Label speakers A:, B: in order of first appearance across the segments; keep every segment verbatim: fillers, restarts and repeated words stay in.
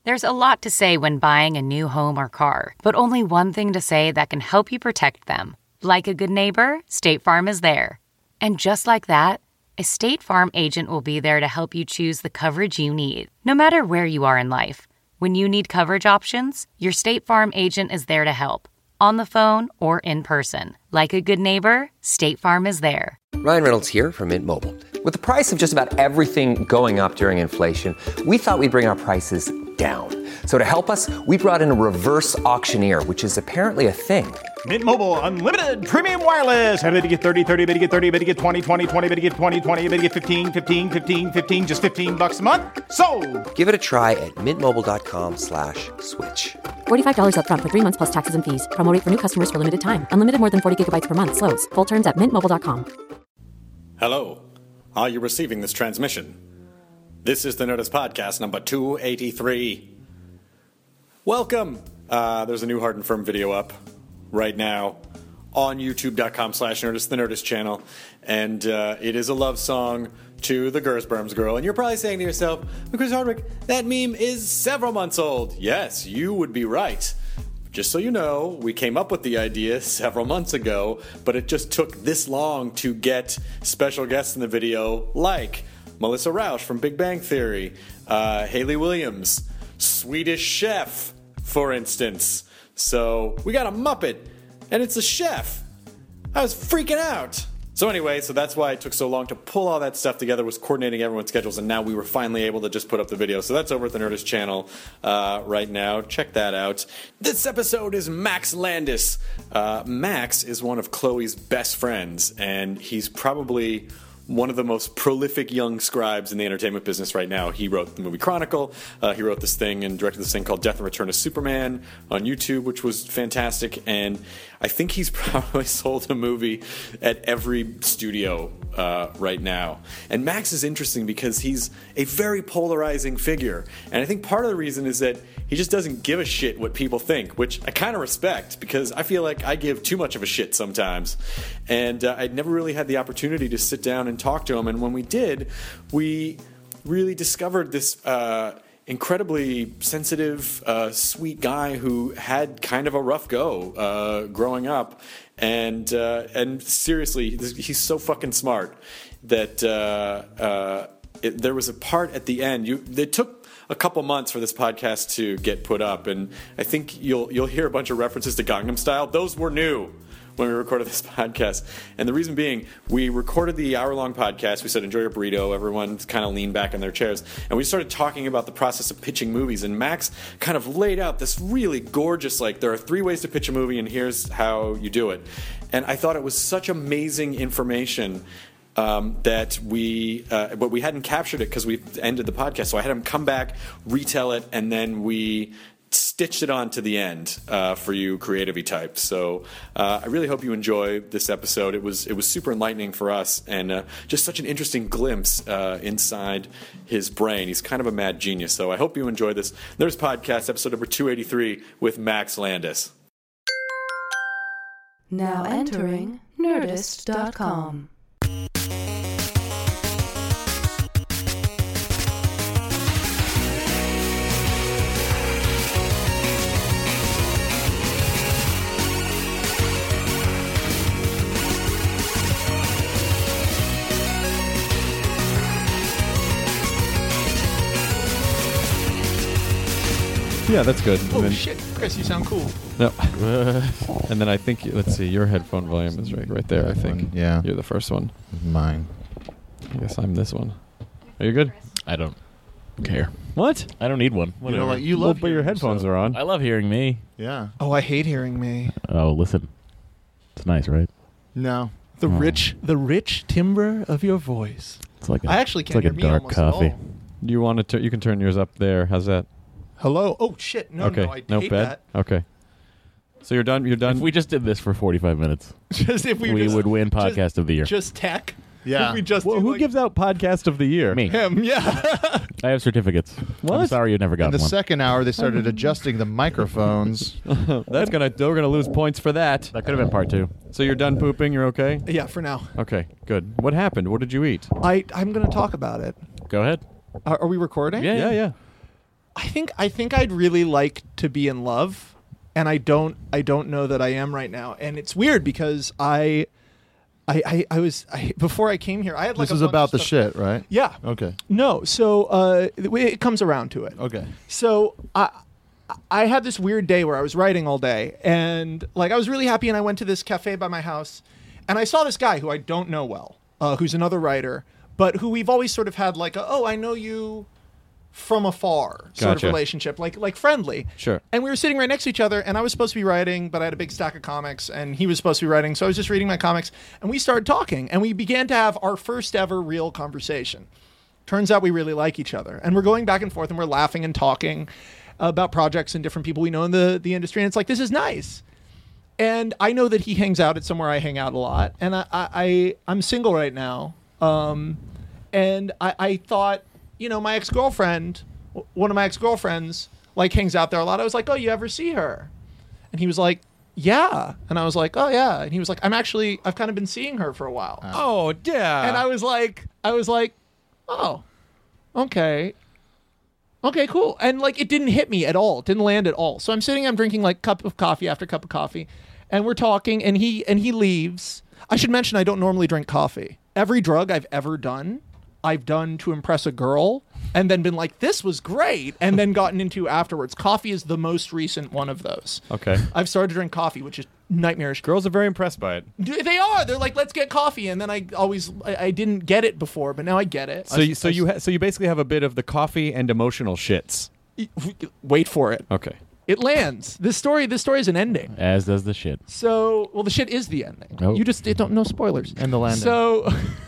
A: There's a lot to say when buying a new home or car, but only one thing to say that can help you protect them. Like a good neighbor, State Farm is there. And just like that, a State Farm agent will be there to help you choose the coverage you need, no matter where you are in life. When you need coverage options, your State Farm agent is there to help, on the phone or in person. Like a good neighbor, State Farm is there.
B: Ryan Reynolds here from Mint Mobile. With the price of just about everything going up during inflation, we thought we'd bring our prices down. So to help us, we brought in a reverse auctioneer, which is apparently a thing.
C: Mint Mobile Unlimited Premium Wireless. How to get thirty, thirty, how to get thirty, how to get twenty, twenty, twenty, how to get twenty, twenty, how to get fifteen, fifteen, fifteen, fifteen, just fifteen bucks a month? Sold! Give it a try at mintmobile.com slash switch.
D: forty-five dollars up front for three months plus taxes and fees. Promo rate for new customers for limited time. Unlimited more than forty gigabytes per month. Slows full terms at mint mobile dot com.
E: Hello. Are you receiving this transmission? This is the Nerdist Podcast number two eighty-three. Welcome. Uh, there's a new Hard and Firm video up right now on youtube.com slash Nerdist, the Nerdist channel. And uh, it is a love song to the Gersberms girl. And you're probably saying to yourself, Chris Hardwick, that meme is several months old. Yes, you would be right. Just so you know, we came up with the idea several months ago, but it just took this long to get special guests in the video like Melissa Rauch from Big Bang Theory, uh, Haley Williams, Swedish Chef, for instance. So we got a Muppet, and it's a chef. I was freaking out. So anyway, so that's why it took so long to pull all that stuff together, was coordinating everyone's schedules, and now we were finally able to just put up the video. So that's over at the Nerdist channel uh, right now. Check that out. This episode is Max Landis. Uh, Max is one of Chloe's best friends, and he's probably one of the most prolific young scribes in the entertainment business right now. He wrote the movie Chronicle. Uh, he wrote this thing and directed this thing called Death and Return of Superman on YouTube, which was fantastic. And I think he's probably sold a movie at every studio uh, right now. And Max is interesting because he's a very polarizing figure. And I think part of the reason is that he just doesn't give a shit what people think, which I kind of respect because I feel like I give too much of a shit sometimes. And uh, I'd never really had the opportunity to sit down and talk to him. And when we did, we really discovered this uh, incredibly sensitive, uh, sweet guy who had kind of a rough go uh, growing up. And uh, and seriously, he's so fucking smart that uh, uh, it, there was a part at the end. You they took a couple months for this podcast to get put up, and I think you'll you'll hear a bunch of references to Gangnam Style. Those were new when we recorded this podcast. And the reason being, we recorded the hour-long podcast. We said, enjoy your burrito. Everyone kind of leaned back in their chairs. And we started talking about the process of pitching movies. And Max kind of laid out this really gorgeous, like, there are three ways to pitch a movie, and here's how you do it. And I thought it was such amazing information Um, that we, uh, but we hadn't captured it because we ended the podcast. So I had him come back, retell it, and then we stitched it on to the end uh, for you creative-y types. So uh, I really hope you enjoy this episode. It was it was super enlightening for us, and uh, just such an interesting glimpse uh, inside his brain. He's kind of a mad genius. So I hope you enjoy this. There's podcast episode number two eighty-three with Max Landis.
F: Now entering Nerdist dot com.
G: Yeah, that's good.
H: Oh,
G: and then,
H: shit. Chris, you sound cool.
G: No. And then I think, let's see, your headphone volume is right, right there, I think.
H: Yeah.
G: You're the first one.
H: Mine.
G: I guess I'm this one. Are you good?
I: I don't care.
G: What?
I: I don't need one.
H: You know, like, you
G: Well,
H: love
G: but your
H: hearing,
G: headphones
H: so-
G: are on.
I: I love hearing me.
H: Yeah.
J: Oh, I hate hearing me.
I: Oh, listen. It's nice, right?
H: No.
J: The
I: Oh.
J: rich, the rich timbre of your voice.
I: It's like a,
J: I actually
I: it's
J: can't
I: like
J: hear
I: a
J: me
I: dark
J: almost
I: coffee.
J: at all.
G: Do you want to? Tur- you can turn yours up there. How's that?
J: Hello. Oh shit. No,
G: okay.
J: no, I
G: no
J: hate
G: bed.
J: that.
G: Okay. So you're done. You're done.
I: If we just did this for forty-five minutes,
J: Just if we,
I: we
J: just,
I: would win
J: just-
I: podcast of the year.
J: Just tech.
H: Yeah.
J: If we just
G: well,
J: do,
G: who
J: like,
G: gives out podcast of the year?
I: Me.
J: him? Yeah.
I: I have certificates.
G: What?
I: I'm sorry you never got
H: In the
I: one.
H: second hour, they started adjusting the microphones.
G: That's gonna. We're gonna lose points for that.
I: That could have been part two.
G: So you're done pooping. You're okay.
J: yeah. For now,
G: Okay. Good. What happened? What did you eat?
J: I I'm gonna talk about it.
I: Go ahead.
J: Are, are we recording?
I: Yeah,
G: Yeah. Yeah.
J: I think I think I'd really like to be in love, and I don't I don't know that I am right now. And it's weird because I I I, I was I, before I came here I had like
H: This
J: a
H: is
J: bunch
H: about
J: of
H: the
J: stuff-
H: shit, right?
J: Yeah.
H: Okay.
J: No, so uh, it it comes around to it.
H: Okay.
J: So I I had this weird day where I was writing all day, and like I was really happy, and I went to this cafe by my house, and I saw this guy who I don't know well, uh, who's another writer, but who we've always sort of had like a, oh, I know you from afar sort
G: Gotcha.
J: of relationship, like like friendly.
G: Sure.
J: And we were sitting right next to each other, and I was supposed to be writing, but I had a big stack of comics, and he was supposed to be writing, so I was just reading my comics, and we started talking, and we began to have our first ever real conversation. Turns out we really like each other, and we're going back and forth, and we're laughing and talking about projects and different people we know in the, the industry, and it's like, this is nice. And I know that he hangs out at somewhere I hang out a lot, and I, I, I I'm single right now, um, and I, I thought, you know, my ex-girlfriend, one of my ex-girlfriends, like hangs out there a lot. I was like, oh, you ever see her? And he was like, yeah. And I was like, oh yeah. And he was like, I'm actually, I've kind of been seeing her for a while.
G: Oh, yeah.
J: And I was like, I was like, oh, okay. Okay, cool. And like, it didn't hit me at all. It didn't land at all. So I'm sitting, I'm drinking like cup of coffee after cup of coffee, and we're talking, and he, and he leaves. I should mention, I don't normally drink coffee. Every drug I've ever done, I've done to impress a girl, and then been like, this was great, and then gotten into afterwards. Coffee is the most recent one of those.
G: Okay.
J: I've started to drink coffee, which is nightmarish.
G: Girls are very impressed by it.
J: They are. They're like, let's get coffee, and then I always, I, I didn't get it before, but now I get it.
G: So, you, so you, ha- so you basically have a bit of the coffee and emotional shits.
J: Wait for it.
G: Okay.
J: It lands. This story, this story is an ending.
I: As does the shit.
J: So, well, the shit is the ending.
I: Oh.
J: You just it don't no spoilers.
H: And the landing.
J: So,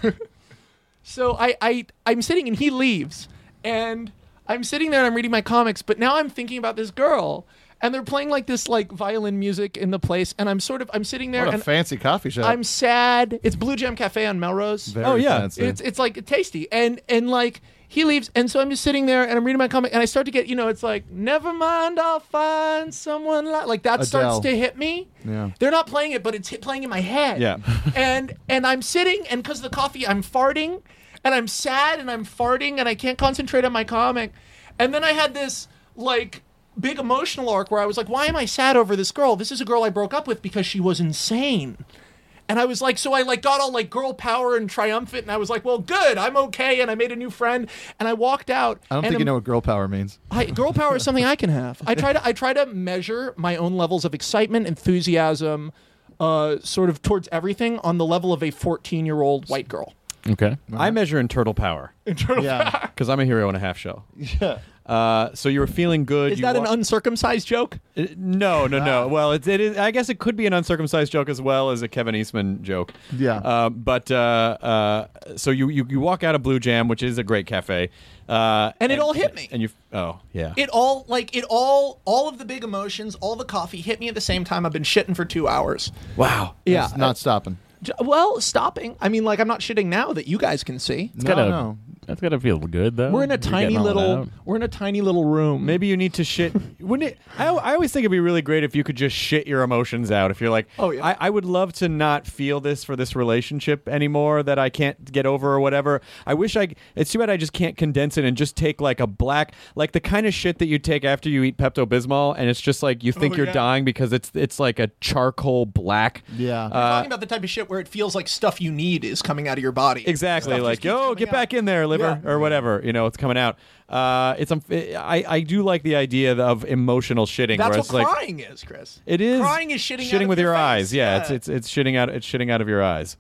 J: so I, I, I'm sitting, and he leaves, and I'm sitting there, and I'm reading my comics, but now I'm thinking about this girl. And they're playing like this like violin music in the place, and I'm sort of I'm sitting there
H: What a
J: and
H: fancy coffee shop.
J: I'm sad. It's Blue Jam Cafe on Melrose.
H: Very
G: Oh, yeah.
H: fancy.
J: It's it's like tasty, and and like he leaves, and so I'm just sitting there and I'm reading my comic, and I start to get, you know, it's like, never mind, I'll find someone like like that
H: Adele.
J: starts to hit me.
H: Yeah.
J: They're not playing it, but it's hit, playing in my head.
G: Yeah.
J: and and I'm sitting, and because of the coffee, I'm farting, and I'm sad, and I'm farting, and I can't concentrate on my comic, and then I had this like big emotional arc where I was like, why am I sad over this girl? This is a girl I broke up with because she was insane. And I was like, so I like got all like girl power and triumphant, and I was like, well, good, I'm okay, and I made a new friend, and I walked out.
H: I don't
J: and
H: think you
J: I'm-
H: know what girl power means.
J: I, girl power is something I can have. I try to I try to measure my own levels of excitement, enthusiasm, uh, sort of towards everything on the level of a fourteen-year-old white girl.
I: Okay.
G: I measure in turtle power
H: Yeah.
G: because I'm a hero and a half shell.
H: Yeah.
G: Uh, so you were feeling good.
J: Is
G: you
J: that an
G: wa-
J: uncircumcised joke?
G: Uh, no, no, no. Well, it, it is. I guess it could be an uncircumcised joke as well as a Kevin Eastman joke.
H: Yeah.
G: Uh, but uh, uh, so you, you you walk out of Blue Jam, which is a great cafe, uh,
J: And it all hit me.
G: And you, oh yeah.
J: It all like it all all of the big emotions, all the coffee hit me at the same time. I've been shitting for two hours.
G: Wow.
J: Yeah.
H: It's not stopping.
J: J- Well, stopping. I mean, like I'm not shitting now that you guys can see.
I: It's
H: No,
I: gotta,
H: no.
I: That's gotta feel good though.
J: We're in a
I: You're
J: tiny
I: getting all that
J: little.
I: out.
J: We're in a tiny little room.
G: Maybe you need to shit. Wouldn't it? I, I always think it'd be really great if you could just shit your emotions out. If you're like,
J: Oh, yeah.
G: I, I would love to not feel this for this relationship anymore that I can't get over or whatever. I wish I. It's too bad I just can't condense it and just take like a black, like the kind of shit that you take after you eat Pepto Bismol, and it's just like you think
J: Oh,
G: you're
J: yeah.
G: dying because it's it's like a charcoal black.
H: Yeah.
J: You're talking about the type of shit where it feels like stuff you need is coming out of your body.
G: Exactly,
J: Stuff just
G: like
J: keeps
G: yo,
J: coming
G: get
J: out.
G: back in there, liver,
J: Yeah.
G: or whatever. You know, it's coming out. Uh, it's um, I I do like the idea of emotional shitting.
J: That's
G: where
J: what
G: it's like,
J: crying is, Chris.
G: It is
J: Crying is shitting.
G: shitting
J: out of
G: with your,
J: face.
G: eyes. Yeah, it's it's it's shitting out. It's shitting out of your eyes.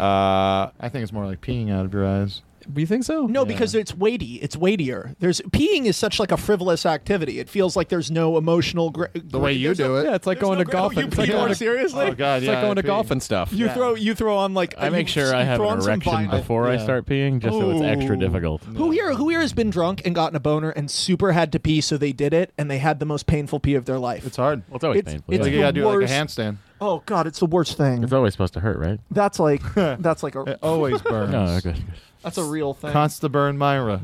G: Uh,
H: I think it's more like peeing out of your eyes.
G: do you think so?
J: No, because it's weighty. It's weightier. There's peeing is such like a frivolous activity. It feels like there's no emotional. Gra-
H: The way you do it.
G: Yeah, it's like
J: There's
G: going
J: no
G: to
J: gra-
G: golf.
J: Oh, you
G: it's
J: pee
G: like going
J: more
G: to,
J: seriously?
H: Oh God,
G: it's
H: yeah.
G: like going
H: I
G: to
H: pee.
G: golf and stuff.
J: You
H: Yeah.
J: throw you throw on like
I: I
J: you-
I: make sure I
J: you
I: have
J: throw
I: an
J: on some
I: erection
J: vinyl.
I: before I
H: Yeah.
I: start peeing, just so it's extra
J: Ooh.
I: difficult.
J: Who here who here has been drunk and gotten a boner and super had to pee, so they did it and they had the most painful pee of their life?
H: It's hard.
I: Well, it's always
J: It's-
I: painful.
J: it's
H: Like
I: yeah.
H: you gotta
J: the
H: do like
J: worst.
H: a handstand.
J: Oh God, it's the worst thing.
I: It's always supposed to hurt, right?
J: That's like that's like a
H: It always burns.
I: No, good.
J: that's a real thing.
H: Consta burn Myra.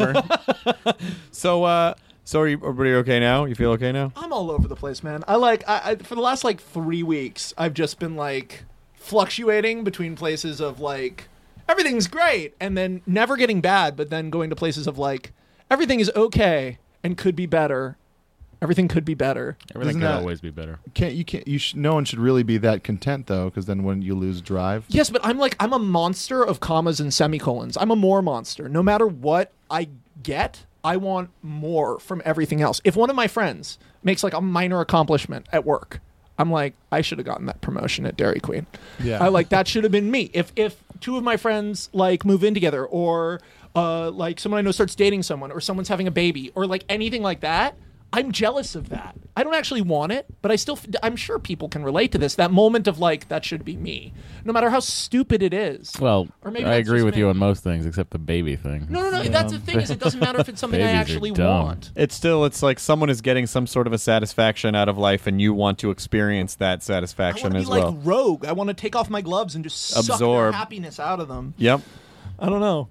G: So, uh, so are you everybody okay now? You feel okay now?
J: I'm all over the place, man. I like I, I for the last like three weeks, I've just been like fluctuating between places of like everything's great and then never getting bad, but then going to places of like everything is okay and could be better. Everything could be better.
I: Everything
H: Isn't
I: could
H: that-
I: always be better.
H: Can't you can't you? Sh- no one should really be that content though, because then when you lose drive.
J: Yes, but I'm like, I'm a monster of commas and semicolons. I'm a more monster. No matter what I get, I want more from everything else. If one of my friends makes like a minor accomplishment at work, I'm like, I should have gotten that promotion at Dairy Queen.
H: Yeah.
J: I like, that should have been me. If if two of my friends like move in together, or uh, like someone I know starts dating someone, or someone's having a baby, or like anything like that, I'm jealous of that. I don't actually want it, but I still, I'm sure people can relate to this. That moment of like, that should be me, no matter how stupid it is.
I: Well,
J: Or maybe
I: I
J: that's
I: agree
J: just
I: with
J: me.
I: you on most things except the baby thing.
J: No, no, no. That's the thing is, it doesn't matter if it's something I
I: Babies are
J: actually
I: dumb.
J: want.
G: It's still, it's like someone is getting some sort of a satisfaction out of life, and you want to experience that
J: I want
G: satisfaction
J: to be
G: as
J: like
G: well.
J: Rogue. I want to take off my gloves and just suck
G: Absorb.
J: their happiness out of them.
G: Yep.
J: I don't know.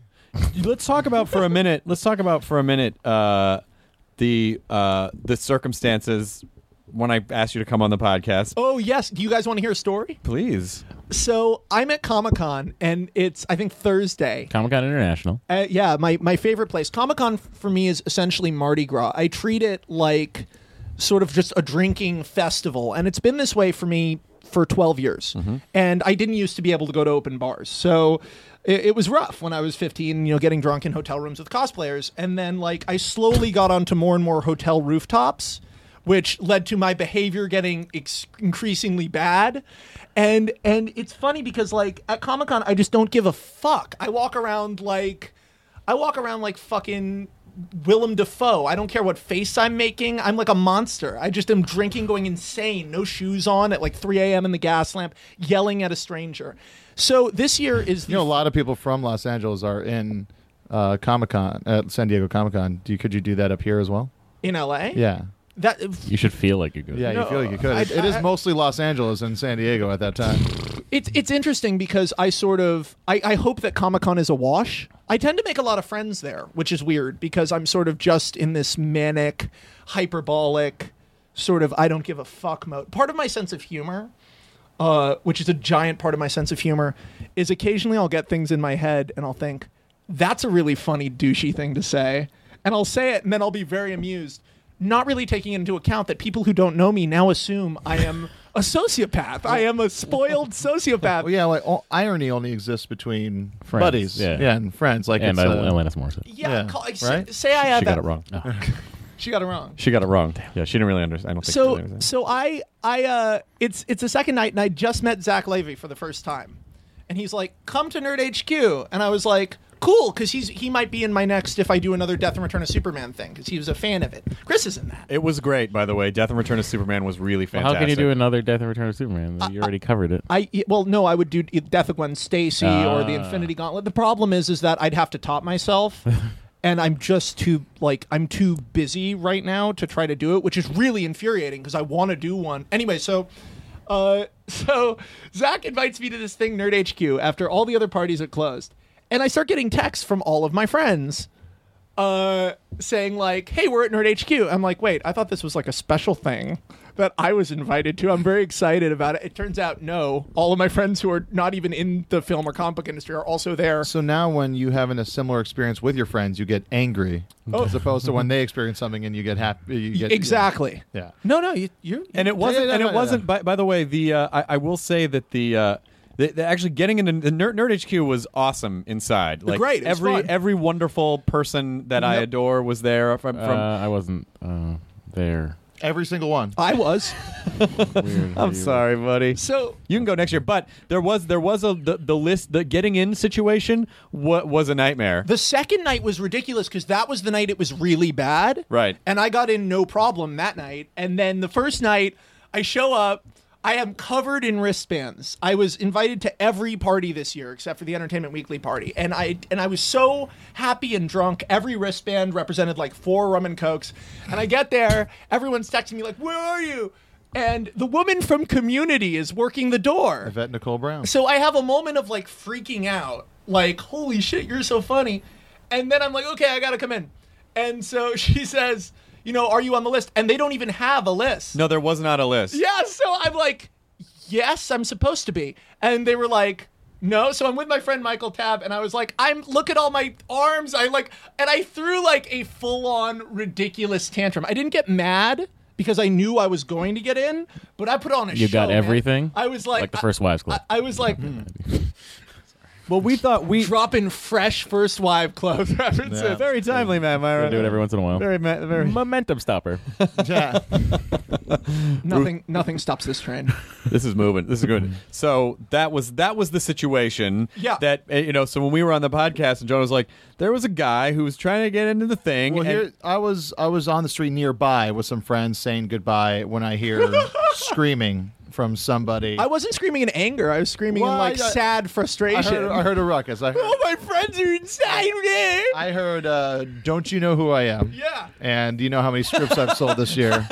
G: Let's talk about for a minute. Let's talk about for a minute uh, the uh, the circumstances when I asked you to come on the podcast.
J: Oh yes. Do you guys want to hear a story?
G: Please.
J: So I'm at Comic-Con, and it's I think Thursday.
I: Comic-Con International.
J: Uh, yeah, my, my favorite place. Comic-Con for me is essentially Mardi Gras. I treat it like sort of just a drinking festival, and it's been this way for me for twelve years. And I didn't used to be able to go to open bars. So it, it was rough when I was fifteen, you know, getting drunk in hotel rooms with cosplayers. And then like I slowly got onto more and more hotel rooftops, which led to my behavior getting ex- increasingly bad. And and it's funny because like at Comic-Con I just don't give a fuck. I walk around like I walk around like fucking Willem Dafoe. I don't care what face I'm making. I'm like a monster. I just am drinking, going insane, no shoes on at like three a.m. in the gas lamp, yelling at a stranger. So this year is the
H: You know, a lot of people from Los Angeles are in uh, Comic Con at San Diego Comic Con. Do you, could you do that up here as well?
J: in L A.
H: Yeah.
J: That
I: You should feel like you could.
H: Yeah,
J: No,
H: you feel like you could.
J: I-
H: It- it is
J: I-
H: mostly Los Angeles and San Diego at that time.
J: It's it's interesting because I sort of I, I hope that Comic-Con is a wash. I tend to make a lot of friends there, which is weird because I'm sort of just in this manic, hyperbolic, sort of I don't give a fuck mode. Part of my sense of humor, uh, which is a giant part of my sense of humor, is occasionally I'll get things in my head and I'll think, that's a really funny douchey thing to say. And I'll say it and then I'll be very amused, not really taking into account that people who don't know me now assume I am a sociopath. I am a spoiled sociopath.
H: Well, yeah, like all, irony only exists between
I: Friends,
H: buddies,
I: yeah.
H: and friends. Like
I: And
H: it's,
I: uh,
H: uh,
I: Alanis Morissette.
J: Yeah,
H: Yeah,
J: call, say,
H: right?
J: say I had
I: She
J: that.
I: got it wrong. No.
J: She got it wrong.
G: She got it wrong. Yeah, she didn't really understand. I don't think. she
J: So
G: really understood.
J: so I I uh it's it's the second night and I just met Zach Levy for the first time, and he's like, "Come to Nerd H Q," and I was like, "Cool," because he's he might be in my next if I do another Death and Return of Superman thing because he was a fan of it. Chris is in that.
G: It was great, by the way. Death and Return of Superman was really
I: Well,
G: fantastic.
I: how can you do another Death and Return of Superman? You already covered it.
J: I well no I would do Death of Gwen Stacy or the
I: Ah.
J: Infinity Gauntlet. The problem is is that I'd have to top myself. And I'm just too like I'm too busy right now to try to do it, which is really infuriating because I want to do one anyway. So, uh, so Zach invites me to this thing, Nerd H Q, after all the other parties are closed, and I start getting texts from all of my friends, uh, saying like, "Hey, we're at Nerd H Q." I'm like, "Wait, I thought this was like a special thing that I was invited to. I'm very excited about it." It turns out, no, all of my friends who are not even in the film or comic book industry are also there.
H: So now, when you having a similar experience with your friends, you get angry,
J: Oh.
H: as opposed to when they experience something and you get happy. You get,
J: Exactly.
H: Yeah.
J: No, no, you, you
G: and it wasn't.
H: yeah, yeah,
G: and it
H: yeah,
G: wasn't.
H: yeah.
G: By, by the way, the uh, I, I will say that the. Uh, the, the actually getting into the Nerd, Nerd H Q was awesome inside. Like
J: Great, it was
G: every
J: fun.
G: every wonderful person that I
J: Yep.
G: adore was there. From, from
I: Uh, I wasn't uh, there.
H: Every single one.
J: I was.
I: Weird.
G: I'm sorry, buddy.
J: So
G: You can go next year, but there was there was a the, the list the getting in situation wa- was a nightmare.
J: the second night was ridiculous because that was the night it was really bad.
G: Right.
J: And I got in no problem that night. And then the first night, I show up. I am covered in wristbands. I was invited to every party this year except for the Entertainment Weekly party, and I and I was so happy and drunk. Every wristband represented like four rum and cokes, and I get there, everyone's texting me like, "Where are you?" And the woman from Community is working the door.
H: Yvette Nicole Brown.
J: So I have a moment of like freaking out, like, holy shit, you're so funny. And then I'm like, okay, I gotta come in. And so she says, you know, are you on the list? And they don't even have a list.
G: No, there was not a list.
J: Yeah, so I'm like, yes, I'm supposed to be. And they were like, No, so I'm with my friend Michael Tabb, and I was like, I'm look at all my arms. I like, and I threw like a full-on ridiculous tantrum. I didn't get mad because I knew I was going to get in, but I put on a show.
I: You got
J: man.
I: everything?
J: I was like,
I: Like the First Wives Club.
J: I, I was like,
G: Well, we thought we
J: dropping fresh First Wife Club references.
H: Yeah.
G: very timely, man. Myra.
I: do it every once in a while.
G: Very, ma- very.
I: Momentum stopper.
H: Yeah.
J: Nothing, nothing stops this train.
G: This is moving. This is good. So that was that was the situation.
J: Yeah.
G: That uh, you know. So when we were on the podcast, and Jonah was like, there was a guy who was trying to get into the thing.
H: Well,
G: and
H: here I was. I was on the street nearby with some friends saying goodbye when I hear screaming from somebody.
J: I wasn't screaming in anger. I was screaming
H: Well,
J: in like
H: I-
J: sad
H: I
J: frustration.
H: heard, I heard a ruckus. I heard,
J: Oh, my friends are inside there.
H: I heard uh, "Don't you know who I am?"
J: Yeah.
H: And do you know how many scripts I've sold this year?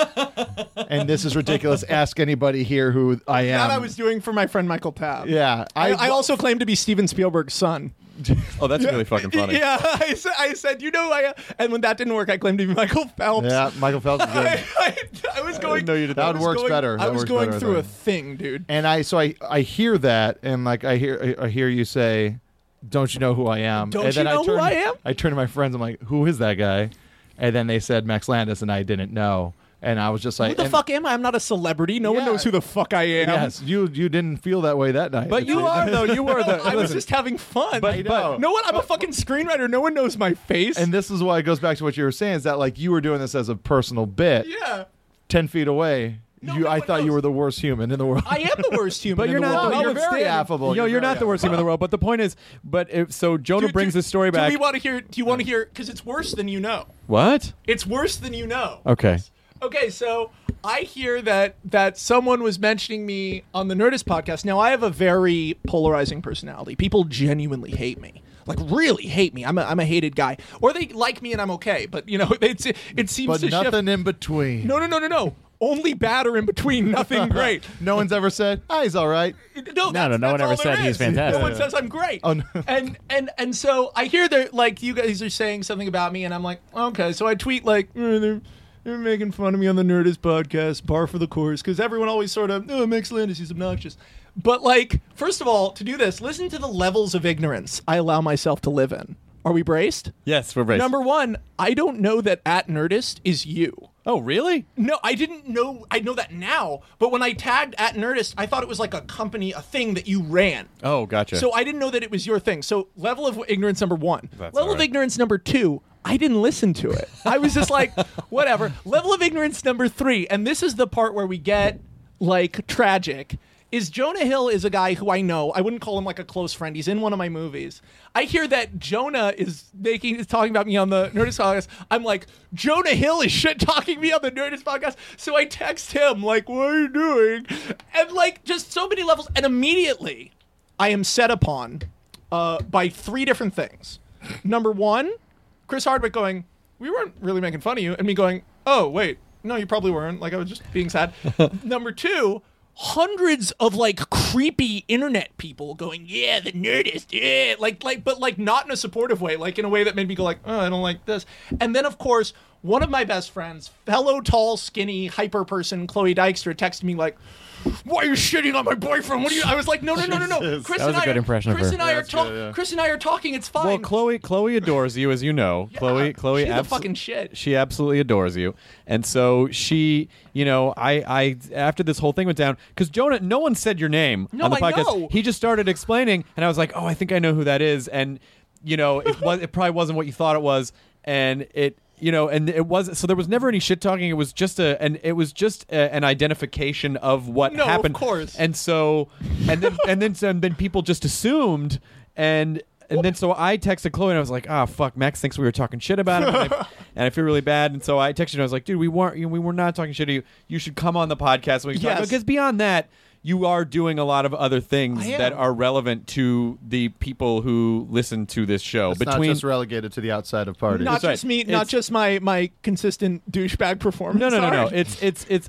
H: And this is ridiculous. Ask anybody here who I am.
J: That I was doing for my friend Michael Tabb.
H: Yeah.
J: I, I also claim to be Steven Spielberg's son.
G: oh, that's really fucking funny.
J: Yeah, I said, I said, you know, who I am. And when that didn't work, I claimed to be Michael Phelps.
H: Yeah, Michael Phelps is good.
J: I, I, I was going.
G: know you did
H: that.
J: I
H: That
J: was
H: works
J: going-
H: better.
J: I
H: That
J: was
H: works
J: going
H: better,
J: through
H: though.
J: a thing, dude.
H: And I so I, I hear that and like I hear I, I hear you say, "Don't you know who I am?"
J: Don't
H: and
J: you
H: then
J: know
H: I turn,
J: who I am?
H: I turn to my friends. I'm like, "Who is that guy?" And then they said Max Landis, and I didn't know. And I was just like,
J: Who the
H: and-
J: fuck am I? I'm not a celebrity. No one
H: Yeah.
J: knows who the fuck I am.
H: Yes, you you didn't feel that way that night.
G: But you are though. You were the.
J: I was
G: listen,
J: just having fun.
H: But- but-
J: no one. I'm a fucking screenwriter. No one knows my face.
H: And this is why it goes back to what you were saying: is that like you were doing this as a personal bit,
J: yeah,
H: ten feet away.
J: No,
H: you,
J: no
H: I
J: one
H: thought you
J: knows.
H: were the worst human in the world.
J: I am the worst human.
G: But
J: in
G: you're
J: the
G: not.
J: world.
G: The,
H: you're
G: you're
H: very
G: very
H: affable.
G: Yo,
H: You're
G: you're
H: very
G: not the worst human in the world. But the point is, but if so, Jonah
J: Do-
G: brings
J: do-
G: this story
J: Do
G: back.
J: we want to hear? Do you want to hear? Because it's worse than you know.
G: What?
J: It's worse than you know.
G: Okay.
J: Okay, so I hear that that someone was mentioning me on the Nerdist podcast. Now I have a very polarizing personality. People genuinely hate me, like really hate me. I'm a I'm a hated guy, or they like me and I'm okay. But you know, it's it seems
H: but
J: to
H: nothing
J: shift.
H: in between.
J: No, no, no, no, no. Only bad or in between. Nothing great.
H: No one's ever said, "Ah, he's all right."
J: No,
I: No,
J: that's,
I: no, no one
J: that's
I: ever
J: all
I: said
J: there
I: he's
J: is.
I: fantastic.
J: No one says I'm great.
H: Oh, no.
J: And and and so I hear that like you guys are saying something about me, and I'm like, okay. So I tweet like "Eh, they're, they're making fun of me on the Nerdist podcast, par for the course, because everyone always sort of oh Max Landis, he's obnoxious. But like, first of all, to do this, listen to the levels of ignorance I allow myself to live in. Are we braced?
G: Yes, we're braced.
J: Number one, I don't know that at Nerdist is you.
G: Oh, really?
J: No, I didn't know. I know that now. But when I tagged at Nerdist, I thought it was like a company, a thing that you ran.
G: Oh, gotcha.
J: So I didn't know that it was your thing. So level of ignorance number one.
G: That's
J: level
G: all
J: of
G: right.
J: ignorance number two. I didn't listen to it. I was just like, whatever. Level of ignorance number three, and this is the part where we get like tragic. Is Jonah Hill is a guy who I know. I wouldn't call him like a close friend. He's in one of my movies. I hear that Jonah is making is talking about me on the Nerdist podcast. I'm like, Jonah Hill is shit talking me on the Nerdist podcast. So I text him like, what are you doing? And like just so many levels. And immediately I am set upon uh, by three different things. Number one, Chris Hardwick going, we weren't really making fun of you. And me going, oh, wait, no, you probably weren't. Like I was just being sad. Number two, hundreds of like creepy internet people going, yeah, the Nerdist, yeah, like, like, but like not in a supportive way, like in a way that made me go like, oh, I don't like this. And then of course, one of my best friends, fellow tall, skinny, hyper person, Chloe Dykstra, texted me like, why are you shitting on my boyfriend? What do you? I was like, no, no, no, no, no. Chris
I: That was
J: and
I: a
J: I
I: good
J: are,
I: impression of
J: Chris
I: her.
J: and I are
H: That's
J: talking.
H: good, yeah.
J: Chris and I are talking. It's fine.
G: Well, Chloe, Chloe adores you, as you know.
J: Yeah,
G: Chloe, Chloe,
J: she's the
G: abso-
J: fucking shit.
G: She absolutely adores you, and so she, you know, I, I, after this whole thing went down, because Jonah, no one said your name
J: No,
G: on the
J: I
G: podcast.
J: know.
G: He just started explaining, and I was like, oh, I think I know who that is, and you know, it was, it probably wasn't what you thought it was, and it. You know, and it was so there was never any shit talking. It was just a, and it was just a, an identification of what
J: No, of
G: happened.
J: course.
G: And so, and then, and then, and then people just assumed, and and then so I texted Chloe and I was like, ah, fuck, Max thinks we were talking shit about him, and I, and I feel really bad. And so I texted her. I was like, dude, we weren't, you know, we were not talking shit to you. You should come on the podcast. When we
J: Yes.
G: talk, because beyond that, you are doing a lot of other things
J: I am.
G: that are relevant to the people who listen to this show.
H: It's
G: Between
H: not just relegated to the outside of parties.
J: Not
G: That's
J: just
G: right.
J: me, not
G: It's-
J: just my my consistent douchebag performance.
G: no, no, no, no.
J: art.
G: It's it's it's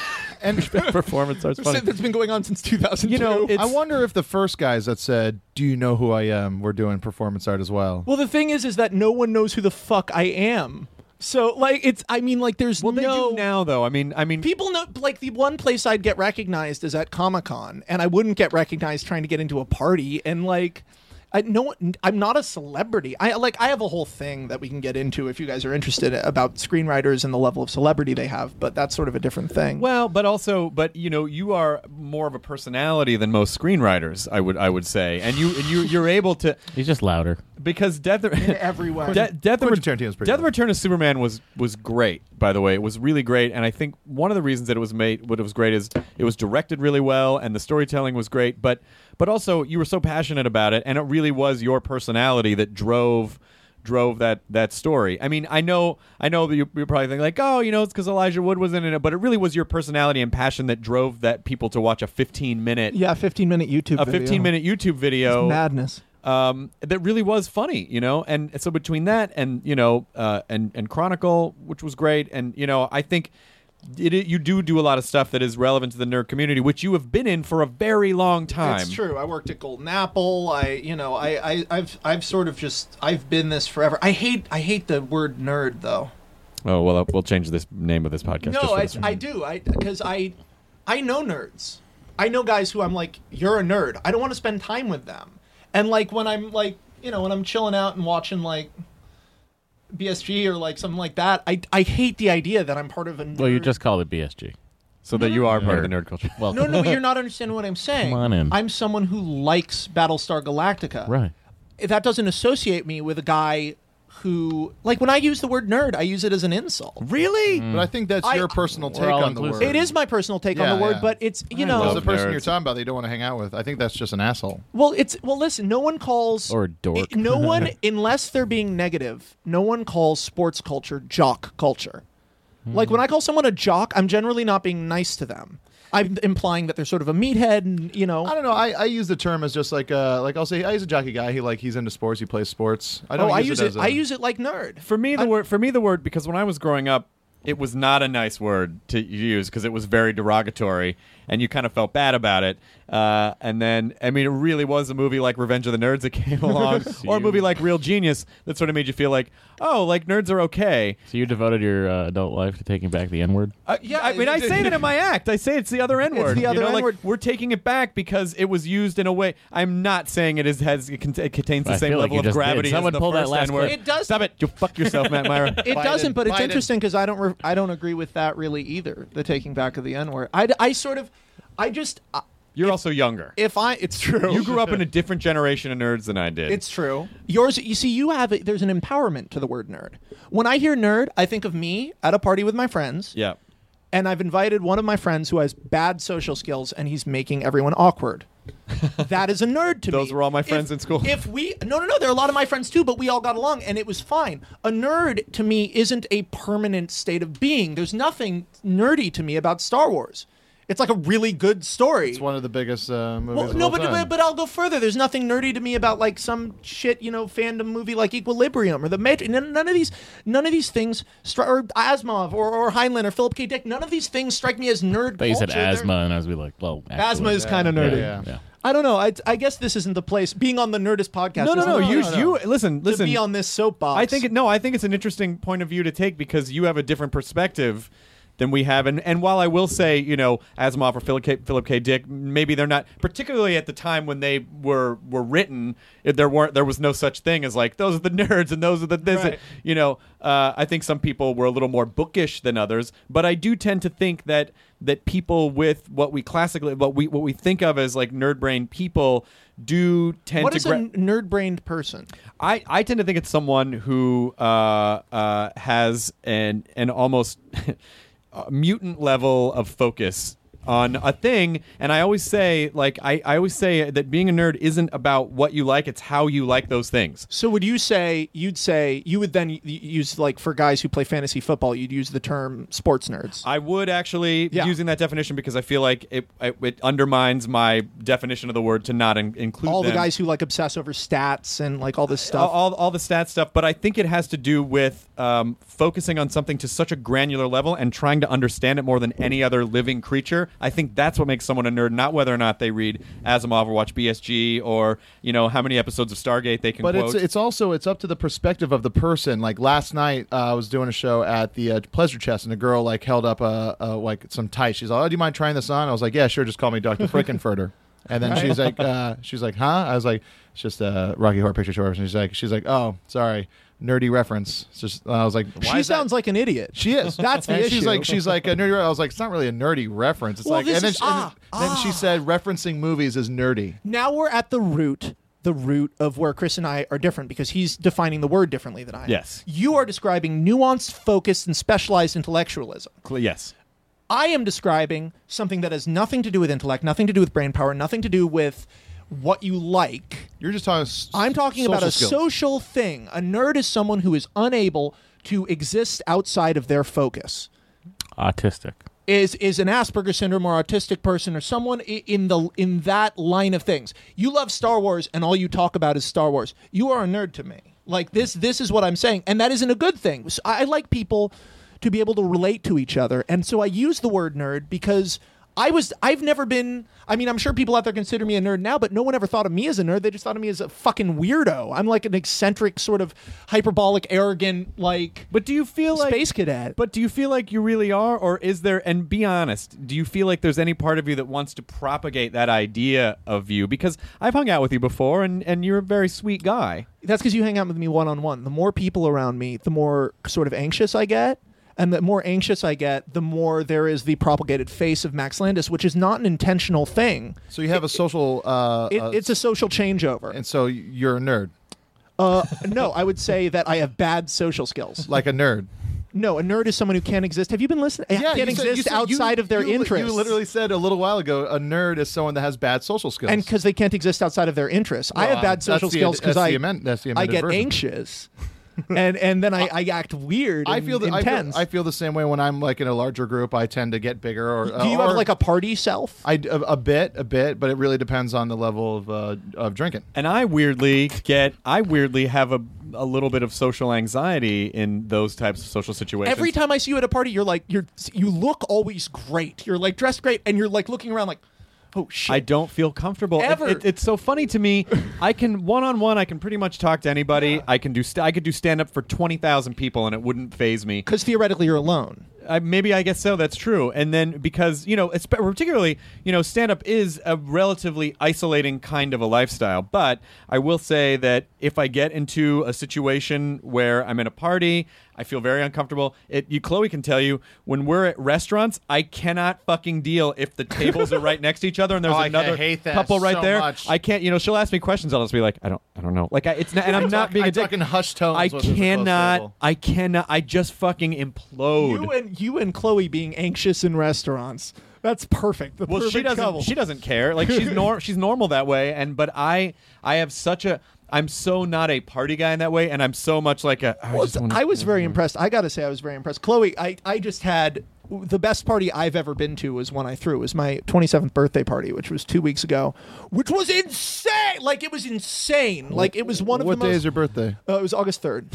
H: and
G: performance art's funny.
J: That's been going on since two thousand two.
G: You know, it's-
H: I wonder if the first guys that said, "Do you know who I am?" were doing performance art as well.
J: well, the thing is, is that no one knows who the fuck I am. So like it's I mean like there's
G: Well, they
J: no
G: do now though. I mean, I mean,
J: people know like the one place I'd get recognized is at Comic-Con, and I wouldn't get recognized trying to get into a party, and like I no I'm not a celebrity. I like I have a whole thing that we can get into if you guys are interested about screenwriters and the level of celebrity they have, but that's sort of a different thing.
G: Well, but also, but you know, you are more of a personality than most screenwriters. I would, I would say, and you, and you, you're able to.
I: He's just louder.
G: Because Death,
J: in every way.
G: De- Death,
H: Quentin Tarantino's pretty
G: Death
H: good.
G: Return of Superman was was great. By the way, it was really great, and I think one of the reasons that it was made, what it was great, is it was directed really well, and the storytelling was great. But, but also, you were so passionate about it, and it really was your personality that drove. drove that that story. I mean, I know I know that you're, you're probably thinking like, oh, you know, it's because Elijah Wood was in it, but it really was your personality and passion that drove that people to watch a fifteen minute
J: Yeah, fifteen minute YouTube
G: a
J: video.
G: fifteen minute YouTube video.
J: It's madness.
G: Um, that really was funny, you know, and so between that and you know, uh, and and Chronicle, which was great, and you know, I think it, it, you do do a lot of stuff that is relevant to the nerd community, which you have been in for a very long time.
J: It's true. I worked at Golden Apple. I, you know, I, I, I've, I've sort of just, I've been this forever. I hate, I hate the word nerd, though.
G: Oh well, we'll change this name of this podcast.
J: No,
G: just for
J: I,
G: this one.
J: I do. I because I, I know nerds. I know guys who I'm like, you're a nerd. I don't want to spend time with them. And like when I'm like, you know, when I'm chilling out and watching like B S G or like something like that, I, I hate the idea that I'm part of a nerd.
I: Well, you just call it B S G.
G: So that you are part of the nerd culture.
I: Well,
J: No, no, but you're not understanding what I'm saying.
I: Come on in.
J: I'm someone who likes Battlestar Galactica.
I: Right.
J: That doesn't associate me with a guy who, like, when I use the word nerd, I use it as an insult.
G: Really?
H: But I think that's
J: I-
H: your personal take
I: We're all
H: on the
I: inclusive.
H: word.
J: It is my personal take on
H: Yeah,
J: the word,
H: yeah.
J: but it's, you
I: I
J: know,
H: As
I: love
H: the person
I: nerds.
H: you're talking about that you don't want to hang out with, I think that's just an asshole.
J: well, it's, well, listen, no one calls,
I: Or a dork.
J: no one, unless they're being negative, no one calls sports culture jock culture. Like, when I call someone a jock, I'm generally not being nice to them. I'm implying that they're sort of a meathead, and, you know.
H: I don't know. I, I use the term as just like uh like I'll say I he's a jockey guy. He like he's into sports. He plays sports. I don't
J: oh, I
H: use,
J: use
H: it.
J: it.
H: as a,
J: I use it like nerd.
G: For me, the word for me the word because when I was growing up, it was not a nice word to use because it was very derogatory, and you kind of felt bad about it. Uh, and then, I mean, it really was a movie like Revenge of the Nerds that came along, or a movie like Real Genius that sort of made you feel like, oh, like nerds are okay.
I: So you devoted your uh, adult life to taking back the N-word?
G: Uh, yeah, I mean, I say that in my act. I say it's the other N word.
J: the other
G: you know,
J: N-word.
G: Like, we're taking it back because it was used in a way. I'm not saying it is has it, cont- it contains the
I: I
G: same
I: feel like
G: level
I: you
G: of
I: just did.
G: gravity
I: Someone
G: as the
I: pull that
G: first
I: last
G: N-word.
I: clip.
J: It does-
G: Stop it. You fuck yourself, Matt Myra.
J: It
H: Biden,
J: doesn't, but it's
H: Biden.
J: interesting because I don't re- I don't agree with that really either. The taking back of the N word. I, I sort of I just uh,
G: You're also younger.
J: if I it's true.
G: You grew up in a different generation of nerds than I did.
J: It's true. Yours. You see, you have a, there's an empowerment to the word nerd. When I hear nerd, I think of me at a party with my friends.
G: yeah.
J: And I've invited one of my friends who has bad social skills, and he's making everyone awkward. That is a nerd to me.
G: Those were all my friends
J: If-
G: in school.
J: If we no no no, there are a lot of my friends too, but we all got along, and it was fine. A nerd to me isn't a permanent state of being. There's nothing nerdy to me about Star Wars. It's like a really good story.
H: It's one of the biggest uh, movies.
J: Well,
H: of
J: no,
H: all
J: but,
H: time.
J: but but I'll go further. There's nothing nerdy to me about like some shit, you know, fandom movie like Equilibrium or The Matrix. None, none of these, none of these things, stri- or Asimov or, or Heinlein or Philip K. Dick. None of these things strike me as nerd
I: But you
J: culture.
I: said
J: They're-
I: asthma, and I was like, well, actually,
J: Asthma is kind of
H: Yeah,
J: nerdy.
H: yeah.
I: Yeah.
J: I don't know. I, I guess this isn't the place. Being on the Nerdist podcast.
G: No, no,
J: isn't
G: no.
J: the
G: You,
J: place
G: you listen,
J: to
G: listen.
J: be on this soapbox.
G: I think it, no. I think it's an interesting point of view to take because you have a different perspective than we have. And and while I will say, you know, Asimov or Philip K, Philip K. Dick, maybe they're not, particularly at the time when they were were written, if there weren't there was no such thing as like those are the nerds and those are the this.
J: Right.
G: You know, uh, I think some people were a little more bookish than others, but I do tend to think that that people with what we classically what we what we think of as like nerd brain people do tend
J: What
G: to
J: is
G: gra-
J: a nerd-brained person?
G: I, I tend to think it's someone who uh, uh, has an an almost a mutant level of focus on a thing, and I always say, like, I, I always say that being a nerd isn't about what you like; it's how you like those things.
J: So would you say you'd say you would then y- use like for guys who play fantasy football, you'd use the term sports nerds?
G: I would actually
J: Yeah.
G: using that definition because I feel like it it, it undermines my definition of the word to not in, include
J: all the
G: them.
J: guys who like obsess over stats and like all this
G: all,
J: stuff.
G: all, all the stat stuff, but I think it has to do with um, focusing on something to such a granular level and trying to understand it more than any other living creature culture. I think that's what makes someone a nerd, not whether or not they read Asimov or watch B S G or, you know, how many episodes of Stargate they can
H: But
G: quote.
H: it's it's also it's up to the perspective of the person. Like last night, uh, I was doing a show at the uh, Pleasure Chest, and a girl like held up a, a like some tights. She's like, "Oh, do you mind trying this on?" I was like, "Yeah, sure. Just call me Doctor Frickenfurter." And then she's like, uh, "She's like, huh?" I was like, "It's just a Rocky Horror Picture Show." And she's like, "She's like, oh, sorry." Nerdy reference. It's just I was like, why
J: she
H: is that?
J: sounds like an idiot.
H: She is.
J: That's the
H: and
J: issue.
H: She's like, she's like a nerdy. I was like, it's not really a nerdy reference. It's
J: Well,
H: like,
J: this
H: and then,
J: is-
H: she, and
J: ah,
H: then she
J: ah.
H: said, referencing movies is nerdy.
J: Now we're at the root, the root of where Chris and I are different because he's defining the word differently than I am.
G: Yes.
J: You are describing nuanced, focused, and specialized intellectualism.
G: Cl- yes.
J: I am describing something that has nothing to do with intellect, nothing to do with brain power, nothing to do with what you like.
H: You're just talking. s-
J: I'm talking about a
H: skills.
J: social thing. A nerd is someone who is unable to exist outside of their focus.
I: Autistic.
J: Is is an Asperger syndrome or autistic person or someone i- in the in that line of things. You love Star Wars and all you talk about is Star Wars. You are a nerd to me. Like this this is what I'm saying, and that isn't a good thing. So I I like people to be able to relate to each other, and so I use the word nerd because I was I've never been. I mean, I'm sure people out there consider me a nerd now, but no one ever thought of me as a nerd. They just thought of me as a fucking weirdo. I'm like an eccentric, sort of hyperbolic, arrogant, like.
G: But do you feel like
J: space cadet?
G: But do you feel like you really are, or is there? And be honest, do you feel like there's any part of you that wants to propagate that idea of you? Because I've hung out with you before, and and you're a very sweet guy.
J: That's because you hang out with me one on one. The more people around me, the more sort of anxious I get. And the more anxious I get, the more there is the propagated face of Max Landis, which is not an intentional thing.
H: So you have a social. Uh,
J: It,
H: uh,
J: it's a social changeover.
H: and so you're a nerd,
J: Uh, no, I would say that I have bad social skills.
H: like a nerd.
J: No, a nerd is someone who can't exist. Have you been listening?
H: Yeah,
J: can't
H: you said- you
J: exist
H: said- you-
J: outside of their
H: you, li-
J: interests.
H: You literally said a little while ago, a nerd is someone that has bad social skills.
J: And because they can't exist outside of their interests. I
H: Well,
J: have bad
H: that's
J: social
H: the-
J: skills because
H: that's
J: I,
H: the amend- that's the
J: I
H: amended
J: get
H: version.
J: anxious. and and then I, I act weird.
H: I
J: and
H: feel that I feel,
J: intense.
H: I feel the same way when I'm like in a larger group. I tend to get bigger. Or
J: Do you
H: or,
J: have like a party self?
H: I a, a bit, a bit, but it really depends on the level of uh, of drinking.
G: And I weirdly get, I weirdly have a a little bit of social anxiety in those types of social situations.
J: Every time I see you at a party, you're like you're you look always great. You're like dressed great, and you're like looking around like, oh shit.
G: I don't feel comfortable. It-
J: Ever.
G: it- it's so funny to me. I can one on one. I can pretty much talk to anybody. I can do. St- I could do stand up for twenty thousand people, and it wouldn't phase me.
J: Because theoretically you're alone.
G: I, maybe I guess so. That's true. And then because you know, it's, particularly you know, stand up is a relatively isolating kind of a lifestyle. But I will say that if I get into a situation where I'm in a party, I feel very uncomfortable. It, you, Chloe can tell you when we're at restaurants, I cannot fucking deal if the tables are right next to each other and there's
H: Oh, I
G: another
H: hate that
G: couple right
H: so
G: there.
H: much.
G: I can't. You know, she'll ask me questions. I'll just be like, I don't, I don't know. Like I, it's not, and I'm not being
H: I
G: a dick.
H: talk in hushed tones
G: I
H: when there's a close
G: cannot.
H: table.
G: I cannot. I just fucking implode.
J: You and you and Chloe being anxious in restaurants. That's perfect. The
G: Well,
J: perfect
G: she doesn't.
J: couple.
G: She doesn't care. Like she's nor she's normal that way. And but I I have such a. I'm so not a party guy in that way, and I'm so much like a. I,
J: Well,
G: just wanna-
J: I was very impressed. I got to say, I was very impressed. Chloe, I, I just had the best party I've ever been to was one I threw. It was my twenty-seventh birthday party, which was two weeks ago, which was insane. Like, it was insane. Like, it was one of
H: What
J: the
H: day
J: most.
H: is your birthday?
J: Uh, it was August third.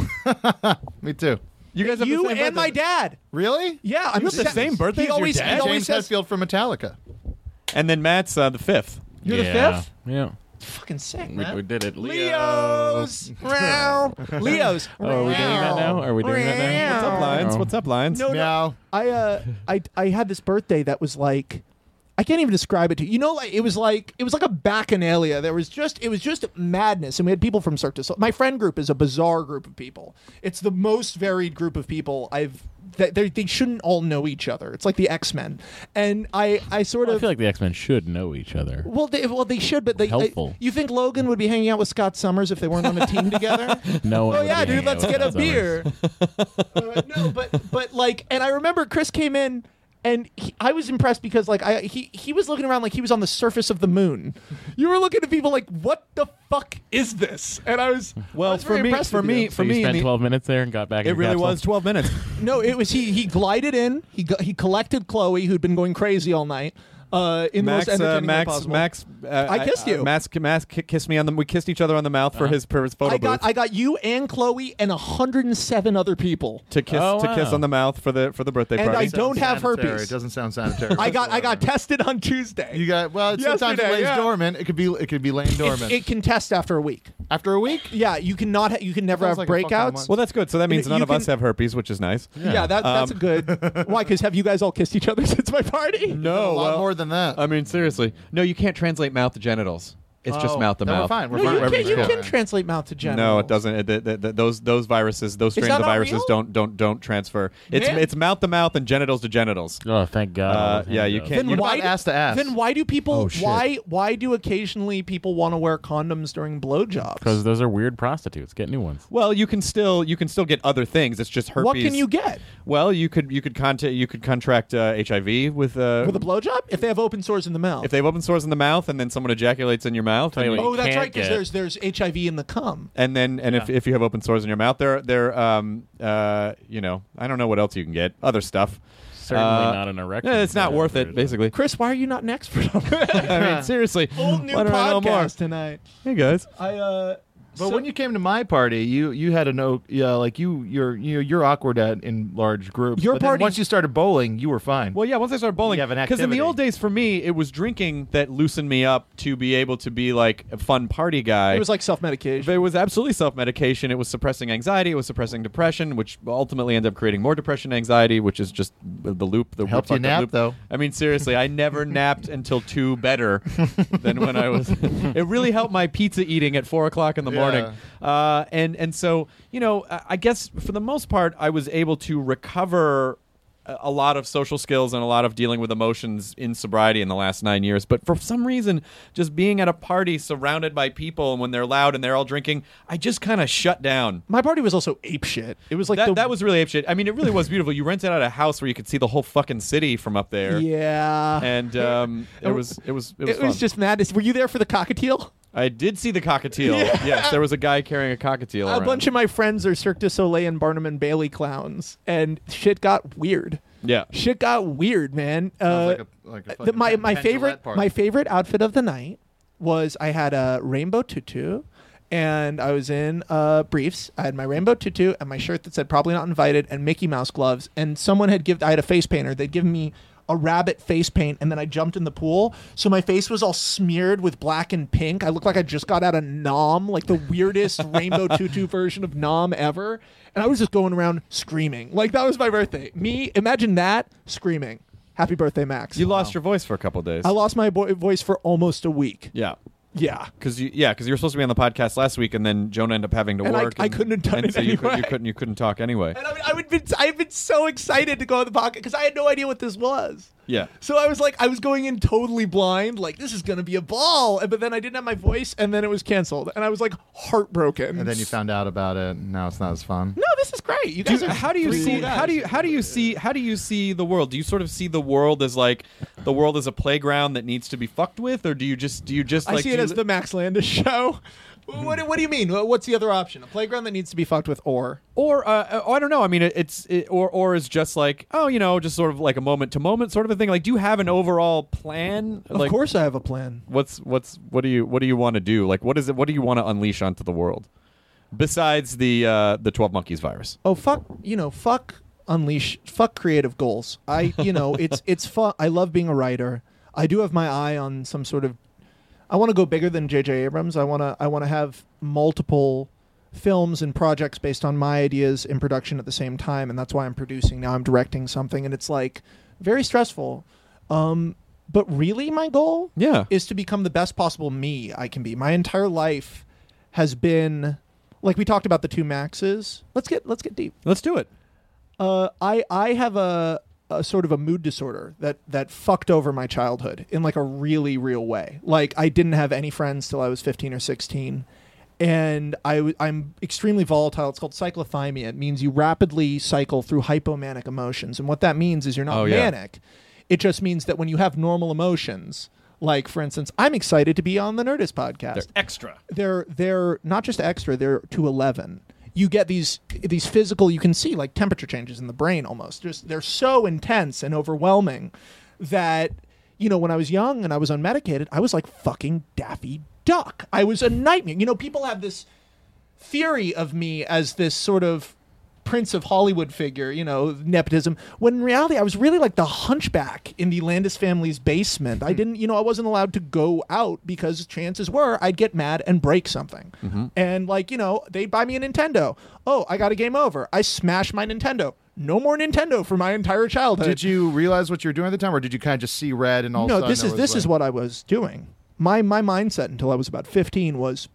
H: Me too.
G: You guys have
J: you
G: the same
J: and
G: birthday.
J: my dad.
H: Really?
J: Yeah, I'm
G: You have the same birthday
J: He
G: as your
J: always,
G: dad?
J: he always
H: James
J: says,
H: Hetfield from Metallica.
G: And then Matt's uh, the fifth.
J: "You're the
I: Yeah.
J: fifth?
I: Yeah.
J: Fucking sick,
I: We,
J: man."
I: we did it.
J: Leos. Meow. Leos.
I: Oh, are we doing that now? Are we doing that now?
G: What's up, Lions?
I: Oh.
G: What's up, Lions?
J: No, no.
H: Meow.
J: I uh I I had this birthday that was like I can't even describe it to you. You know, like it was like it was like a bacchanalia. There was just it was just madness, and we had people from Cirque du Soleil. My friend group is a bizarre group of people. It's the most varied group of people I've. That they they shouldn't all know each other. It's like the X-Men, and I I sort
I: Well, I
J: of
I: feel like the X-Men should know each other.
J: well they well they should, but they
I: Helpful.
J: I- you think Logan would be hanging out with Scott Summers if they weren't on a team together?
I: No one
J: Oh
I: would
J: yeah,
I: be
J: dude,
I: hanging
J: let's
I: out
J: get a
I: with Scott
J: beer. uh, no, but but like, and I remember Chris came in, and he, I was impressed because like I he he was looking around like he was on the surface of the moon. You were looking at people like, what the fuck is this? And I was
G: Well,
J: I was
G: for
J: very
G: me-
J: impressed
G: for
J: with
G: me-
J: you.
I: So
G: for
I: you
G: me, in
I: spent
G: the-
I: twelve minutes there and got back.
G: It
I: in
G: really
I: capsule?
G: was twelve minutes.
J: no, it was he he glided in. He got, he collected Chloe, who'd been going crazy all night. Uh, in
G: Max,
J: the most entertaining
G: uh, Max,
J: way possible.
G: Max, uh,
J: I kissed you.
G: Uh, Max, Max ki- kissed me on the. We kissed each other on the mouth for his, for his photo
J: I got
G: booth
J: I got you and Chloe and one hundred seven other people.
G: to kiss
I: Oh,
G: to kiss
I: wow.
G: on the mouth for the for the birthday
J: And
G: party.
J: I don't have
H: Sanitary.
J: herpes.
H: It doesn't sound sanitary.
J: I got I got tested on Tuesday.
H: You got well. It's sometimes it
J: Yesterday,
H: lays
J: yeah.
H: dormant. It could be. It could be laying
J: It,
H: dormant
J: it can test after a week.
H: after a week.
J: Yeah, you cannot. Ha- you can never
H: Sounds
J: have
H: like a fuck ton of
J: breakouts.
H: months.
G: Well, that's good. So that means
J: You
G: none of us
J: can-
G: have herpes, which is nice.
J: Yeah, that, that's
G: Um,
J: a good. Why? Because have you guys all kissed each other since my party?
G: No,
H: a lot
G: well,
H: more than that.
G: I mean, seriously, no, you can't translate mouth to genitals. It's just
H: Oh,
G: mouth to
H: then we're
G: mouth.
H: fine. We're
J: No,
H: fine.
J: you can,
H: Everything's
J: you
H: cool.
J: can translate mouth to genitals.
G: No, it doesn't. It, it, it, those those viruses, those strains
J: that
G: of
J: not
G: viruses
J: real?
G: don't don't don't transfer. It's
J: Man.
G: it's mouth to mouth and genitals to genitals.
I: Oh, thank God.
G: Uh, yeah, you
I: Thank
G: can't-
I: God.
J: Then
H: What
J: why
H: about
J: do,
H: ass to ass?
J: Then why do people?
H: Oh, shit.
J: why why do occasionally people want to wear condoms during blowjobs?
I: Because those are weird prostitutes. Get new ones.
G: Well, you can still you can still get other things. It's just herpes.
J: what can you get
G: Well, you could you could contact you could contract uh, H I V with uh,
J: with a blowjob if they have open sores in the mouth?
G: if they have open sores in the mouth and then someone ejaculates in your mouth.
I: Tell you
G: and,
I: what,
J: oh, that's
I: can't
J: right. Because
I: get-
J: there's there's H I V in the cum.
G: and then and if,
I: Yeah.
G: if you have open sores in your mouth, they're they're um uh you know I don't know what else you can get other stuff.
I: Certainly
G: Uh,
I: not an erection.
G: Yeah, it's not
I: but
G: worth
I: there's-
G: it. Basically,
J: Chris, why are you not an expert on it?
G: I mean seriously.
J: Whole new
G: why don't I know more?
J: podcast tonight.
G: Hey guys.
J: I uh.
H: But
J: so-
H: when you came to my party, you you had a no, yeah, like you you're you you're awkward at in large groups.
J: Your
H: but then
J: party-
H: once you started bowling, you were fine.
G: Well, yeah. Once I started bowling,
H: You have an
G: because in the
H: activity.
G: old days for me, it was drinking that loosened me up to be able to be like a fun party guy.
J: it was like self medication.
G: It was absolutely self-medication. It was suppressing anxiety. It was suppressing depression, which ultimately ended up creating more depression and anxiety, which is just the loop. The
H: Helped you
G: fucked up
H: nap,
G: loop.
H: though.
G: I mean, seriously, I never napped until two better than when I was. It really helped my pizza eating at four o'clock in the morning. Uh, and, and so, you know, I I guess for the most part, I was able to recover a a lot of social skills and a lot of dealing with emotions in sobriety in the last nine years. But for some reason, just being at a party surrounded by people and when they're loud and they're all drinking, I just kind of shut down.
J: My party was also ape shit. It was like
G: that,
J: the,
G: that was really apeshit. I mean, it really was beautiful. You rented out a house where you could see the whole fucking city from up there.
J: yeah.
G: And um, it was it was it was,
J: it was
G: fun.
J: just madness. Were you there for the cockatiel?
G: I did see the cockatiel. Yes, there was a guy carrying a cockatiel.
J: A
G: around.
J: bunch of my friends are Cirque du Soleil and Barnum and Bailey clowns, and shit got weird.
G: Yeah.
J: Shit got weird, man. Uh,
H: Sounds like a- like a
J: the-
H: fucking
J: my
H: Penn-
J: my
H: Penn
J: favorite
H: Jillette party.
J: my favorite outfit of the night was I had a rainbow tutu, and I was in uh, briefs. I had my rainbow tutu and my shirt that said "Probably Not Invited" and Mickey Mouse gloves. And someone had given I had a face painter. They'd given me a rabbit face paint, and then I jumped in the pool, so my face was all smeared with black and pink. I looked like I just got out of Nom, like the weirdest rainbow tutu version of Nom ever. And I was just going around screaming. Like, that was my birthday. Me, imagine that, screaming. Happy birthday, Max.
G: You lost your voice for a couple of days.
J: I lost my bo- voice for almost a week.
G: Yeah.
J: Yeah.
G: Because you, yeah, because you were supposed to be on the podcast last week, and then Jonah ended up having to
J: And I-
G: work.
J: I couldn't have done
G: and
J: it
G: so you, could, you
J: anyway.
G: couldn't. You couldn't talk anyway.
J: And I, mean, I would been, I've been so excited to go on the podcast because I had no idea what this was.
G: Yeah.
J: So I was like, I was going in totally blind, like, this is going to be a ball. And, but then I didn't have my voice, and then it was canceled. And I was like heartbroken.
H: And then you found out about it, and now it's not as fun.
J: No, this is great. You guys
G: Do-
J: are
G: how do you
J: three
G: see?
J: cool guys.
G: How do you? How do you see? How do you see the world? Do you sort of see the world as like the world as a playground that needs to be fucked with, or do you just do you just
J: I
G: like
J: see it
G: do you
J: as
G: li-
J: the Max Landis show. What, what do you mean? What's the other option? A playground that needs to be fucked with, or
G: or uh, oh, I don't know. I mean, it, it's it, or or is just like oh, you know, just sort of like a moment to moment sort of a thing. Like, do you have an overall plan?
J: of
G: like,
J: course I have a plan.
G: What's what's what do you what do you want to do? Like, what is it? What do you want to unleash onto the world? Besides the uh, the twelve monkeys virus.
J: Oh fuck, you know, fuck unleash, fuck creative goals. I, you know, it's it's fun. I love being a writer. I do have my eye on some sort of. I want to go bigger than J J Abrams. I want to. I want to have multiple films and projects based on my ideas in production at the same time, and that's why I'm producing now. I'm directing something, and it's like very stressful. Um, but really, my goal,
G: Yeah.
J: is to become the best possible me I can be. My entire life has been, like we talked about the two Maxes. Let's get let's get deep.
G: Let's do it.
J: Uh, I I have a, a sort of a mood disorder that that fucked over my childhood in like a really real way. Like, I didn't have any friends till I was fifteen or sixteen, and I w- I'm extremely volatile. It's called cyclothymia. It means you rapidly cycle through hypomanic emotions, and what that means is you're not
G: Oh, yeah.
J: manic. It just means that when you have normal emotions, like for instance, I'm excited to be on the Nerdist podcast.
G: They're extra.
J: they're they're not just extra, they're to eleven. You get these these physical, you can see like temperature changes in the brain almost. Just they're so intense and overwhelming that you know, when I was young and I was unmedicated, I was like fucking Daffy Duck. I was a nightmare. You know, people have this theory of me as this sort of Prince of Hollywood figure, you know, nepotism, when in reality I was really like the hunchback in the Landis family's basement. I didn't, you know, I wasn't allowed to go out because chances were I'd get mad and break something.
G: Mm-hmm.
J: And like, you know, they'd buy me a Nintendo. Oh, I got a game over. I smashed my Nintendo. No more Nintendo for my entire childhood.
H: Did you realize what you were doing at the time, or did you kind of just see red and all
J: no,
H: of a sudden
J: this
H: it
J: is
H: was
J: this
H: like-
J: is what I was doing. My my mindset until I was about fifteen was,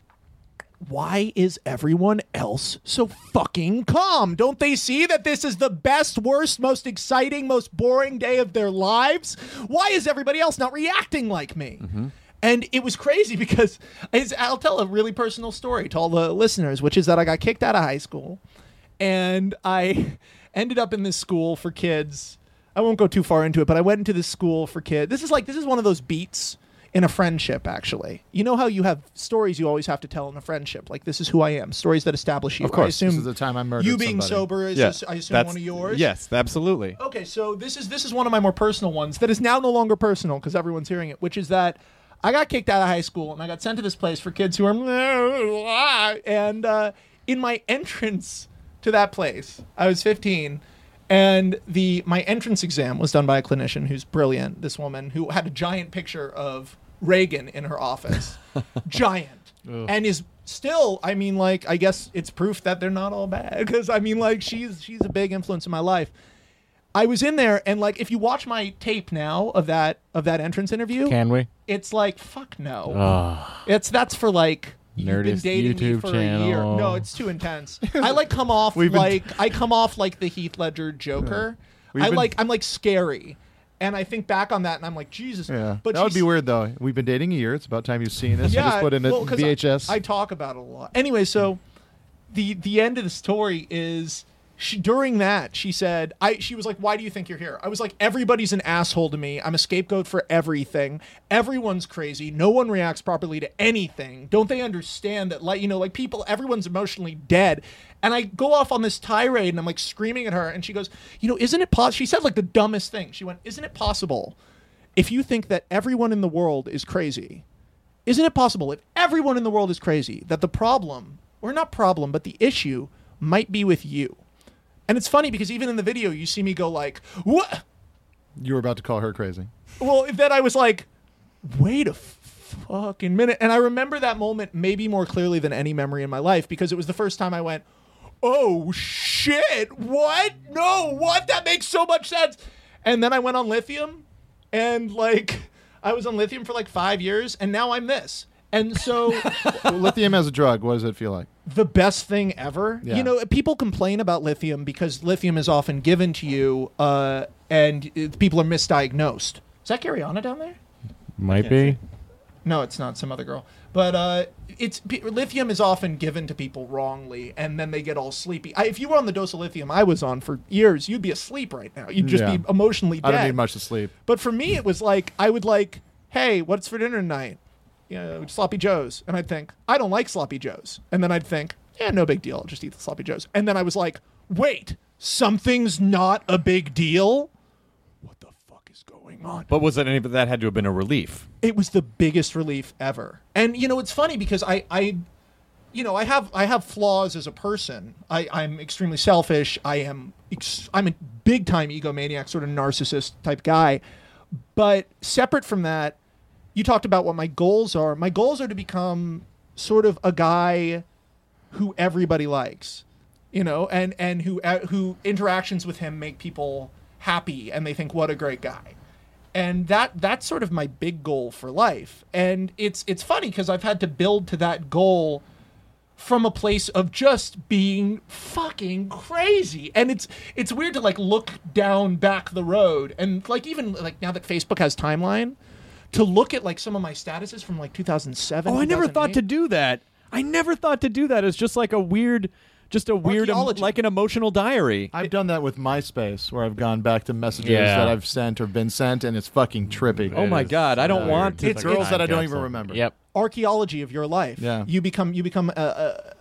J: why is everyone else so fucking calm? Don't they see that this is the best, worst, most exciting, most boring day of their lives? Why is everybody else not reacting like me?
G: Mm-hmm.
J: And it was crazy because it's, I'll tell a really personal story to all the listeners, which is that I got kicked out of high school and I ended up in this school for kids. I won't go too far into it, but I went into this school for kids. This is like, this is one of those beats in a friendship, actually. You know how you have stories you always have to tell in a friendship? Like, this is who I am. Stories that establish you.
H: Of course,
J: I assume
H: this is the time I murdered
J: you being
H: somebody.
J: sober is,
G: Yeah,
J: this, I assume,
G: that's-
J: one of yours?
G: Yes, absolutely.
J: Okay, so this is this is one of my more personal ones that is now no longer personal because everyone's hearing it, which is that I got kicked out of high school and I got sent to this place for kids who are... And uh, in my entrance to that place, I was fifteen, and the my entrance exam was done by a clinician who's brilliant, this woman, who had a giant picture of Reagan in her office. Giant. And is still, I mean, like, I guess it's proof that they're not all bad. Because, I mean, like, she's she's a big influence in my life. I was in there, and, like, if you watch my tape now of that of that entrance interview,
I: Can we?
J: it's like, fuck no.
I: Oh,
J: It's That's for, like, you've been
I: Nerdist
J: dating me
I: YouTube
J: for a year.
I: channel.
J: No, it's too intense. I, like, come off
H: We've been-
J: like, I come off like the Heath Ledger Joker.
H: We've
J: I
H: been-
J: like, I'm, like, scary. And I think back on that, and I'm like, Jesus.
H: Yeah,
J: But
H: that would
J: she's-
H: be weird though. We've been dating a year. It's about time you've seen this. You just put in a
J: well, 'cause
H: V H S.
J: I, I talk about it a lot. Anyway, so the the end of the story is she during that she said I she was like, why do you think you're here? I was like, everybody's an asshole to me. I'm a scapegoat for everything. Everyone's crazy. No one reacts properly to anything. Don't they understand that, like, you know, like people, everyone's emotionally dead. And I go off on this tirade and I'm like screaming at her and she goes, you know, isn't it possible? She said like the dumbest thing. She went, isn't it possible if you think that everyone in the world is crazy? Isn't it possible if everyone in the world is crazy that the problem, or not problem, but the issue might be with you? And it's funny because even in the video, you see me go like, what?
H: You were about to call her crazy.
J: Well, then I was like, wait a fucking minute. And I remember that moment maybe more clearly than any memory in my life because it was the first time I went, oh shit, what? No, what? That makes so much sense. And then I went on lithium and like, I was on lithium for like five years and now I'm this. And so
H: Well, lithium as a drug, what does it feel like?
J: the best thing ever.
H: Yeah.
J: You know, people complain about lithium because lithium is often given to you uh, and it, people are misdiagnosed. Is that Garyana down there?
I: might be.
J: No, it's not. Some other girl. But uh, it's p- lithium is often given to people wrongly, and then they get all sleepy. I, if you were on the dose of lithium I was on for years, you'd be asleep right now. You'd just
H: Yeah.
J: be emotionally dead.
H: I don't need much to sleep.
J: But for me, it was like I would like, hey, what's for dinner tonight? You know, sloppy joes, and I'd think I don't like sloppy joes, and then I'd think, yeah, no big deal. I'll just eat the sloppy joes, and then I was like, wait, something's not a big deal. What the fuck is going on?
G: But was that any of that had to have been a relief?
J: It was the biggest relief ever. And you know, it's funny because I, I, you know, I have I have flaws as a person. I, I'm extremely selfish. I am ex- I'm a big time egomaniac, sort of narcissist type guy. But separate from that, you talked about what my goals are. My goals are to become sort of a guy who everybody likes, you know, and and who uh, who interactions with him make people happy and they think what a great guy. And that that's sort of my big goal for life. And it's it's funny because I've had to build to that goal from a place of just being fucking crazy. And it's it's weird to like look down back the road and like even like now that Facebook has timeline, to look at like some of my statuses from like two thousand seven.
G: Oh, I never thought to do that. I never thought to do that. It's just like a weird, just a weird, em-
J: Archaeology.
G: like an emotional diary.
H: I've done that with MySpace, where I've gone back to messages
I: Yeah.
H: that I've sent or been sent, and it's fucking trippy.
G: Oh my
I: is
G: God, I don't
I: weird.
G: want to.
J: It's
H: girls that I don't
I: Time
H: even
I: capsule.
H: remember.
I: Yep.
J: archaeology of your life.
H: Yeah.
J: You become you become a,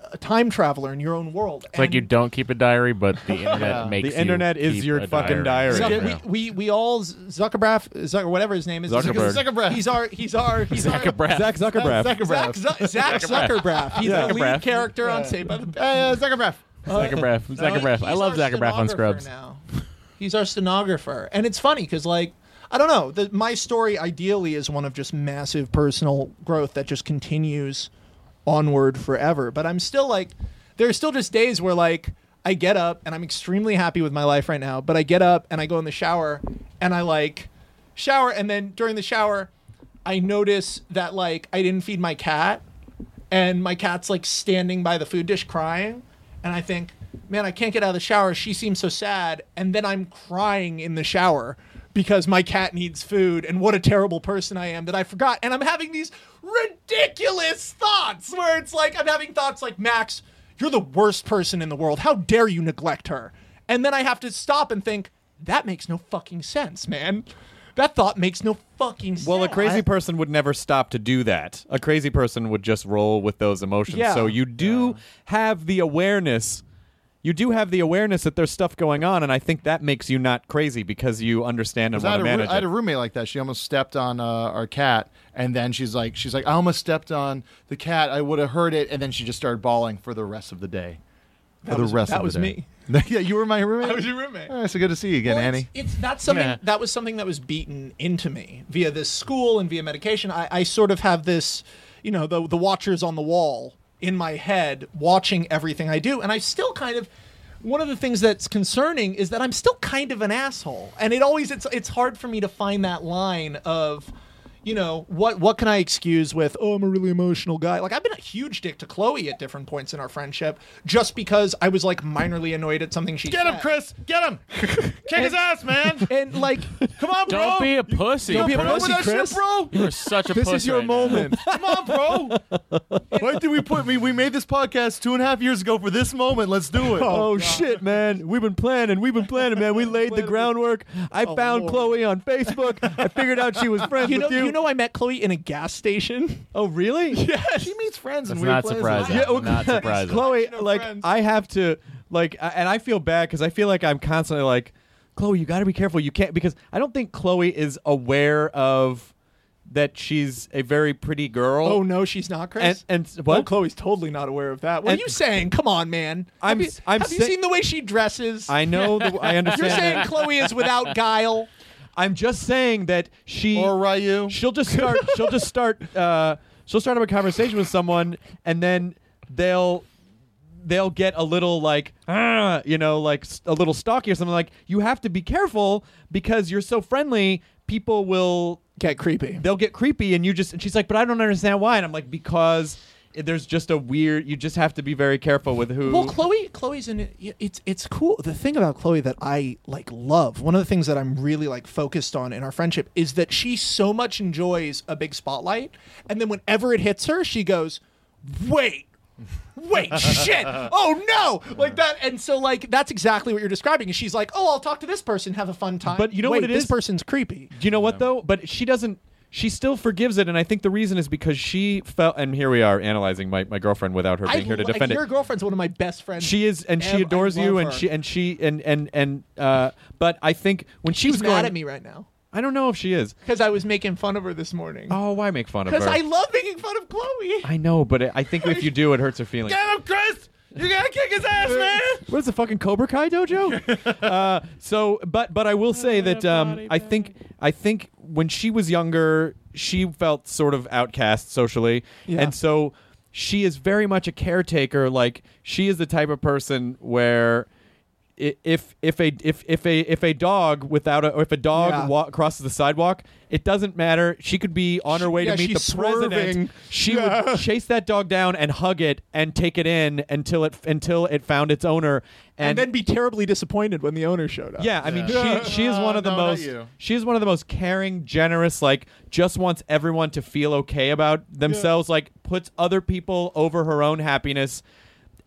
J: a time traveler in your own world.
I: It's like you don't keep a diary, but the internet
H: Yeah.
I: makes
G: The
I: you
G: internet is
I: keep
G: your
I: a
G: fucking diary.
J: So
I: Yeah.
J: we, we we all Zuckerberg, Zucker, whatever his name is,
I: Zuckerberg.
H: Zuckerberg.
J: He's our he's our he's our
I: Zuckerberg.
G: Zach Zuckerberg.
J: Zach, Zu- Zach Zuckerberg. He's
G: Yeah.
J: the lead
I: Zuckerberg.
J: character on
H: Yeah.
J: Saved by the Bell.
H: Hey, uh, Zuckerberg.
I: Zuckerberg. Zuckerberg. I
J: He's
I: love
J: our
I: Zuckerberg on
J: stenographer
I: Scrubs.
J: Now. He's our stenographer, and it's funny because like I don't know, the, my story ideally is one of just massive personal growth that just continues onward forever. But I'm still like, there are still just days where like I get up and I'm extremely happy with my life right now. But I get up and I go in the shower and I like shower, and then during the shower, I notice that like I didn't feed my cat, and my cat's like standing by the food dish crying, and I think, man, I can't get out of the shower. She seems so sad, and then I'm crying in the shower because my cat needs food, and what a terrible person I am that I forgot. And I'm having these ridiculous thoughts where it's like I'm having thoughts like, Max, you're the worst person in the world. How dare you neglect her? And then I have to stop and think, that makes no fucking sense, man. That thought makes no fucking sense.
G: Well, a crazy person would never stop to do that. A crazy person would just roll with those emotions.
J: Yeah.
G: So you do have the awareness. You do have the awareness that there's stuff going on, and I think that makes you not crazy because you understand and
H: I
G: want
H: had,
G: to
H: a, roo-
G: manage
H: I had
G: it.
H: a roommate like that. She almost stepped on uh, our cat, and then she's like, "She's like, I almost stepped on the cat. I would have heard it." And then she just started bawling for the rest of the day. For
J: That
H: the
J: was-
H: rest
J: that
H: of
J: was
H: the day.
J: me.
H: Yeah, you were my roommate.
J: I was your roommate.
H: Oh, so good to see you again,
J: Well,
H: Annie.
J: It's, it's that's something
I: Yeah.
J: that was something that was beaten into me via this school and via medication. I, I sort of have this, you know, the the watchers on the wall in my head watching everything I do, and I still kind of. One of the things that's concerning is that I'm still kind of an asshole, and it always it's it's hard for me to find that line of, you know, what what can I excuse with, oh, I'm a really emotional guy. Like, I've been a huge dick to Chloe at different points in our friendship just because I was like minorly annoyed at something she
H: Get
J: said.
H: him, Chris! Get him! Kick his ass, man!
J: And like,
H: Come on, bro!
I: Don't be a pussy.
J: Don't be a
H: Put up
J: pussy,
H: with that
J: Chris.
H: shit, bro!
I: You're such a
H: This
I: pussy.
H: is your
I: right now.
H: moment. Come on, bro. Why did we put me? We made this podcast two and a half years ago for this moment. Let's do it.
G: Oh, shit, man. We've been planning. We've been planning, man. We laid the groundwork. I found
J: Lord.
G: Chloe on Facebook. I figured out she was friends
J: you know,
G: with you.
J: you know, I met Chloe in a gas station.
G: Oh, really?
J: Yes.
H: She meets friends in
I: That's
H: weird
I: not
H: places.
I: surprising.
G: Yeah, well,
I: Not surprising.
G: Chloe,
J: No
G: like,
J: friends.
G: I have to, like, I- and I feel bad because I feel like I'm constantly like, Chloe, you got to be careful. You can't, because I don't think Chloe is aware of that she's a very pretty girl.
J: Oh no, she's not, Chris.
G: And, and what?
J: Oh, Chloe's totally not aware of that. What
G: And-
J: are you saying? Come on, man.
G: I'm
J: have you,
G: s- I'm
J: have you
G: sa-
J: seen the way she dresses?
G: I know, the, I understand.
J: You're saying
G: that.
J: Chloe is without guile.
G: I'm just saying that she
H: Or Ryu.
G: she'll just start she'll just start uh, she'll start up a conversation with someone, and then they'll they'll get a little like ah, you know, like s- a little stalky or something. Like, you have to be careful because you're so friendly, people will
J: Get creepy.
G: they'll get creepy, and you just and she's like, but I don't understand why. And I'm like, because there's just a weird, you just have to be very careful with who.
J: Well, Chloe, Chloe's in it. It's it's cool. The thing about Chloe that I like love, one of the things that I'm really like focused on in our friendship is that she so much enjoys a big spotlight, and then whenever it hits her, she goes, "Wait, wait, shit, oh no!" Like that. And so like that's exactly what you're describing. And she's like, "Oh, I'll talk to this person, have a fun time."
G: But you know
J: Wait,
G: what it
J: this
G: is?
J: person's creepy.
G: Do you know what though? But she doesn't. She still forgives it, and I think the reason is because she felt. And here we are analyzing my, my girlfriend without her being
J: I
G: here to
J: like,
G: defend
J: your
G: it.
J: girlfriend's one of my best friends.
G: She is, and she
J: ever.
G: adores
J: I
G: you,
J: love
G: and
J: her.
G: she and she and and and. Uh, but I think when she
J: She's
G: was
J: mad
G: going,
J: at me right now
G: I don't know if she is.
J: because I was making fun of her this morning.
G: Oh, why make fun of her?
J: Because I love making fun of Chloe.
G: I know, but I think if you do, it hurts her feelings.
H: Get him, Chris! You gotta kick his ass, man!
G: What is the fucking Cobra Kai dojo? uh, so, but but I will say that um, I think I think when she was younger, she felt sort of outcast socially,
J: Yeah.
G: and so she is very much a caretaker. Like, she is the type of person where i- if if a if if a if a dog without a or if a dog
J: Yeah.
G: wa- crosses the sidewalk, it doesn't matter. She could be on her way
J: Yeah,
G: to meet the
J: she's
G: president.
J: swerving.
G: She
J: Yeah.
G: would chase that dog down and hug it and take it in until it until it found its owner,
J: And,
G: and,
J: then be terribly disappointed when the owner showed up.
G: yeah, I mean,
H: Yeah.
G: she she is one of the
H: No, not
G: most
H: you.
G: she is one of the most caring, generous, like, just wants everyone to feel okay about themselves, like, puts other people over her own happiness.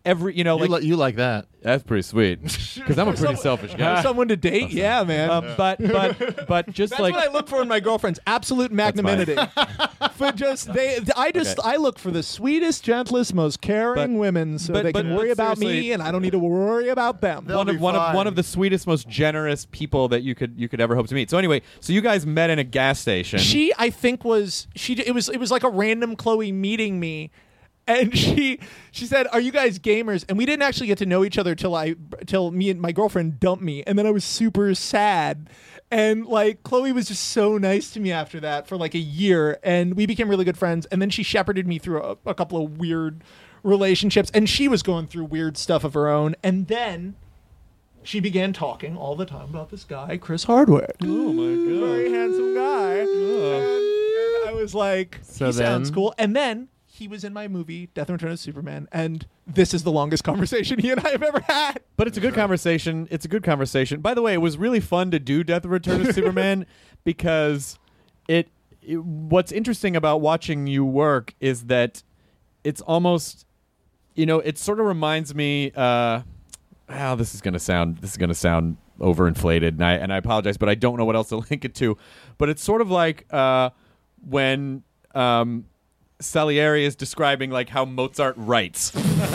G: every you know
H: You,
G: like
H: li- you like that?
G: that's pretty sweet because I'm a pretty selfish guy.
J: Someone to date, yeah, man.
G: Um, but but but just
J: That's
G: like
J: what I look for in my girlfriends: absolute magnanimity. For just they, I just
G: Okay.
J: I look for the sweetest, gentlest, most caring
G: But-
J: women, so
G: but-
J: they
G: but-
J: can
G: but
J: worry about me,
G: seriously-
J: and I don't need to worry about them.
H: They'll
G: one of
H: be
G: one of
H: fine.
G: one of the sweetest, most generous people that you could you could ever hope to meet. So anyway, so you guys met in a gas station.
J: She, I think, was she. It was it was like a random Chloe meeting me, and she she said, "Are you guys gamers?" And we didn't actually get to know each other till I till me and my girlfriend dumped me, and then I was super sad. And like Chloe was just so nice to me after that for like a year, and we became really good friends. And then she shepherded me through a, a couple of weird relationships, and she was going through weird stuff of her own. And then she began talking all the time about this guy, Chris Hardwick.
G: oh my god.
J: Very handsome guy. And, and I was like,
I: So
J: he sounds
I: then-
J: cool. And then he was in my movie, Death and Return of Superman, and this is the longest conversation he and I have ever had.
G: But it's a good conversation. It's a good conversation. By the way, it was really fun to do Death and Return of Superman because it, it. What's interesting about watching you work is that it's almost, you know, it sort of reminds me. Uh, oh, this is gonna sound. This is gonna sound overinflated, and I and I apologize, but I don't know what else to link it to. But it's sort of like uh, when. Um, Salieri is describing like how Mozart writes,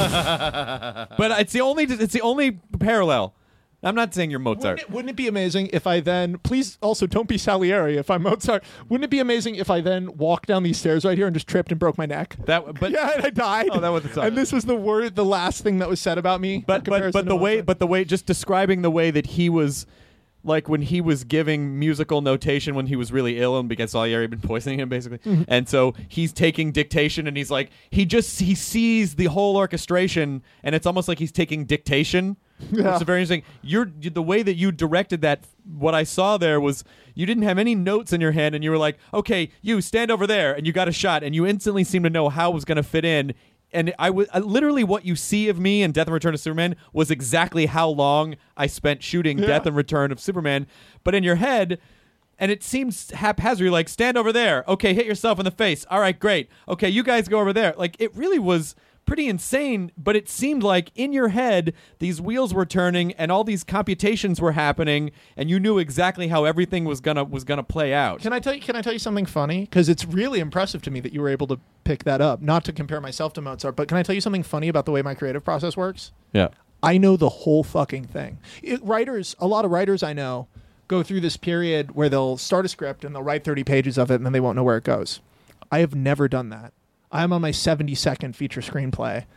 G: but it's the only it's the only parallel. I'm not saying you're Mozart.
J: Wouldn't it, wouldn't it be amazing if I then, please also don't be Salieri if I'm Mozart. Wouldn't it be amazing if I then walked down these stairs right here and just tripped and broke my neck?
G: That, but
J: Yeah, and I died.
G: Oh, that was the song.
J: And this was the word, the last thing that was said about me. in
G: but but
J: comparison
G: but
J: to
G: the way
J: Mozart.
G: but the way just describing the way that he was. Like when he was giving musical notation when he was really ill and because Salieri had been poisoning him basically,
J: Mm-hmm.
G: and so he's taking dictation and he's like he just he sees the whole orchestration and it's almost like he's taking dictation.
J: Yeah.
G: It's very interesting. You're the way that you directed that. What I saw there was you didn't have any notes in your hand and you were like, okay, you stand over there, and you got a shot and you instantly seemed to know how it was going to fit in. And I was uh, literally what you see of me in Death and Return of Superman was exactly how long I spent shooting
J: Yeah.
G: Death and Return of Superman. But in your head, and it seems haphazard, you're like, stand over there. Okay, hit yourself in the face. All right, great. Okay, you guys go over there. Like, it really was pretty insane, but it seemed like in your head, these wheels were turning and all these computations were happening, and you knew exactly how everything was gonna was gonna play out.
J: Can I tell you? Can I tell you something funny? Because it's really impressive to me that you were able to pick that up. Not to compare myself to Mozart, but can I tell you something funny about the way my creative process works?
G: Yeah.
J: I know the whole fucking thing. It, writers, a lot of writers I know, go through this period where they'll start a script and they'll write thirty pages of it, and then they won't know where it goes. I have never done that. I'm on my seventy-second feature screenplay.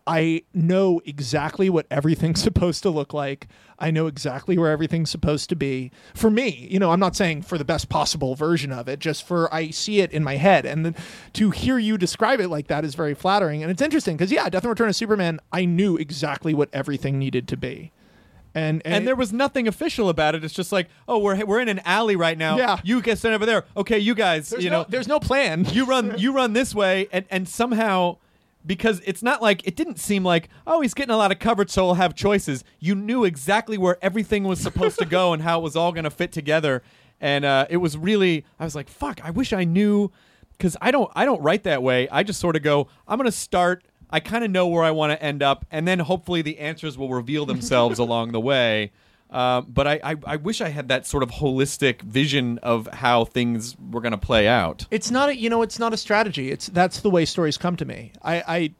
J: I know exactly what everything's supposed to look like. I know exactly where everything's supposed to be. For me, you know, I'm not saying for the best possible version of it, just for I see it in my head. And then to hear you describe it like that is very flattering. And it's interesting because, yeah, Death and Return of Superman, I knew exactly what everything needed to be. And, and,
G: And there was nothing official about it. It's just like, oh, we're we're in an alley right now.
J: Yeah.
G: You guys stand over there. Okay, you guys,
J: there's
G: you
J: no,
G: know,
J: there's no plan.
G: you run you run this way, and and somehow, because it's not like it didn't seem like, oh, he's getting a lot of coverage, so he'll have choices. You knew exactly where everything was supposed to go and how it was all going to fit together, and uh, it was really. I was like, fuck, I wish I knew, because I don't I don't write that way. I just sort of go, I'm going to start. I kind of know where I want to end up, and then hopefully the answers will reveal themselves along the way. Um, but I, I, I wish I had that sort of holistic vision of how things were going to play out.
J: It's not a, you know, it's not a strategy. It's that's the way stories come to me. I, I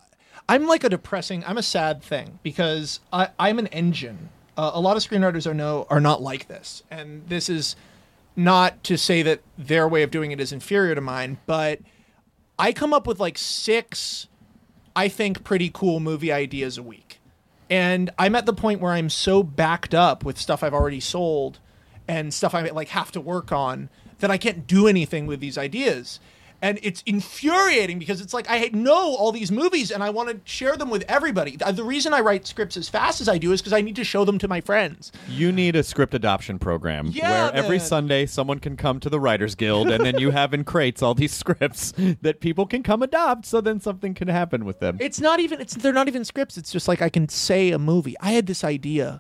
J: I'm like a depressing. I'm a sad thing because I, I'm an engine. Uh, a lot of screenwriters are no are not like this, and this is not to say that their way of doing it is inferior to mine, but I come up with like six, I think, pretty cool movie ideas a week. And I'm at the point where I'm so backed up with stuff I've already sold and stuff I like have to work on that I can't do anything with these ideas. And it's infuriating because it's like I know all these movies and I want to share them with everybody. The reason I write scripts as fast as I do is because I need to show them to my friends.
G: You need a script adoption program
J: Yeah,
G: where every
J: man.
G: Sunday someone can come to the Writers Guild and then you have in crates all these scripts that people can come adopt, so then something can happen with them.
J: It's not even it's they're not even scripts. It's just like I can say a movie. I had this idea.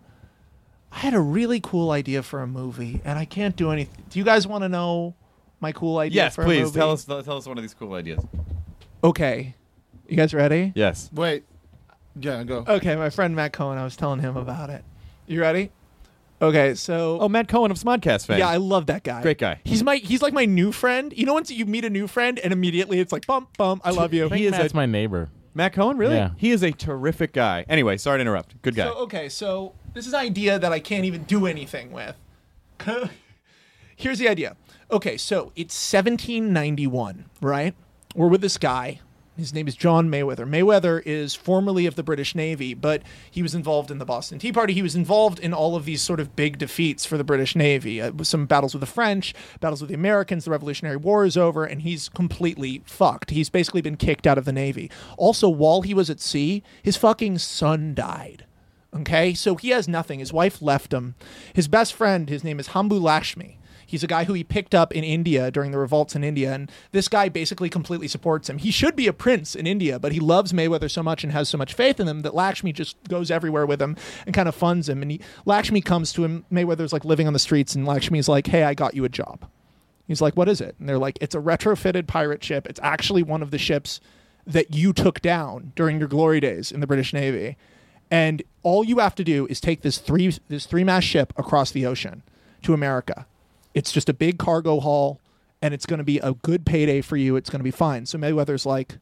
J: I had a really cool idea for a movie and I can't do anything. Do you guys want to know my cool idea
G: Yes,
J: for a
G: please
J: movie?
G: tell us tell us one of these cool ideas.
J: Okay. You guys ready?
G: Yes.
H: Wait, Yeah, go.
J: Okay, my friend Matt Cohen, I was telling him about it. You ready? Okay, so
G: Oh, Matt Cohen of Smodcast fame.
J: yeah, I love that guy.
G: Great guy.
J: He's my he's like my new friend. You know, once you meet a new friend and immediately it's like bump bump, I love you.
I: I think
G: He is
I: Matt's
G: a-
I: my neighbor.
G: Matt Cohen, really?
I: Yeah.
G: He is a terrific guy. Anyway, sorry to interrupt. Good guy.
J: So okay, so this is an idea that I can't even do anything with. Here's the idea. Okay, so it's seventeen ninety-one, right? We're with this guy. His name is John Mayweather. Mayweather is formerly of the British Navy, but he was involved in the Boston Tea Party. He was involved in all of these sort of big defeats for the British Navy. Uh, some battles with the French, battles with the Americans. The Revolutionary War is over, and he's completely fucked. He's basically been kicked out of the Navy. Also, while he was at sea, his fucking son died. Okay? So he has nothing. His wife left him. His best friend, his name is Hambu Lakshmi. He's a guy who he picked up in India during the revolts in India, and this guy basically completely supports him. He should be a prince in India, but he loves Mayweather so much and has so much faith in him that Lakshmi just goes everywhere with him and kind of funds him. And he, Lakshmi comes to him. Mayweather's like living on the streets, and Lakshmi's like, hey, I got you a job. He's like, what is it? And they're like, it's a retrofitted pirate ship. It's actually one of the ships that you took down during your glory days in the British Navy. And all you have to do is take this three this three-mast ship across the ocean to America. It's just a big cargo haul, and it's going to be a good payday for you. It's going to be fine. So Mayweather's like,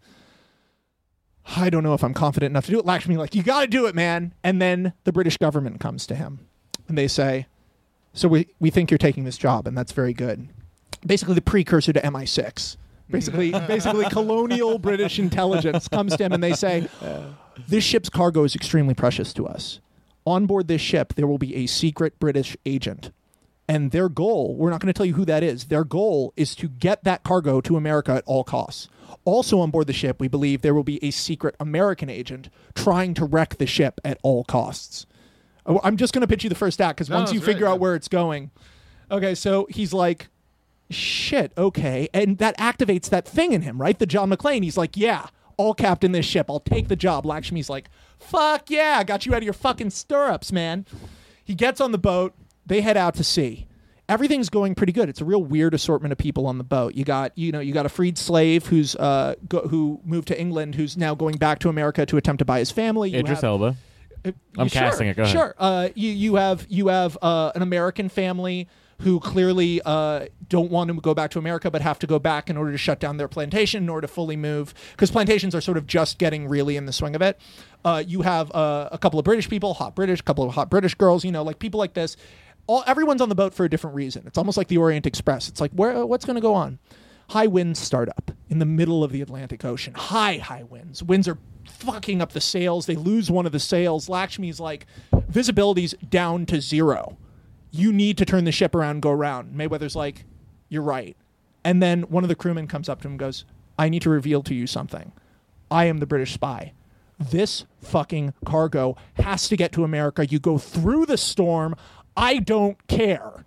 J: I don't know if I'm confident enough to do it. Lakshmi like, you got to do it, man. And then the British government comes to him, and they say, so we, we think you're taking this job, and that's very good. Basically the precursor to M I six. Basically, basically colonial British intelligence comes to him, and they say, this ship's cargo is extremely precious to us. On board this ship, there will be a secret British agent. And their goal, we're not going to tell you who that is, their goal is to get that cargo to America at all costs. Also on board the ship, we believe there will be a secret American agent trying to wreck the ship at all costs. I'm just going to pitch you the first act, because
H: No,
J: once you
H: that's right,
J: figure out
H: yeah.
J: where it's going. Okay, so he's like, shit, okay. And that activates that thing in him, right? The John McClane. He's like, yeah, I'll captain this ship. I'll take the job. Lakshmi's like, fuck yeah, I got you out of your fucking stirrups, man. He gets on the boat. They head out to sea. Everything's going pretty good. It's a real weird assortment of people on the boat. You got, you know, you got a freed slave who's uh go, who moved to England, who's now going back to America to attempt to buy his family. You
I: Idris
J: have-
I: Elba.
J: Uh,
I: I'm
J: sure,
I: casting it. Go ahead.
J: Sure. Uh, you you have you have uh, an American family who clearly uh, don't want to go back to America, but have to go back in order to shut down their plantation, in order to fully move, because plantations are sort of just getting really in the swing of it. Uh, you have uh, a couple of British people, hot British, a couple of hot British girls, you know, like people like this. All everyone's on the boat for a different reason. It's almost like the Orient Express. It's like, where what's going to go on? High winds start up in the middle of the Atlantic Ocean. High, high winds. Winds are fucking up the sails. They lose one of the sails. Lakshmi's like, visibility's down to zero. You need to turn the ship around and go around. Mayweather's like, you're right. And then one of the crewmen comes up to him and goes, I need to reveal to you something. I am the British spy. This fucking cargo has to get to America. You go through the storm. I don't care.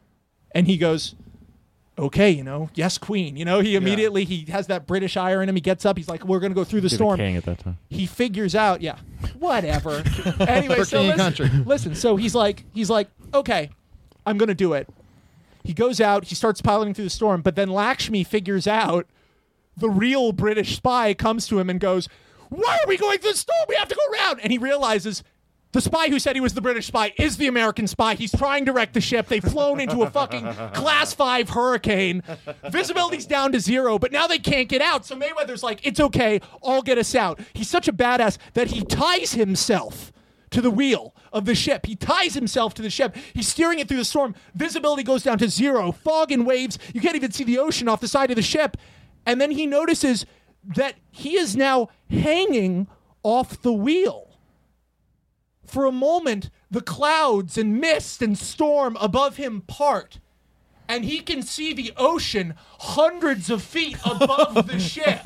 J: And he goes, okay, you know, yes, queen. You know, he immediately, he has that British ire in him. He gets up. He's like, we're going to go through the
I: Be the
J: storm.
I: king at that time.
J: He figures out, yeah, whatever. Anyway,
H: For
J: so
H: king and
J: listen,
H: country.
J: listen, so he's like, he's like, okay, I'm going to do it. He goes out, he starts piloting through the storm, but then Lakshmi figures out the real British spy comes to him and goes, why are we going through the storm? We have to go around. And he realizes the spy who said he was the British spy is the American spy. He's trying to wreck the ship. They've flown into a fucking class five hurricane. Visibility's down to zero, but now they can't get out. So Mayweather's like, it's okay. I'll get us out. He's such a badass that he ties himself to the wheel of the ship. He ties himself to the ship. He's steering it through the storm. Visibility goes down to zero. Fog and waves. You can't even see the ocean off the side of the ship. And then he notices that he is now hanging off the wheel. For a moment, the clouds and mist and storm above him part, and he can see the ocean hundreds of feet above the ship.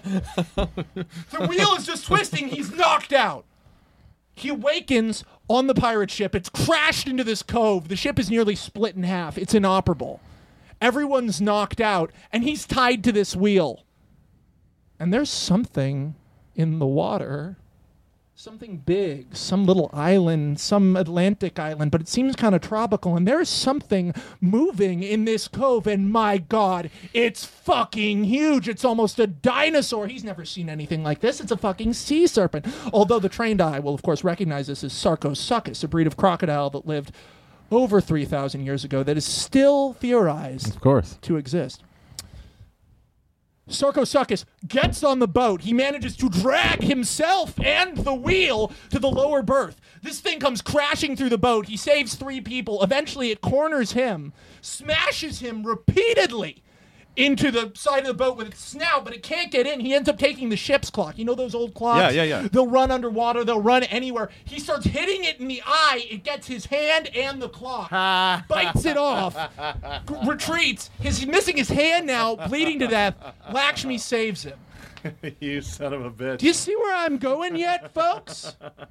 J: The wheel is just twisting. He's knocked out. He awakens on the pirate ship. It's crashed into this cove. The ship is nearly split in half. It's inoperable. Everyone's knocked out, and he's tied to this wheel. And there's something in the water something big, some little island, some Atlantic island, but it seems kind of tropical, and there's something moving in this cove, and my God, it's fucking huge. It's almost a dinosaur. He's never seen anything like this. It's a fucking sea serpent. Although the trained eye will, of course, recognize this as Sarcosuchus, a breed of crocodile that lived over three thousand years ago that is still theorized
I: Of course.
J: to exist. Sarcosuchus gets on the boat. He manages to drag himself and the wheel to the lower berth. This thing comes crashing through the boat. He saves three people. Eventually, it corners him, smashes him repeatedly into the side of the boat with its snout, but it can't get in. He ends up taking the ship's clock. You know those old clocks?
G: Yeah, yeah, yeah.
J: They'll run underwater. They'll run anywhere. He starts hitting it in the eye. It gets his hand and the clock. Bites it off. G- retreats. He's missing his hand now, bleeding to death. Lakshmi saves him.
H: You son of a bitch.
J: Do you see where I'm going yet, folks?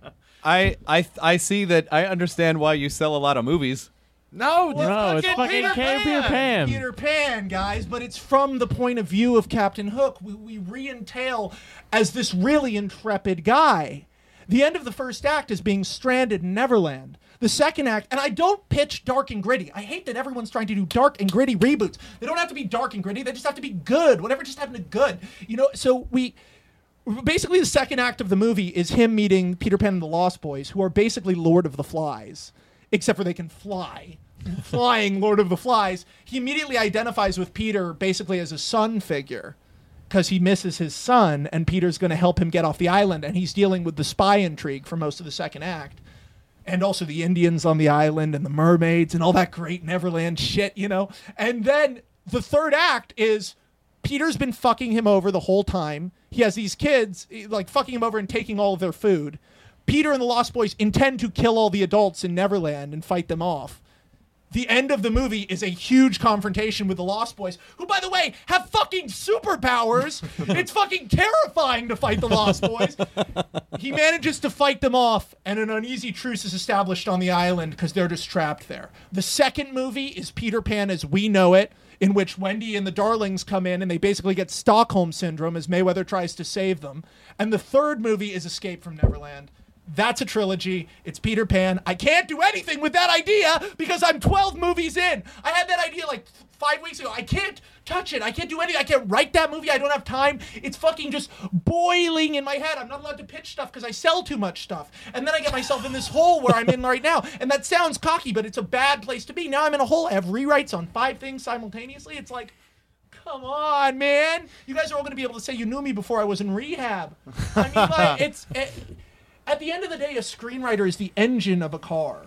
G: I, I, I see that. I understand why you sell a lot of movies.
H: No,
I: No, it's fucking
J: Peter
I: Peter
J: Pan.
I: Pan.
J: Peter Pan, guys, but it's from the point of view of Captain Hook. We, we re-entail as this really intrepid guy. The end of the first act is being stranded in Neverland. The second act, and I don't pitch dark and gritty. I hate that everyone's trying to do dark and gritty reboots. They don't have to be dark and gritty. They just have to be good. Whatever just happened to good. You know, so we... Basically, the second act of the movie is him meeting Peter Pan and the Lost Boys, who are basically Lord of the Flies, except for they can fly. Flying Lord of the Flies. He immediately identifies with Peter basically as a son figure because he misses his son, and Peter's going to help him get off the island, and he's dealing with the spy intrigue for most of the second act. And also the Indians on the island and the mermaids and all that great Neverland shit, you know? And then the third act is Peter's been fucking him over the whole time. He has these kids, like, fucking him over and taking all of their food. Peter and the Lost Boys intend to kill all the adults in Neverland and fight them off. The end of the movie is a huge confrontation with the Lost Boys, who, by the way, have fucking superpowers. It's fucking terrifying to fight the Lost Boys. He manages to fight them off, and an uneasy truce is established on the island because they're just trapped there. The second movie is Peter Pan as we know it, in which Wendy and the Darlings come in and they basically get Stockholm Syndrome as Mayweather tries to save them. And the third movie is Escape from Neverland. That's a trilogy. It's Peter Pan. I can't do anything with that idea because I'm twelve movies in. I had that idea like five weeks ago. I can't touch it. I can't do anything. I can't write that movie. I don't have time. It's fucking just boiling in my head. I'm not allowed to pitch stuff because I sell too much stuff. And then I get myself in this hole where I'm in right now. And that sounds cocky, but it's a bad place to be. Now I'm in a hole. I have rewrites on five things simultaneously. It's like, come on, man. You guys are all going to be able to say you knew me before I was in rehab. I mean, like, it's... It, At the end of the day, a screenwriter is the engine of a car.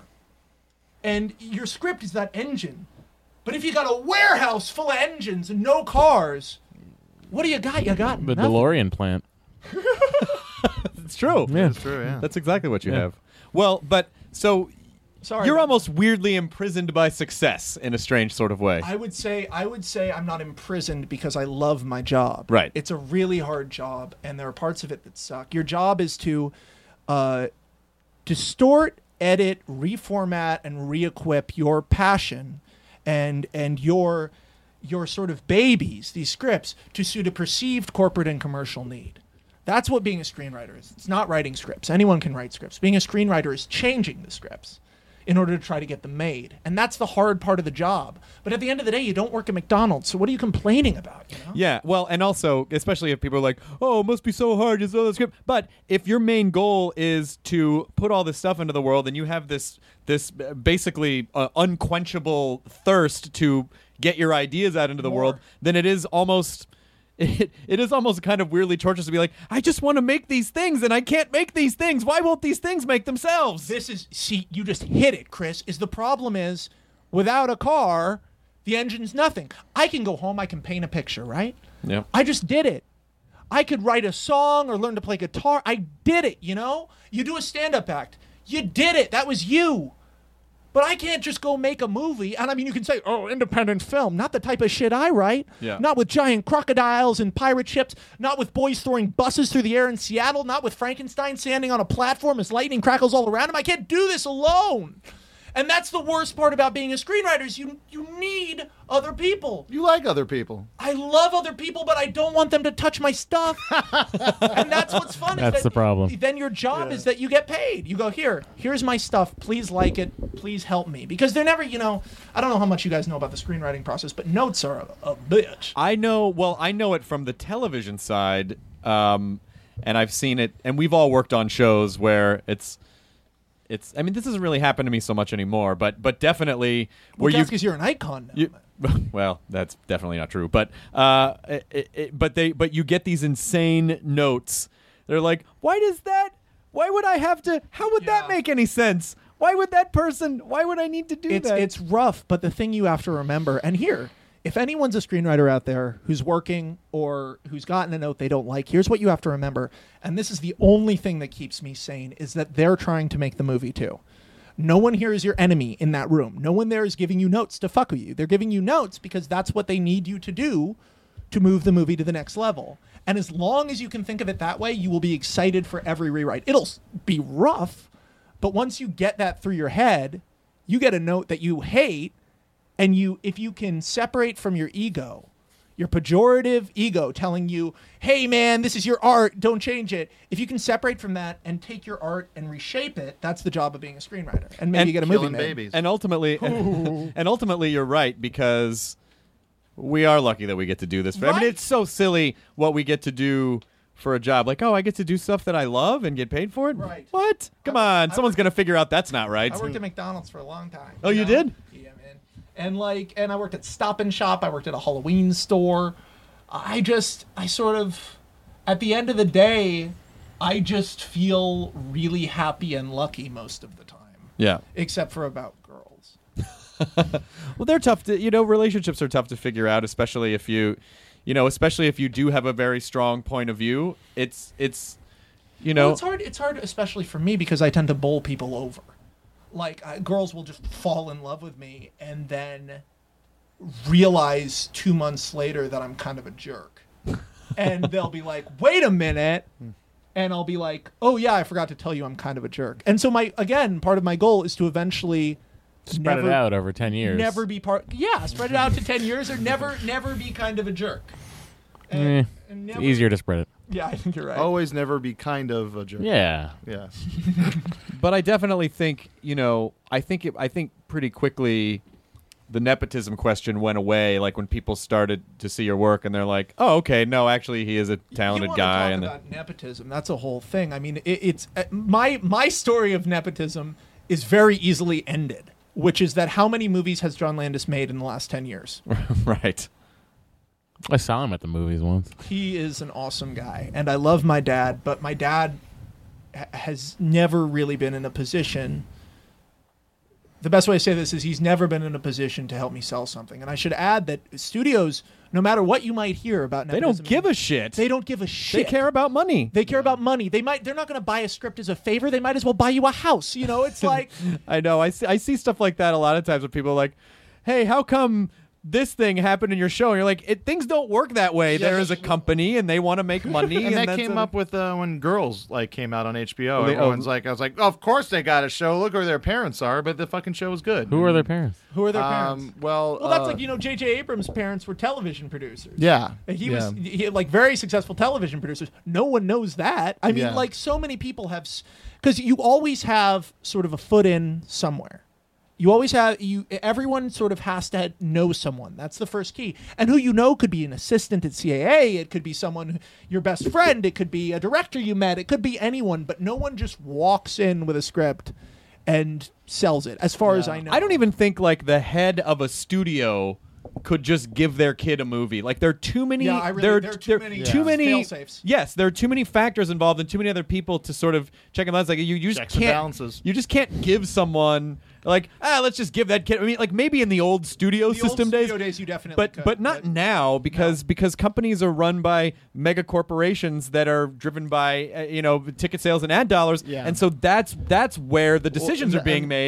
J: And your script is that engine. But if you got a warehouse full of engines and no cars, what do you got? You got
I: The
J: nothing.
I: DeLorean plant.
G: It's true.
I: Yeah.
H: That's true, yeah.
G: That's exactly what you
I: Yeah.
G: have. Well, but so
J: Sorry.
G: you're almost weirdly imprisoned by success in a strange sort of way.
J: I would say I would say I'm not imprisoned because I love my job.
G: Right.
J: It's a really hard job, and there are parts of it that suck. Your job is to uh, distort, edit, reformat, and re-equip your passion and and your your sort of babies, these scripts, to suit a perceived corporate and commercial need. That's what being a screenwriter is. It's not writing scripts. Anyone can write scripts. Being a screenwriter is changing the scripts in order to try to get them made. And that's the hard part of the job. But at the end of the day, you don't work at McDonald's, so what are you complaining about? You know?
G: Yeah, well, and also, especially if people are like, oh, it must be so hard, just know the script. But if your main goal is to put all this stuff into the world and you have this this basically uh, unquenchable thirst to get your ideas out into the
J: More.
G: world, then it is almost... It, it is almost kind of weirdly torturous to be like, I just want to make these things and I can't make these things. Why won't these things make themselves?
J: This is, see, you just hit it, Chris, is the problem is, without a car, the engine's nothing. I can go home, I can paint a picture, right?
G: Yeah.
J: I just did it. I could write a song or learn to play guitar. I did it, you know? You do a stand-up act. You did it. That was you. But I can't just go make a movie. And I mean, you can say, oh, independent film. Not the type of shit I write.
G: Yeah.
J: Not with giant crocodiles and pirate ships. Not with boys throwing buses through the air in Seattle. Not with Frankenstein standing on a platform as lightning crackles all around him. I can't do this alone. And that's the worst part about being a screenwriter is you you need other people.
H: You like other people.
J: I love other people, but I don't want them to touch my stuff. And that's what's fun.
I: That's
J: is that
I: the problem.
J: Then your job is that you get paid. You go, here, here's my stuff. Please like it. Please help me. Because they're never, you know, I don't know how much you guys know about the screenwriting process, but notes are a, a bitch.
G: I know, well, I know it from the television side, um, and I've seen it, and we've all worked on shows where it's, it's. I mean, this doesn't really happen to me so much anymore, but but definitely
J: Well,
G: where
J: that's
G: you,
J: because you're an icon now.
G: you well, that's definitely not true, but uh, it, it, but they, but you get these insane notes. They're like, why does that? Why would I have to? How would
J: Yeah.
G: that make any sense? Why would that person? Why would I need to do
J: it's,
G: that?
J: It's rough, but the thing you have to remember, and here, if anyone's a screenwriter out there who's working or who's gotten a note they don't like, here's what you have to remember, and this is the only thing that keeps me sane, is that they're trying to make the movie too. No one here is your enemy in that room. No one there is giving you notes to fuck with you. They're giving you notes because that's what they need you to do to move the movie to the next level. And as long as you can think of it that way, you will be excited for every rewrite. It'll be rough, but once you get that through your head, you get a note that you hate, and you, if you can separate from your ego, your pejorative ego telling you, hey man, this is your art, don't change it. If you can separate from that and take your art and reshape it, that's the job of being a screenwriter. And maybe
G: And
J: you get a movie
H: Killing
J: made.
H: babies.
G: and ultimately, and, and ultimately, you're right, because we are lucky that we get to do this. I
J: Right.
G: mean, it's so silly what we get to do for a job. Like, oh, I get to do stuff that I love and get paid for it?
J: Right.
G: What? Come
J: I-
G: on.
J: I
G: Someone's
J: worked-
G: going to figure out that's not right.
J: I worked at McDonald's for a long time.
G: Oh, you
J: know?
G: did?
J: Yeah, man. And like, and I worked at Stop and Shop. I worked at a Halloween store. I just, I sort of, at the end of the day, I just feel really happy and lucky most of the time.
G: Yeah.
J: Except for about girls.
G: Well, they're tough to, you know, relationships are tough to figure out, especially if you, you know, especially if you do have a very strong point of view. It's, it's, you know.
J: Well, it's hard. It's hard, especially for me, because I tend to bowl people over. Like, I, girls will just fall in love with me and then realize two months later that I'm kind of a jerk. And they'll be like, wait a minute. And I'll be like, oh, yeah, I forgot to tell you I'm kind of a jerk. And so, my again, part of my goal is to eventually
I: Spread
J: never,
I: it out over ten years.
J: Never be part. Yeah, spread it out to ten years or never, never be kind of a jerk. And,
I: Eh,
J: and
I: it's
J: never-
I: easier to spread it.
J: Yeah, I think you're right.
H: Always never be kind of a jerk.
I: Yeah.
H: Yeah.
G: But I definitely think, you know, I think it, I think pretty quickly the nepotism question went away. Like when people started to see your work and they're like, "Oh, okay, no, actually, he is a talented
J: you wanna
G: guy."
J: Talk
G: and
J: about nepotism. That's a whole thing. I mean, it, it's uh, my my story of nepotism is very easily ended, which is that how many movies has John Landis made in the last ten years?
G: Right.
I: I saw him at the movies once.
J: He is an awesome guy, and I love my dad, but my dad ha- has never really been in a position. The best way to say this is he's never been in a position to help me sell something. And I should add that studios, no matter what you might hear about
G: They
J: nepotism,
G: don't give a shit.
J: They don't give a shit.
G: They care about money.
J: They care about money. They might. They're not going to buy a script as a favor. They might as well buy you a house. You know, it's like
G: I know. I see, I see stuff like that a lot of times when people are like, "Hey, how come this thing happened in your show?" And you're like, it, "Things don't work that way. There is a company, and they want to make money."
H: And,
G: and
H: that
G: that's
H: came
G: a-
H: up with uh, when Girls like came out on H B O.
G: Oh, they-
H: Everyone's
G: oh.
H: like, I was like, oh, of course they got a show. Look where their parents are, but the fucking show was good.
I: Who are their parents?
J: who are their parents?
H: Um, well,
J: well, that's
H: uh,
J: like you know, J J Abrams' parents were television producers.
H: yeah.
J: And He
H: yeah.
J: was he, like very successful television producers. No one knows that. I mean,
H: Yeah.
J: like so many people have, because you always have sort of a foot in somewhere. You always have you. Everyone sort of has to know someone. That's the first key. And who you know could be an assistant at C A A. It could be someone, your best friend. It could be a director you met. It could be anyone. But no one just walks in with a script and sells it. As far as I know,
G: I don't even think like the head of a studio could just give their kid a movie. Like there are too many.
J: Yeah, I really-
G: there,
J: there are too
G: there-
J: many,
G: too
J: yeah.
G: many.
J: fail-safes.
G: Yes, there are too many factors involved and too many other people to sort of check them out. It's like you, you just
H: Checks and
G: can't.
H: balances.
G: You just can't give someone like ah, let's just give that kid. I mean, like maybe in the old studio
J: The old
G: system
J: studio
G: days.
J: days you definitely
G: but
J: could,
G: but not
J: but-
G: now because because companies are run by mega corporations that are driven by uh, you know ticket sales and ad dollars.
H: Yeah.
G: And so that's that's where the decisions
H: and-
G: are being
H: and-
G: made.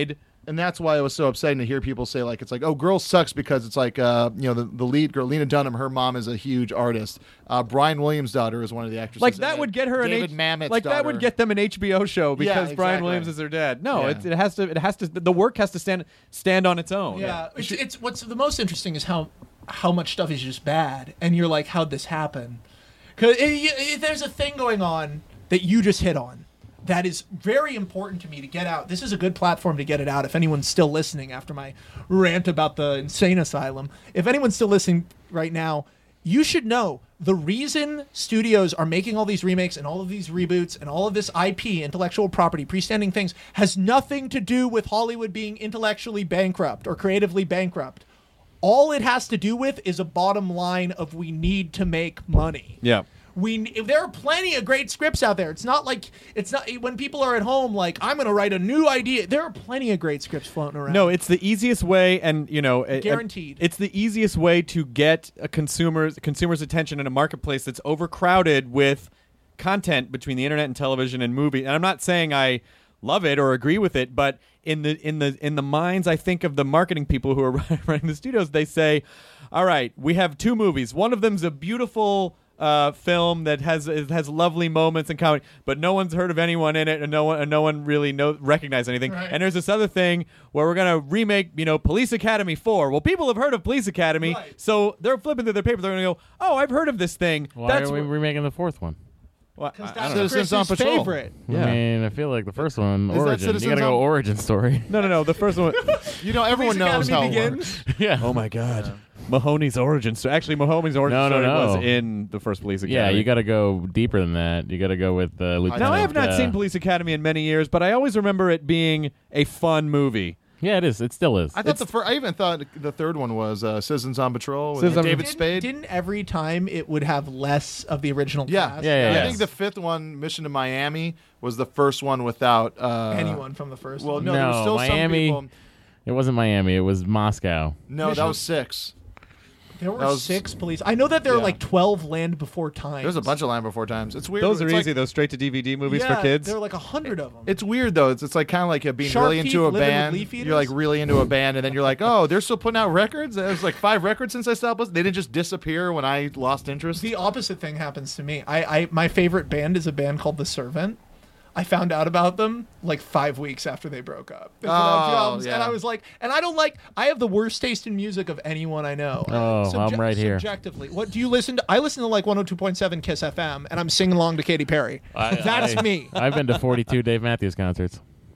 H: And that's why it was so upsetting to hear people say, like, it's like, oh, Girls sucks because it's like, uh, you know, the, the lead girl, Lena Dunham, her mom is a huge artist. Uh, Brian Williams' daughter is one of the actresses.
G: Like
H: in
G: that
H: it.
G: would get her
H: David
G: an H-
H: Mamet's
G: like that
H: daughter.
G: would get them an H B O show because
H: Yeah,
G: Brian
H: exactly.
G: Williams is their dad. No,
H: Yeah.
G: it, it has to. It has to. The work has to stand stand on its own.
J: Yeah, it's, it's what's the most interesting is how how much stuff is just bad, and you're like, how'd this happen? Because there's a thing going on that you just hit on that is very important to me to get out. This is a good platform to get it out. If anyone's still listening after my rant about the insane asylum, if anyone's still listening right now, you should know the reason studios are making all these remakes and all of these reboots and all of this I P, intellectual property, freestanding things, has nothing to do with Hollywood being intellectually bankrupt or creatively bankrupt. All it has to do with is a bottom line of we need to make money.
G: Yeah.
J: We there are plenty of great scripts out there. It's not like it's not when people are at home like I'm going to write a new idea. There are plenty of great scripts floating around.
G: No, it's the easiest way, and you know, a- a-
J: Guaranteed.
G: it's the easiest way to get a consumer's consumer's attention in a marketplace that's overcrowded with content between the internet and television and movie. And I'm not saying I love it or agree with it, but in the in the in the minds, I think, of the marketing people who are running the studios, they say, "All right, we have two movies. One of them's a beautiful." Uh, film that has it has lovely moments and comedy, but no one's heard of anyone in it, and no one and no one really know recognize anything.
J: Right.
G: And there's this other thing where we're gonna remake, you know, Police Academy four. Well, people have heard of Police Academy,
J: Right.
G: so they're flipping through their paper. They're gonna go, "Oh, I've heard of this thing."
I: Why
G: That's
I: are we
G: wh-
I: remaking the fourth one?
G: Well,
J: Because
G: I- I
J: that's
G: don't know.
H: Citizens
J: Chris's
H: on Patrol.
J: favorite.
G: Yeah.
I: I mean, I feel like the first one,
H: Is that
I: Origin. You
H: Citizens
I: gotta go
H: on-
I: Origin story.
G: No, no, no. The first one.
H: You know, everyone
J: Police
H: knows
J: Academy
H: how it
J: begins.
H: works.
I: yeah.
G: Oh my God. Mahoney's origin story. Actually, Mahoney's origin
I: No, no,
G: story
I: no.
G: was in the first Police Academy.
I: Yeah, you got to go deeper than that. You got to go with uh, Lieutenant.
G: Now, I have not
I: uh,
G: seen Police Academy in many years, but I always remember it being a fun movie.
I: Yeah, it is. It still is.
H: I thought the fir- I even thought the third one was uh, Citizens on Patrol with
G: Citizens on-
H: David
J: Didn't,
H: Spade.
J: didn't every time it would have less of the original
H: Yeah.
J: cast?
I: Yeah, yeah,
H: I
I: yeah.
H: think the fifth one, Mission to Miami, was the first one without uh,
J: Anyone from the first
H: Well,
J: one?
H: no, there was
I: No,
H: still
I: Miami-
H: some people.
I: It wasn't Miami. It was Moscow.
H: No, that
J: Mission-
H: was six.
J: There were
H: that was-
J: six police. I know that there
H: Yeah.
J: were like twelve Land Before Time.
H: There's a bunch of Land Before Times. It's weird.
G: Those are
H: It's
G: easy,
H: like-
G: those straight to D V D movies
J: yeah,
G: for kids.
J: There were like a hundred of them.
H: It's weird though. It's, it's like kind of like uh, being
J: Shark
H: really into
J: teeth
H: a
J: living with
H: band.
J: leaf
H: You're like
J: eaters?
H: really into a band, and then you're like, oh, they're still putting out records. There's like five records since I stopped listening. They didn't just disappear when I lost interest.
J: The opposite thing happens to me. I, I my favorite band is a band called The Servant. I found out about them like five weeks after they broke up. They put out two
H: Oh,
J: albums,
H: yeah.
J: And I was like, and I don't like. I have the worst taste in music of anyone I know.
I: Oh, I'm right here.
J: Subjectively, what do you listen to? I listen to like one oh two point seven Kiss F M, and I'm singing along to Katy Perry.
I: I-
J: That's
I: I-
J: me.
I: I've been to forty-two Dave Matthews concerts.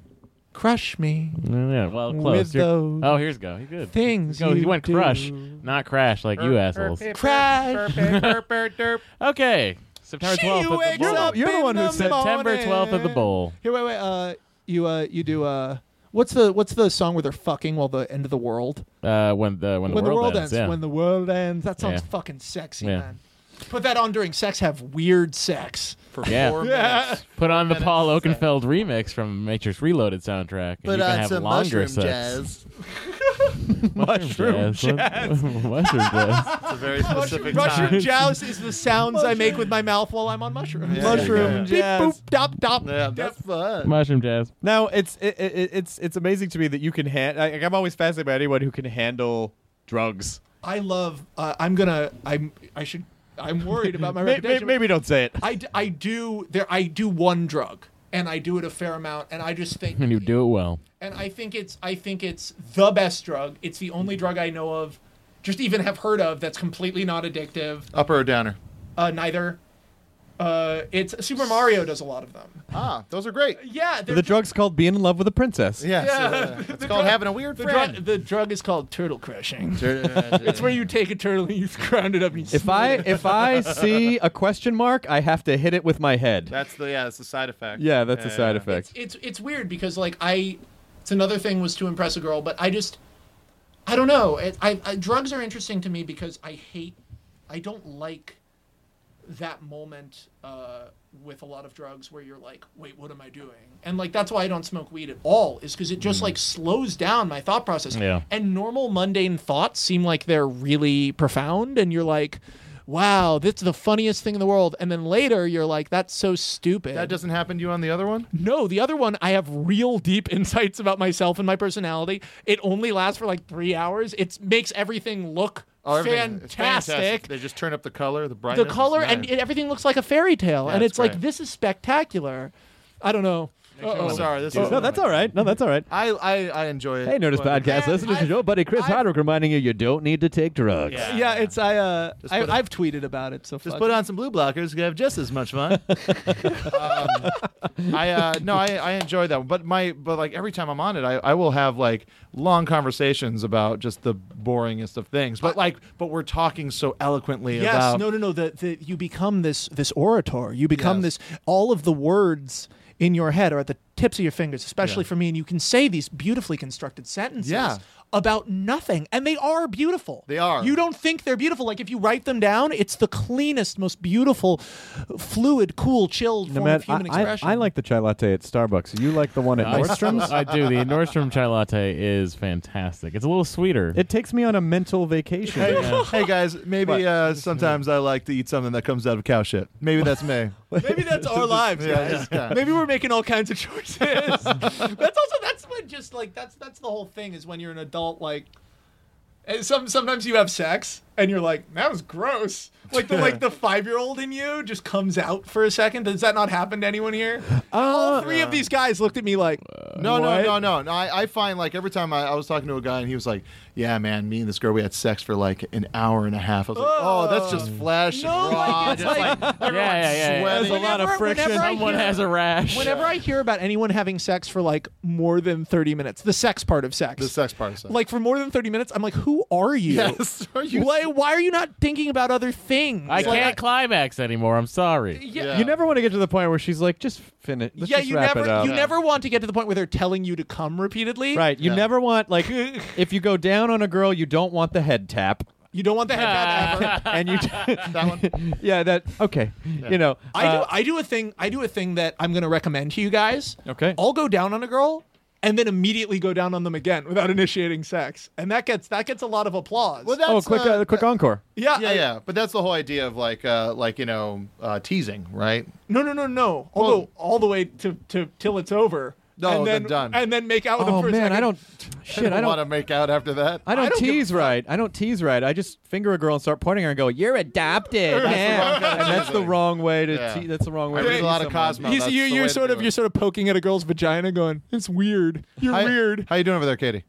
J: Crush me.
I: Mm, Yeah, well,
J: With
I: close. You're-
J: those
I: oh, here's go. He's good.
J: things
I: Go. He
J: you
I: went
J: do.
I: crush, not crash, like you assholes.
J: Crash.
I: Okay, September
J: She
I: twelfth at the
J: wakes
I: bowl.
J: up
G: You're the
J: in
G: one who
J: the
G: said
I: September
J: morning.
I: twelfth at the bowl.
J: Here, wait, wait. Uh, you, uh, you do. Uh, what's the what's the song where they're fucking while the end of the world?
I: Uh, when the when the,
J: when
I: world,
J: the world
I: ends.
J: ends.
I: Yeah.
J: When the world ends. That sounds
I: Yeah.
J: fucking sexy,
I: Yeah.
J: man. Put that on during sex. Have weird sex.
H: for
I: Yeah.
H: four
J: Yeah.
H: minutes.
I: Put on the
H: minutes
I: Paul
H: of sex.
I: Oakenfeld remix from Matrix Reloaded soundtrack, and you can have longer sex.
G: Mushroom
I: jazz. Mushroom jazz.
H: It's a very specific
J: Mushroom
H: time.
J: joust is the sounds I make with my mouth while I'm on mushrooms.
H: Yeah,
G: Mushroom
H: yeah, yeah.
J: Beep,
G: jazz.
J: boop, dop, dop.
H: Yeah, that's fun.
I: Mushroom jazz.
G: Now it's it, it, it's it's amazing to me that you can hand. Like, I'm always fascinated by anyone who can handle drugs.
J: I love. Uh, I'm gonna. I'm. I should. I'm worried about my
G: May- may-
J: reputation.
G: maybe don't say it.
J: I, d- I do there I do one drug and I do it a fair amount and I just think
I: And you do it well.
J: and I think it's I think it's the best drug. It's the only drug I know of, just even have heard of that's completely not addictive.
H: Upper or downer?
J: Uh, neither. Uh, it's Super Mario does a lot of them.
H: Ah, those are great.
J: Yeah, they're
G: The drug's called being in love with a princess.
H: Yes,
J: Yeah.
H: uh, it's
J: The
H: called
J: drug-
H: having a weird
J: the
H: friend.
J: drug, the drug is called turtle crushing. It's
H: it's
J: where you take a turtle and you ground it up and you
G: If
J: smooth
G: I
J: it.
G: if I see a question mark, I have to hit it with my head.
H: That's the yeah, that's the side effect.
G: Yeah, that's a
H: Yeah,
G: side
H: yeah.
G: effect.
J: it's it's weird because like I, it's another thing was to impress a girl, but I just, I don't know. It, I, I drugs are interesting to me because I hate, I don't like that moment uh, with a lot of drugs where you're like, wait, what am I doing? And like that's why I don't smoke weed at all is because it just like slows down my thought process.
I: Yeah.
J: And normal mundane thoughts seem like they're really profound, and you're like, wow, that's the funniest thing in the world. And then later you're like, that's so stupid.
H: That doesn't happen to you on the other one?
J: No, the other one, I have real deep insights about myself and my personality. It only lasts for like three hours. It makes everything look
H: Oh, everything-
J: fantastic.
H: it's fantastic. They just turn up the color, the brightness.
J: The color,
H: It's
J: and
H: nice.
J: it, everything looks like a fairy tale.
H: Yeah,
J: and
H: it's
J: it's like,
H: great.
J: this is spectacular. I don't know. Uh-oh.
H: Sorry, this
G: No,
H: is
G: that's all right. No, that's all right.
H: I, I, I enjoy it.
G: Hey, Nerdist
H: Well,
G: Podcast listeners, it's your buddy Chris Hardwick reminding you you don't need to take drugs.
H: Yeah.
J: Yeah, it's I. Uh,
H: Just
J: I
H: put a-
J: I've tweeted about it. So
H: Just
J: fuck
H: put
J: it.
H: on some blue blockers. You have just as much fun. um, I uh, no, I, I enjoy that one. But my but like every time I'm on it, I, I will have like long conversations about just the boringest of things. But like, but we're talking so eloquently
J: Yes,
H: about.
J: no, no, no. The, the you become this this orator. You become
H: Yes.
J: this. All of the words in your head are at the tips of your fingers, especially
H: Yeah.
J: for me. And you can say these beautifully constructed sentences
H: Yeah.
J: about nothing, and they are beautiful.
H: They are.
J: You don't think they're beautiful. Like if you write them down, it's the cleanest, most beautiful, fluid, cool, chilled form
G: Matt,
J: of human
G: I,
J: expression.
G: I, I like the chai latte at Starbucks. You like the one at
I: I-
G: Nordstrom's?
I: I do. The Nordstrom chai latte is fantastic. It's a little sweeter.
G: It takes me on a mental vacation.
H: Hey, hey guys, maybe
G: What?
H: uh, sometimes I like to eat something that comes out of cow shit. Maybe that's me.
J: Maybe that's our lives,
H: Yeah,
J: guys.
H: yeah.
J: Maybe we're making all kinds of choices. that's also that's what just like that's that's the whole thing is when you're an adult like. And some sometimes you have sex and you're like, that was gross. Like the like the five year old in you just comes out for a second. Does that not happen to anyone here? All three of these guys looked at me like,
H: No, no,
J: what?
H: no, no, no. I, I find like every time I, I was talking to a guy and he was like, "Yeah, man, me and this girl we had sex for like an hour and a half." I was like, "Oh, that's just flesh
J: No,
H: and raw."
J: like, it's
H: just
J: like-
H: like
I: yeah, yeah, yeah, yeah.
H: sweating.
G: There's a lot of
J: Whenever-
G: friction.
J: whenever I
I: Someone
J: hear-
I: has a rash.
J: Whenever I hear about anyone having sex for like more than thirty minutes, the sex part of sex,
H: The sex part of sex.
J: like for more than thirty minutes, I'm like, who are you?
H: Yes. Are you-
J: Why, why are you not thinking about other things?
I: I
J: Like,
I: can't climax anymore. I'm sorry.
J: Yeah.
H: Yeah.
G: You never want to get to the point where she's like, just finish. Let's
J: yeah,
G: just
J: you
G: wrap
J: never
G: it up.
J: you never want to get to the point where they're telling you to come repeatedly.
G: Right. You
H: Yeah.
G: never want, like, if you go down on a girl, you don't want the head tap.
J: You don't want the head tap ever.
G: And you,
H: that one?
G: yeah, that, okay. You know,
J: I
G: uh,
J: do I do a thing I do a thing that I'm gonna recommend to you guys.
G: Okay.
J: I'll go down on a girl and then immediately go down on them again without initiating sex. And that gets that gets a lot of applause.
H: Well, that's,
G: oh, quick,
H: uh,
G: uh, quick encore.
J: yeah,
H: yeah,
J: I-
H: yeah. But that's the whole idea of like, uh, like you know, uh, teasing, right?
J: No, no, no, no. I'll
H: Well-
J: go all the way to, to till it's over.
H: No,
J: and then
H: then done.
J: And then make out with them
G: Oh,
J: for a
G: man,
J: second.
G: I don't, shit, I
H: want
G: don't.
H: to make out after that.
G: I don't,
J: I don't give a
G: tease
J: fuck.
G: right. I don't tease right. I just finger a girl and start pointing at her and go, "You're adopted."
H: That's the
G: man."
H: wrong kind of
G: and that's the
H: teasing.
G: wong way to.
H: Yeah.
G: Te- that's the wrong way.
H: I
G: to
H: read a
G: tease
H: lot of
G: someone.
H: Cosmo.
J: He's,
H: That's
J: you,
H: the
J: you're
H: way to
J: sort
H: do
J: of
H: it.
J: you're sort of poking at a girl's vagina, going, "It's weird. You're
H: Hi-
J: weird."
H: How you doing over there, Katie?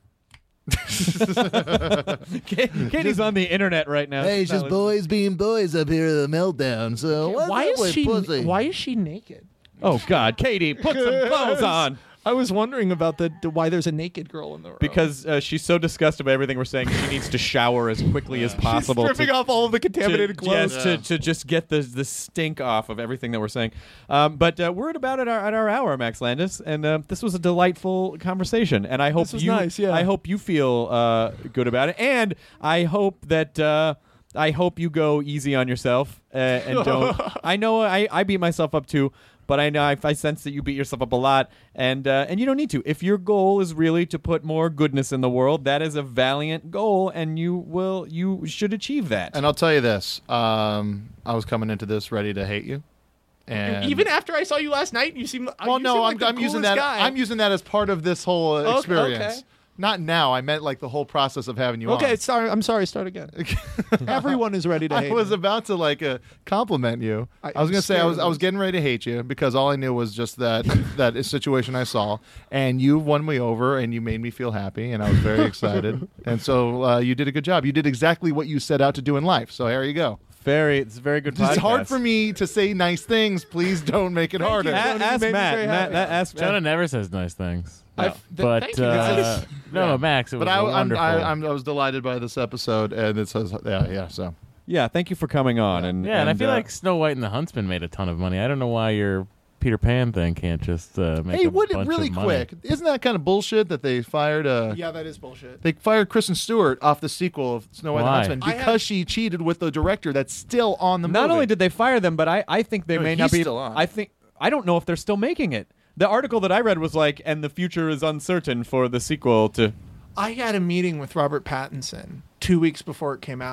G: Katie's on the internet right now.
K: Hey, it's just boys being boys up here at the meltdown. So what's
J: Why
K: up
J: is
K: with
J: she?
K: pussy?
J: Why is she naked?
G: Oh God, Katie, put some clothes on.
J: I was wondering about the, the why there's a naked girl in the room.
G: Because uh, she's so disgusted by everything we're saying, she needs to shower as quickly as possible.
J: stripping
G: to,
J: off all of the contaminated
G: to,
J: clothes.
G: Yes, to, to just get the the stink off of everything that we're saying. Um, but uh, we're at about at our at our hour, Max Landis, and uh, this was a delightful conversation. And I hope
J: This was
G: you,
J: nice, yeah.
G: I hope you feel uh, good about it, and I hope that. Uh, I hope you go easy on yourself uh, and don't. I know I, I beat myself up too, but I know I, I sense that you beat yourself up a lot, and uh, and you don't need to. If your goal is really to put more goodness in the world, that is a valiant goal, and you will you should achieve that.
H: And I'll tell you this: um, I was coming into this ready to hate you, and
J: Even after I saw you last night, you seem.
H: well,
J: you
H: no,
J: seem
H: I'm,
J: like the
H: I'm using
J: coolest
H: that.
J: Guy.
H: I'm using that as part of this whole
J: Okay,
H: experience.
J: okay.
H: Not now. I meant like the whole process of having you on.
J: Okay, sorry. I'm sorry. Start again. Everyone is ready to hate
H: I was
J: me.
H: about to like uh, compliment you.
J: I-
H: I, was
J: I'm
H: gonna say I
J: scared
H: was
J: of
H: I was
J: this.
H: getting ready to hate you because all I knew was just that that situation I saw, and you won me over and you made me feel happy, and I was very excited. And so uh, you did a good job. You did exactly what you set out to do in life. So there you go.
G: Very, it's a very good.
H: It's
G: podcast.
H: hard for me to say nice things. Please don't make it harder.
G: A-
J: Jonah, you
G: ask
J: made me
G: Matt.
J: very
G: Matt,
J: happy.
G: Matt. Ask
I: Jonah
G: Matt.
I: never says nice things.
J: I've- th-
I: But
J: thank you,
I: uh,
J: guys.
I: no,
H: Yeah.
I: Max, it was
H: But I, I'm,
I: wonderful.
H: I, I'm, I was delighted by this episode, and it says, yeah, yeah. So
G: Yeah, thank you for coming on. And
I: yeah, and, I feel
G: uh,
I: like Snow White and the Huntsman made a ton of money. I don't know why your Peter Pan thing can't just uh, make
H: hey,
I: a
H: what
I: bunch
H: really
I: of money.
H: quick? Isn't that kind of bullshit that they fired? Uh,
J: Yeah, that is bullshit.
H: They fired Kristen Stewart off the sequel of Snow White and the
I: Why?
H: Huntsman
J: I
H: because
J: have-
H: she cheated with the director that's still on the movie.
G: Not only did they fire them, but I, I think they
H: No,
G: may
H: he's
G: not be.
H: still on.
G: I think I don't know if they're still making it. The article that I read was like, and the future is uncertain for the sequel to.
J: I had a meeting with Robert Pattinson two weeks before it came out,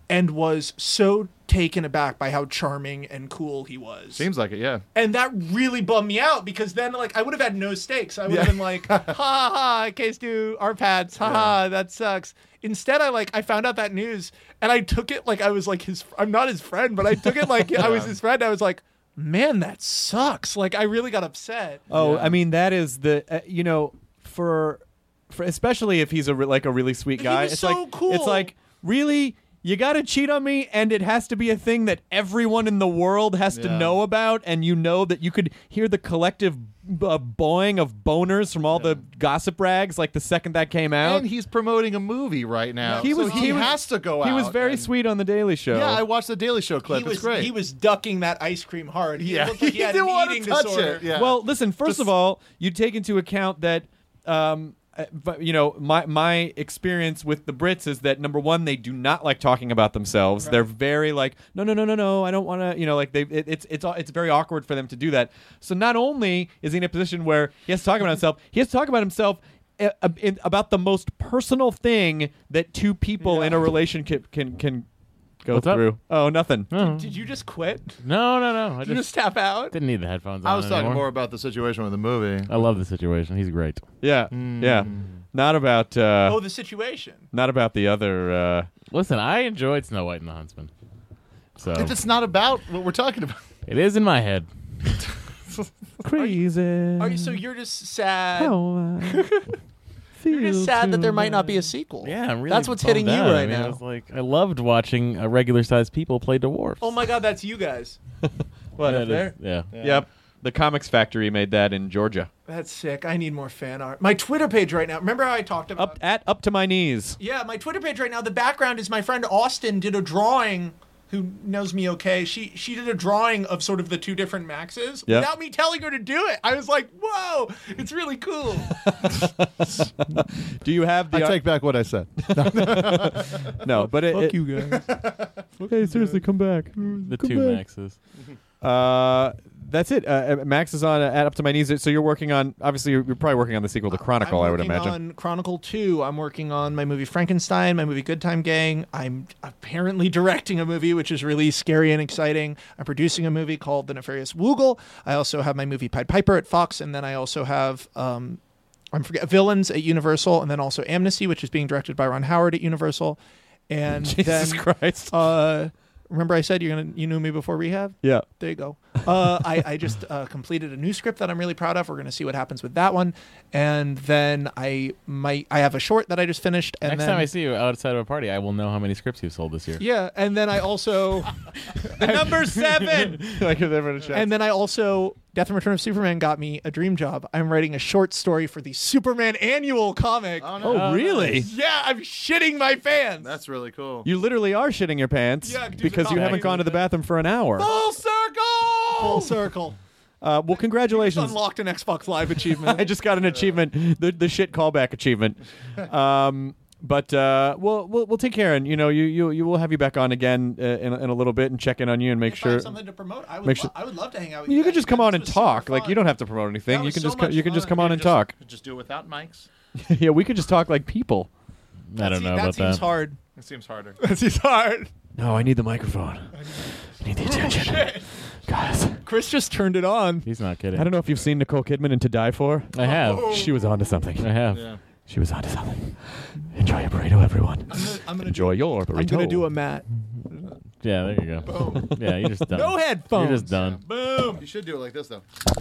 J: and was so taken aback by how charming and cool he was.
H: Seems like it, yeah.
J: And that really bummed me out because then, like, I would have had no stakes. I would have
H: Yeah.
J: been like, ha ha ha, case do our pads, ha ha, that sucks. Instead, I like I found out that news and I took it like I was like his. I'm not his friend, but I took it like I was his friend. I was like, man, that sucks. Like I really got upset.
G: Oh, I mean that is the uh, you know for for especially if he's a re- like a really sweet guy.
J: was
G: it's
J: so
G: like
J: cool.
G: it's like really. You gotta cheat on me, and it has to be a thing that everyone in the world has to
H: Yeah.
G: know about, and you know that you could hear the collective uh, bawing of boners from all the gossip rags like the second that came out.
H: And he's promoting a movie right now.
G: He was-
H: so he,
G: he was-
H: has to go out.
G: he was very
H: and-
G: sweet on the Daily Show.
H: Yeah, I watched the Daily Show clip.
J: He was
H: it's great.
J: he was ducking that ice cream hard. He
H: Yeah.
J: looked like he,
H: He
J: had
H: didn't
J: an
H: wanna
J: eating
H: touch
J: disorder.
H: it. Yeah.
G: Well, listen. First
H: Just-
G: of all, you take into account that, um, uh, but, you know, my my experience with the Brits is that number one, they do not like talking about themselves. They're very like, no, no, no, no, no, I don't want to. You know, like they, it, it's it's it's very awkward for them to do that. So not only is he in a position where he has to talk about himself, he has to talk about himself. uh, uh, in- about the most personal thing that two people in a relationship can can go
I: What's up?
G: through. Oh, nothing.
I: Oh.
J: Did you just quit?
I: No, no, no. I
J: Did you
I: just
J: just tap out?
I: didn't need the headphones on
H: I was talking
I: anymore.
H: more about the situation with the movie.
I: I love the situation. He's great.
G: Yeah, yeah. Not about. Uh,
J: Oh, the situation.
G: Not about the other. Uh,
I: Listen, I enjoyed Snow White and the Huntsman. So
H: If it's not about what we're talking about.
I: it is in my head.
G: crazy.
J: Are you, so you're just sad.
G: How I
J: You're just
G: feel
J: sad that there might
G: tonight.
J: not be a sequel.
I: Yeah, I'm really
J: That's what's
I: bummed
J: hitting you
I: out.
J: right
I: I mean,
J: now.
I: I was like, I loved watching uh, regular-sized people play dwarfs.
J: Oh my God, that's you guys.
G: What
I: Yeah,
G: up
I: it
G: there?
I: is. Yeah.
G: Yep. The Comics Factory made that in Georgia.
J: That's sick. I need more fan art. My Twitter page right now. Remember how I talked about?
G: Up at up to my knees.
J: Yeah, my Twitter page right now. The background is my friend Austin did a drawing. Who knows me? Okay, she she did a drawing of sort of the two different Maxes
G: Yep.
J: without me telling her to do it. I was like, "Whoa, it's really cool."
G: Do you have the?
H: I take back what I said.
G: no, but it,
J: Fuck
G: it-
J: you guys.
G: Hey, seriously, come back.
I: The
G: Come
I: two
G: back.
I: Maxes.
G: Uh, that's it. Uh, Max is on uh, at up to my knees. So you're working on. Obviously, you're, you're probably working on the sequel to Chronicle.
J: I'm
G: I would
J: working
G: imagine.
J: on Chronicle two. I'm working on my movie Frankenstein, my movie Good Time Gang. I'm apparently directing a movie which is really scary and exciting. I'm producing a movie called The Nefarious Woogle. I also have my movie Pied Piper at Fox, and then I also have um, I'm forget Villains at Universal, and then also Amnesty, which is being directed by Ron Howard at Universal. And
G: Jesus
J: then,
G: Christ.
J: Uh, remember I said you're gonna you knew me before rehab?
G: Yeah.
J: There you go. Uh, I, I just uh, completed a new script that I'm really proud of. We're going to see what happens with that one. And then I might I have a short that I just finished. And
I: Next
J: then,
I: time I see you outside of a party, I will know how many scripts you've sold this year.
J: Yeah, and then I also
G: Number seven. Like if they were to check.
J: and then I also Death and Return of Superman got me a dream job. I'm writing a short story for the Superman annual comic.
H: Oh,
G: Oh, really?
J: Yeah, I'm shitting my fans.
H: That's really cool.
G: You literally are shitting your pants
J: Yeah, dude,
G: because you
J: it's
G: haven't
J: not
G: gone to the bathroom for an hour.
J: Full circle. Full circle.
G: Uh, well, congratulations.
J: Unlocked an Xbox Live achievement.
G: I just got an achievement, the the shit callback achievement. Um, but uh, we'll, we'll we'll take care, and you know, you you you will have you back on again uh, in a- in a little bit and check in on you and make
J: If I
G: sure.
J: have something to promote, I would,
G: make
J: lo-
G: sure-
J: I would love to hang out with
G: You
J: you.
G: could
J: guys.
G: just come on
J: This
G: and
J: was
G: talk.
J: super
G: Like you
J: fun.
G: don't have to promote anything.
J: That
G: You
J: was
G: can
J: so
G: just co-
J: much
G: you can just
J: fun.
G: come on and
H: Just-
G: talk.
H: Just do it without mics.
G: Yeah, we could just talk like people.
I: I don't
J: Se-
I: know
J: that
I: about
J: seems
I: that.
J: hard.
H: It seems harder.
J: That seems hard.
G: No, I need the microphone. I need the attention, guys.
J: Chris just turned it on.
I: He's not kidding.
G: I don't know if you've seen Nicole Kidman in To Die For.
I: I have.
G: She was onto something.
I: I have.
H: Yeah.
G: She was onto something. Enjoy your burrito, everyone.
J: I'm gonna, I'm gonna
G: Enjoy your burrito.
J: I'm gonna do a Matt.
I: Yeah, there you go. Yeah, you're just done.
J: No headphones.
I: You're just done.
J: Boom.
H: You should do it like this though.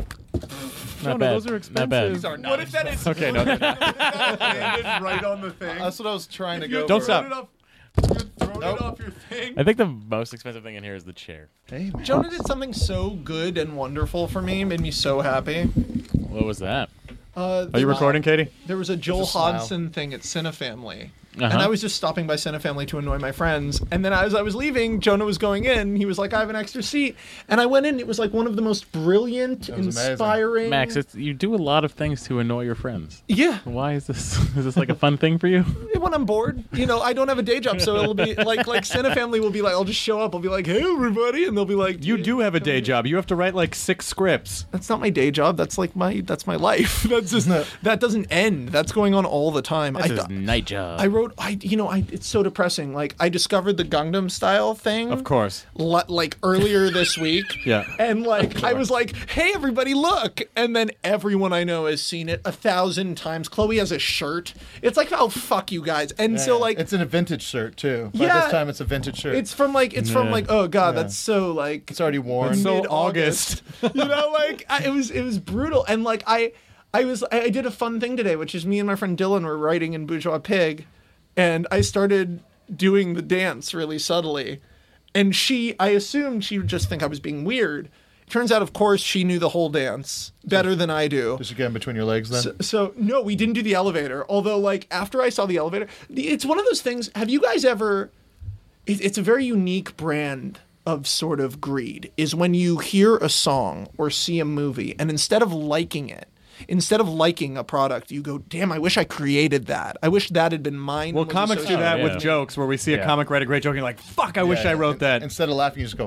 I: Not
G: no,
I: bad.
G: those are
I: Not bad.
G: expensive.
H: are
J: What if that is
G: Okay, no.
J: landed right on the thing?
H: That's what I was trying to
J: You
H: go.
G: Don't
H: for.
G: stop.
J: Thrown it off, you thrown
H: Nope.
J: it off your thing.
I: I think the most expensive thing in here is the chair.
H: Hey, man.
J: Jonah did something so good and wonderful for me. Made me so happy.
I: What was that?
J: Uh,
G: Are you recording, Katie?
J: There was a Joel
H: Just a smile.
J: Hodgson thing at Cinefamily.
I: Uh-huh.
J: And I was just stopping by Cinefamily to annoy my friends. And then as I was leaving, Jonah was going in. He was like, I have an extra seat. And I went in. It was like one of the most brilliant,
H: was amazing.
J: inspiring.
I: Max, it's, you do a lot of things to annoy your friends.
J: Yeah.
I: Why is this? Is this like a fun thing for you?
J: When I'm bored, you know, I don't have a day job. So it'll be like, like Cinefamily will be like, I'll just show up. I'll be like, hey, everybody. And they'll be like,
G: You do have a day job. You have to write like six scripts.
J: That's not my day job. That's like my, that's my life. That's just, that doesn't end. That's going on all the time.
I: This
J: I,
I: is
J: th-
I: night job.
J: I wrote wrote, I you know, I it's so depressing. Like I discovered the Gangnam Style thing.
G: Of course.
J: L- like earlier this week.
G: Yeah.
J: And like I was like, hey everybody, look. And then everyone I know has seen it a thousand times. Chloe has a shirt. It's like, oh fuck you guys. And
H: Yeah,
J: so like
H: it's in a vintage shirt too. By
J: Yeah.
H: this time it's a vintage shirt.
J: it's from like it's from
G: Yeah.
J: like, oh god,
H: Yeah.
J: that's so like
H: It's already worn.
G: It's so
J: mid-August. You know, like I, it was it was brutal. And like I I was I did a fun thing today, which is me and my friend Dylan were writing in Bourgeois Pig, and I started doing the dance really subtly. And she, I assumed she would just think I was being weird. Turns out, of course, she knew the whole dance better than I do.
H: Just get in between your legs then?
J: So, so no, we didn't do the elevator. Although, like after I saw the elevator, the, it's one of those things. Have you guys ever? It, it's a very unique brand of sort of greed. Is when you hear a song or see a movie, and instead of liking it. Instead of liking a product, you go, damn, I wish I created that. I wish that had been mine.
G: Well,
J: was
G: comics do
J: associated
G: that
I: Oh,
G: with
I: yeah.
G: jokes where we see a
I: Yeah.
G: comic write a great joke and you're like, fuck, I wish
H: Yeah,
G: I wrote
H: and-
G: that.
H: Instead of laughing, you just go,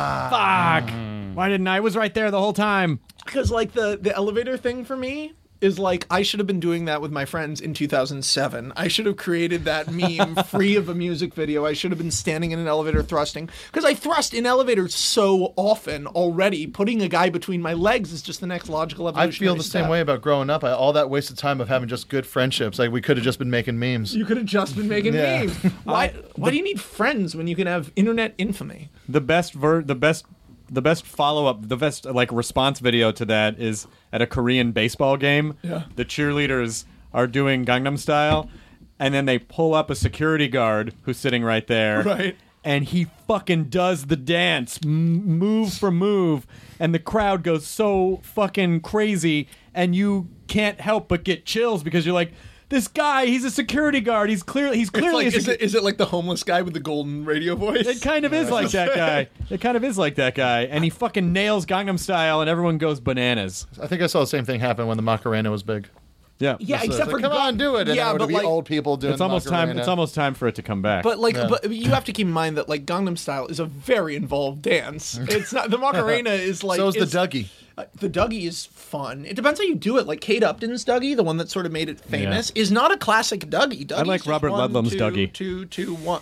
H: ah.
G: Fuck. Why didn't I? I was right there the whole time.
J: Because like the the elevator thing for me is like I should have been doing that with my friends in two thousand seven. I should have created that meme free of a music video. I should have been standing in an elevator thrusting because I thrust in elevators so often already. Putting a guy between my legs is just the next logical
H: I
J: evolutionary
H: feel the same
J: step.
H: way about growing up. I, all that wasted time of having just good friendships. Like we could have just been making memes.
J: You could have just been making
H: Yeah.
J: memes. Why? Why do you need friends when you can have internet infamy?
G: The best ver- the best the best follow-up, the best like response video to that is at a Korean baseball game.
J: Yeah.
G: The cheerleaders are doing Gangnam Style and then they pull up a security guard who's sitting right there.
J: Right.
G: And he fucking does the dance, m- move for move, and the crowd goes so fucking crazy, and you can't help but get chills because you're like, this guy, he's a security guard. He's clearly, he's
J: It's
G: clearly.
J: like,
G: a
J: is,
G: secu-
J: it, is it like the homeless guy with the golden radio voice?
G: It kind of is like that guy. It kind of is like that guy, and he fucking nails Gangnam Style, and everyone goes bananas.
H: I think I saw the same thing happen when the Macarena was big.
G: Yeah,
J: Yeah,
H: So it's
J: except
H: like,
J: for
H: come on, do it. And
J: yeah,
H: then it
J: but
H: would be
J: like,
H: old people doing
G: it's almost time.
H: Macarena.
G: It's almost time for it to come back.
J: But like,
H: Yeah.
J: but you have to keep in mind that like Gangnam Style is a very involved dance. It's not the Macarena is like
H: So is the
J: it's-
H: Dougie.
J: uh, the Dougie is fun. It depends how you do it. Like Kate Upton's Dougie, the one that sort of made it famous, is not a classic Dougie. Dougie's
G: like
J: just
G: Robert
J: one,
G: Ludlum's
J: two,
G: Dougie.
J: Two, two, one.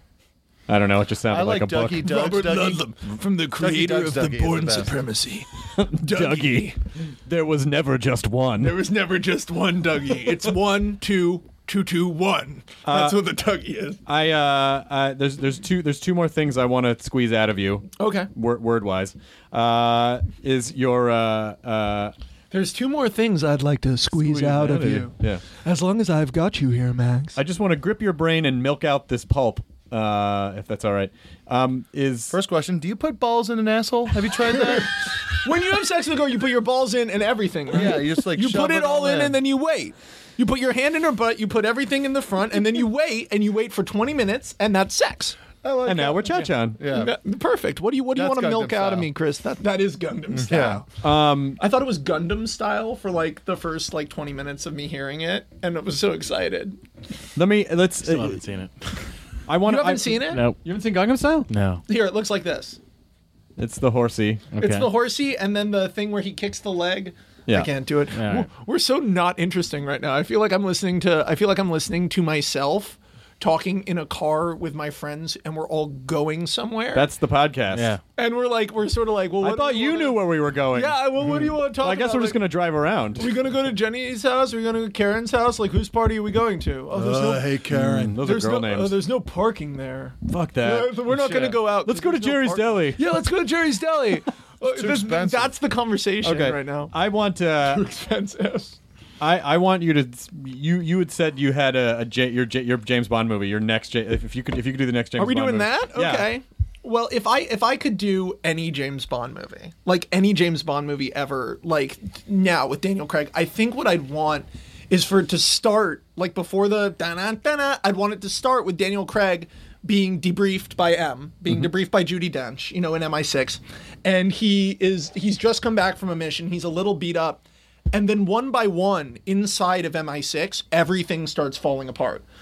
G: I don't know. It just sounded
H: I like,
G: like, a
H: Dougie
G: book.
H: Doug's
J: Robert
H: Dougie.
J: Ludlum, from the creator
H: Doug's
J: of
H: Dougie
J: the
H: is the
J: Born
H: best.
J: Supremacy.
G: Dougie. There was never just one.
J: There was never just one Dougie. It's one, two, two, two, one. That's what the Dougie is.
G: I uh, uh, there's there's two there's two more things I want to squeeze out of you.
J: Okay.
G: Word word wise, uh, is your uh, uh,
J: There's two more things I'd like to squeeze, out of you.
G: Yeah.
J: As long as I've got you here, Max.
G: I just want to grip your brain and milk out this pulp, uh, if that's all right. Um, is
H: First question: do you put balls in an asshole? Have you tried that?
J: When you have sex with a girl, you put your balls in and everything, right?
H: Yeah, you just, like,
J: you
H: shove
J: put it
H: it
J: all
H: all
J: in
H: in.
J: and then you wait. You put your hand in her butt, you put everything in the front, and then you wait and you wait for twenty minutes, and that's sex.
H: I like
G: and now
H: that.
G: we're cha-chan.
H: Yeah.
J: That- Perfect. What do you What do you
H: That's
J: want to milk
H: Gundam
J: out of
H: style.
J: me, Chris? That that is Gundam style.
G: Um,
J: I thought it was Gundam style for like the first like twenty minutes of me hearing it, and I was so excited.
G: let me let's.
I: Still
G: uh,
I: haven't seen it.
G: I want.
J: You haven't
G: I,
J: seen it?
I: Nope.
G: You haven't seen Gangnam Style?
I: No.
J: Here, it looks like this.
G: It's the horsey.
I: Okay.
J: It's the horsey, and then the thing where he kicks the leg.
G: Yeah.
J: I can't do it.
I: All right.
J: We're- We're so not interesting right now. I feel like I'm listening to. I feel like I'm listening to myself talking in a car with my friends, and we're all going somewhere.
G: That's the podcast.
I: Yeah.
J: and we're like, we're sort of like, well, what
G: I
J: do
G: thought
J: we
G: you
J: wanna-
G: knew where we were going.
J: Yeah. Well, what do you want to talk
G: Well, I guess
J: about?
G: we're just
J: Like,
G: gonna drive around.
J: Are we gonna go to Jenny's house? Are we gonna go to Karen's house? Like, whose party are we going to? Oh, there's no.
H: hey, Karen.
G: Those
J: there's
G: are girl
J: no,
G: names.
J: oh, there's no parking there.
G: Fuck that.
J: Uh, we're not gonna
H: Shit.
J: go out.
G: Let's go to
J: There's no
G: Jerry's
J: parking.
G: Deli.
J: Yeah, let's go to Jerry's Deli. Uh,
H: too
J: this-
H: expensive.
J: That's the conversation
G: Okay.
J: right now.
G: I want to.
J: Too expensive.
G: I, I want you to you you had said you had a, a J, your J, your James Bond movie, your next J, if you could if you could do the next James
J: Are we
G: Bond
J: doing
G: movie.
J: that?
G: Yeah.
J: Okay. Well, if I if I could do any James Bond movie, like any James Bond movie ever, like now with Daniel Craig, I think what I'd want is for it to start like before the da-na, da-na, I'd want it to start with Daniel Craig being debriefed by M, being
G: Mm-hmm.
J: debriefed by Judi Dench, you know, in M I six, and he is he's just come back from a mission. He's a little beat up. And then one by one, inside of M I six, everything starts falling apart.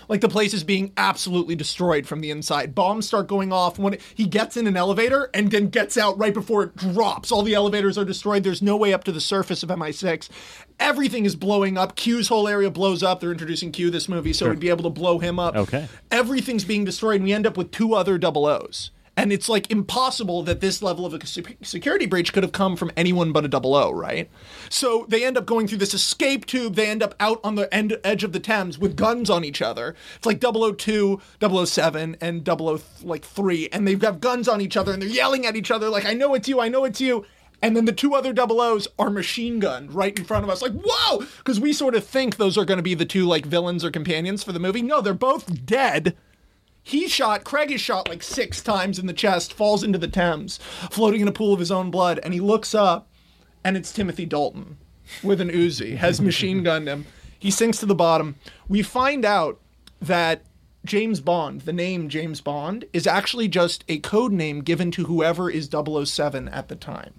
J: Like the place is being absolutely destroyed from the inside. Bombs start going off when it, he gets in an elevator and then gets out right before it drops. All the elevators are destroyed. There's no way up to the surface of M I six. Everything is blowing up. Q's whole area blows up. They're introducing Q this movie, so
I: Sure.
J: we'd be able to blow him up.
I: Okay.
J: Everything's being destroyed, and we end up with two other double O's. And it's like impossible that this level of a security breach could have come from anyone but a double O, right? So they end up going through this escape tube. They end up out on the end edge of the Thames with guns on each other. It's like double oh two, double oh seven, and double oh like three, and they've got guns on each other, and they're yelling at each other like, "I know it's you, I know it's you." And then the two other double O's are machine gunned right in front of us. Like, whoa! Because we sort of think those are going to be the two like villains or companions for the movie. No, they're both dead. He shot, Craig is shot like six times in the chest, falls into the Thames, floating in a pool of his own blood, and he looks up, and it's Timothy Dalton with an Uzi, has machine gunned him. He sinks to the bottom. We find out that James Bond, the name James Bond, is actually just a code name given to whoever is double oh seven at the time.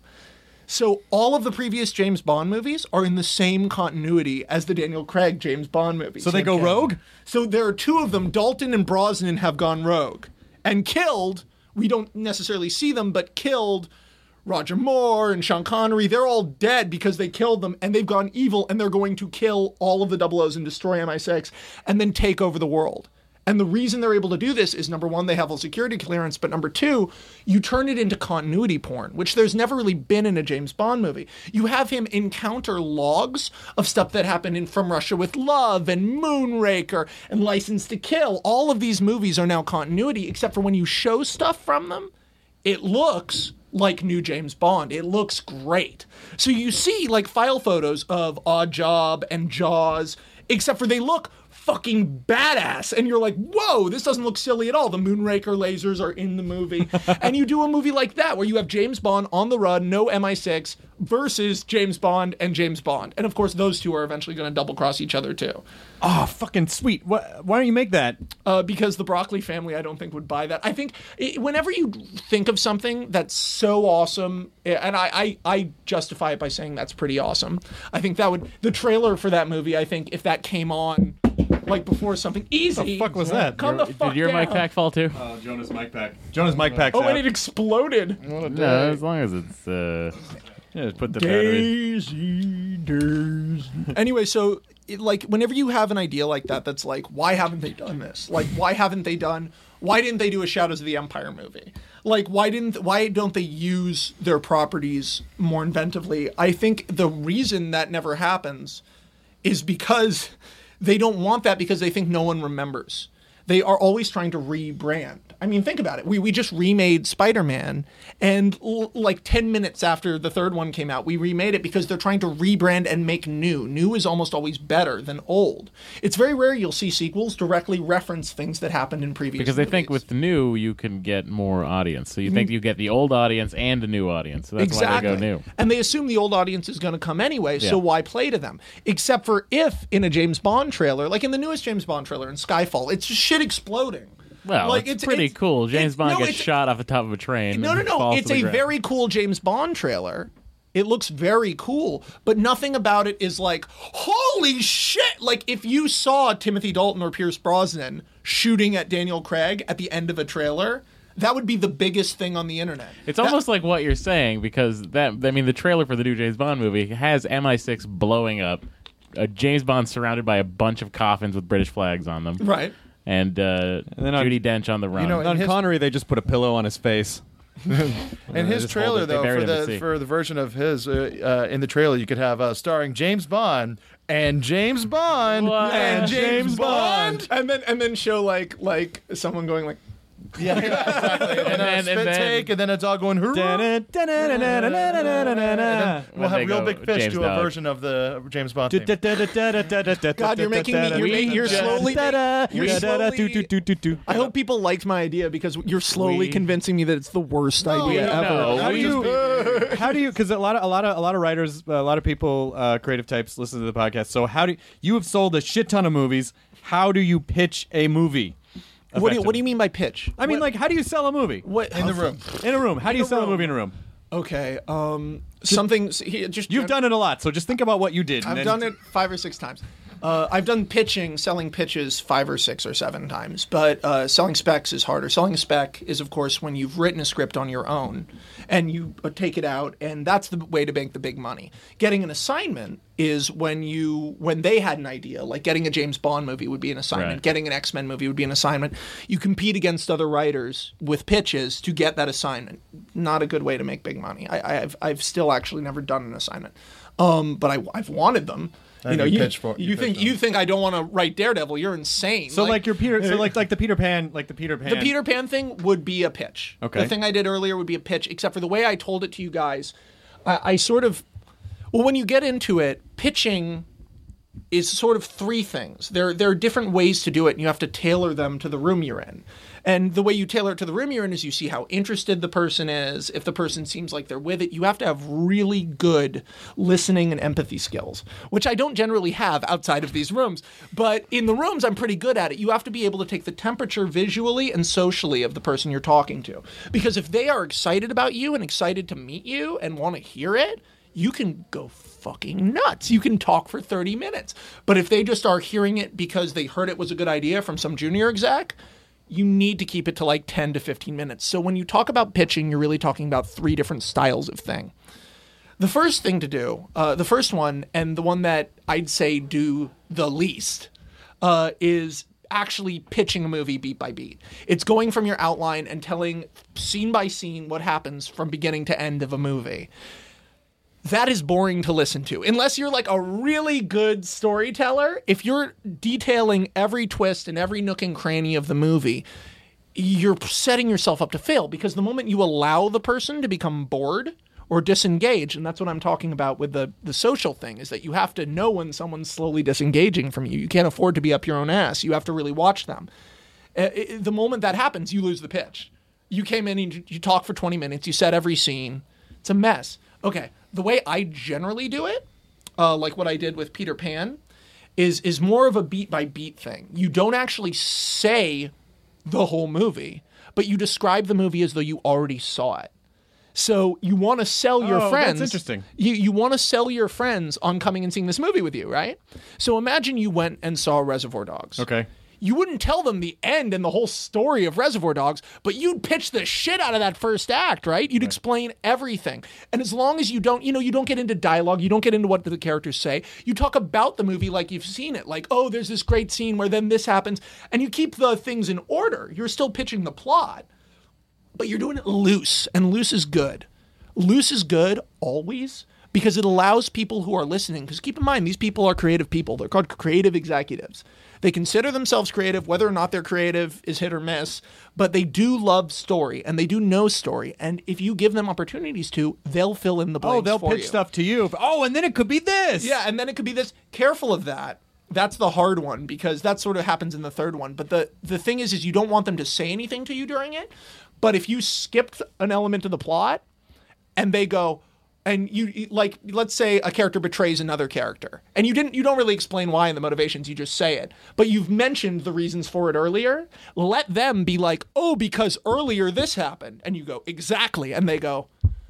J: So all of the previous James Bond movies are in the same continuity as the Daniel Craig James Bond movies.
G: So they go rogue?
J: So there are two of them. Dalton and Brosnan have gone rogue and killed. We don't necessarily see them, but killed Roger Moore and Sean Connery. They're all dead because they killed them, and they've gone evil, and they're going to kill all of the double O's and destroy M I six and then take over the world. And the reason they're able to do this is, number one, they have a security clearance, but number two, you turn it into continuity porn, which there's never really been in a James Bond movie. You have him encounter logs of stuff that happened in From Russia with Love and Moonraker and License to Kill. All of these movies are now continuity, except for when you show stuff from them, it looks like new James Bond. It looks great. So you see like file photos of Odd Job and Jaws, except for they look fucking badass, and you're like, whoa, this doesn't look silly at all. The Moonraker lasers are in the movie. And you do a movie like that where you have James Bond on the run, no M I six, versus James Bond and James Bond. And of course those two are eventually going to double cross each other too.
G: Oh, fucking sweet. What, why don't you make that?
J: Uh, because the Broccoli family, I don't think, would buy that. I think it, whenever you think of something that's so awesome, and I, I, I justify it by saying that's pretty awesome. I think that would, the trailer for that movie, I think if that came on like before something easy.
G: What the fuck was that?
J: Come
I: your,
J: the fuck
I: Did your
J: down.
I: mic pack fall too?
G: Uh, Jonah's mic pack. Jonah's mic pack's
J: Oh,
G: out.
J: and it exploded.
I: No, as long as it's uh, yeah, just put the battery.
J: Daisy, Daisy. Anyway, so it, like whenever you have an idea like that, that's like, why haven't they done this? Like, why haven't they done? Why didn't they do a Shadows of the Empire movie? Like, why didn't? Why don't they use their properties more inventively? I think the reason that never happens is because they don't want that, because they think no one remembers. They are always trying to rebrand. I mean, think about it. We we just remade Spider-Man, and l- like ten minutes after the third one came out, we remade it because they're trying to rebrand and make new. New is almost always better than old. It's very rare you'll see sequels directly reference things that happened in previous
I: Because
J: movies.
I: they think with the new, you can get more audience. So you think you get the old audience and a new audience. So that's
J: exactly.
I: why they go new.
J: And they assume the old audience is going to come anyway, so
I: Yeah.
J: why play to them? Except for if in a James Bond trailer, like in the newest James Bond trailer in Skyfall, it's just shit exploding.
I: Well,
J: like,
I: it's, pretty cool. James
J: it's-
I: Bond
J: no,
I: gets
J: it's-
I: shot off the top of a train.
J: No, no,
I: and
J: no.
I: falls
J: It's
I: to the
J: a
I: ground.
J: very cool James Bond trailer. It looks very cool, but nothing about it is like, holy shit! Like, if you saw Timothy Dalton or Pierce Brosnan shooting at Daniel Craig at the end of a trailer, that would be the biggest thing on the internet.
I: It's
J: That-
I: almost like what you're saying, because that I mean the trailer for the new James Bond movie has M I six blowing up, a James Bond surrounded by a bunch of coffins with British flags on them,
J: right,
I: and, uh,
G: And then on-
I: Judi Dench on the run.
H: You know,
G: On
H: his-
G: Connery, they just put a pillow on his face.
H: And his
G: just
H: trailer,
G: hold it.
I: They
H: though,
I: buried
H: for
I: him at
H: the
I: sea.
H: for the version of his uh, uh, in the trailer, you could have uh, starring James Bond and James Bond
I: What?
H: and James,
J: James
H: Bond.
J: and then and then show like like someone going like,
H: Yeah, yeah, exactly. And, then a
I: then-
H: spit
I: and then-
H: take, and then it's all going. And then we'll
I: When
H: have
I: they
H: Real
I: go
H: Big Fish
I: James
H: do a
I: Dog.
H: version of the James Bond theme.
J: God, you're making me- you're making- you're slowly- you're slowly- I hope people liked my idea, because you're slowly
I: We-
J: convincing me that it's the worst idea
I: no,
J: ever.
G: How do
I: we
G: you?
I: just
G: How do you? Because a lot of a lot of a lot of writers, a lot of people, uh, creative types, listen to the podcast. So how do you, you have sold a shit ton of movies? How do you pitch a movie?
J: What do you, what do you mean by pitch?
G: I mean,
J: What-
G: like, how do you sell a movie?
J: what
H: In the room.
G: In a room. How do you
J: a
G: sell a
J: room.
G: movie in a room?
J: Okay, um, something. He, just
G: You've done it a lot, so just think about what you did. and
J: I've
G: then-
J: done it five or six times. Uh, I've done pitching, selling pitches five or six or seven times, but uh, selling specs is harder. Selling a spec is, of course, when you've written a script on your own and you uh, take it out, and that's the way to make the big money. Getting an assignment is when you when they had an idea, like getting a James Bond movie would be an assignment,
I: Right.
J: getting an X-Men movie would be an assignment. You compete against other writers with pitches to get that assignment. Not a good way to make big money. I, I've I've still actually never done an assignment, um, but I, I've wanted them. You
H: And
J: know,
H: you
J: you,
H: pitch for-
J: you,
H: you
J: think
H: pitch
J: you
H: them.
J: think I don't want to write Daredevil? You're insane.
G: So like, your Peter, so like like the Peter Pan, like the Peter Pan.
J: the Peter Pan thing would be a pitch.
G: Okay.
J: The thing I did earlier would be a pitch, except for the way I told it to you guys. I, I sort of, well, when you get into it, pitching is sort of three things. There, there are different ways to do it, and you have to tailor them to the room you're in. And the way you tailor it to the room you're in is you see how interested the person is. If the person seems like they're with it, you have to have really good listening and empathy skills, which I don't generally have outside of these rooms. But in the rooms, I'm pretty good at it. You have to be able to take the temperature visually and socially of the person you're talking to. Because if they are excited about you and excited to meet you and want to hear it, you can go fucking nuts. You can talk for thirty minutes. But if they just are hearing it because they heard it was a good idea from some junior exec, you need to keep it to like ten to fifteen minutes. So when you talk about pitching, you're really talking about three different styles of thing. The first thing to do, uh, the first one, and the one that I'd say do the least, uh, is actually pitching a movie beat by beat. It's going from your outline and telling scene by scene what happens from beginning to end of a movie. That is boring to listen to. Unless you're like a really good storyteller, if you're detailing every twist and every nook and cranny of the movie, you're setting yourself up to fail, because the moment you allow the person to become bored or disengage, and that's what I'm talking about with the, the social thing, is that you have to know when someone's slowly disengaging from you. You can't afford to be up your own ass. You have to really watch them. Uh, it, the moment that happens, you lose the pitch. You came in and you, you talk for twenty minutes, you set every scene. It's a mess. Okay, the way I generally do it, uh, like what I did with Peter Pan, is is more of a beat by beat thing. You don't actually say the whole movie, but you describe the movie as though you already saw it. So you want to sell your
G: Oh,
J: friends.
G: that's interesting.
J: You you want to sell your friends on coming and seeing this movie with you, right? So imagine you went and saw Reservoir Dogs.
G: Okay.
J: You wouldn't tell them the end and the whole story of Reservoir Dogs, but you'd pitch the shit out of that first act, right? You'd explain everything. And as long as you don't, you know, you don't get into dialogue, you don't get into what the characters say, you talk about the movie like you've seen it. Like, oh, there's this great scene where then this happens. And you keep the things in order. You're still pitching the plot, but you're doing it loose. And loose is good. Loose is good always, because it allows people who are listening, because keep in mind, these people are creative people. They're called creative executives. They consider themselves creative. Whether or not they're creative is hit or miss, but they do love story and they do know story. And if you give them opportunities to, they'll fill in the blanks
G: Oh, they'll
J: for
G: pitch
J: you.
G: stuff to you. Oh, and then it could be this.
J: Yeah, and then it could be this. Careful of that. That's the hard one, because that sort of happens in the third one. But the, the thing is, is you don't want them to say anything to you during it. But if you skipped an element of the plot and they go, and you, like, let's say a character betrays another character, and you didn't, you don't really explain why in the motivations, you just say it, but you've mentioned the reasons for it earlier. Let them be like, oh, because earlier this happened, and you go, exactly, and they go,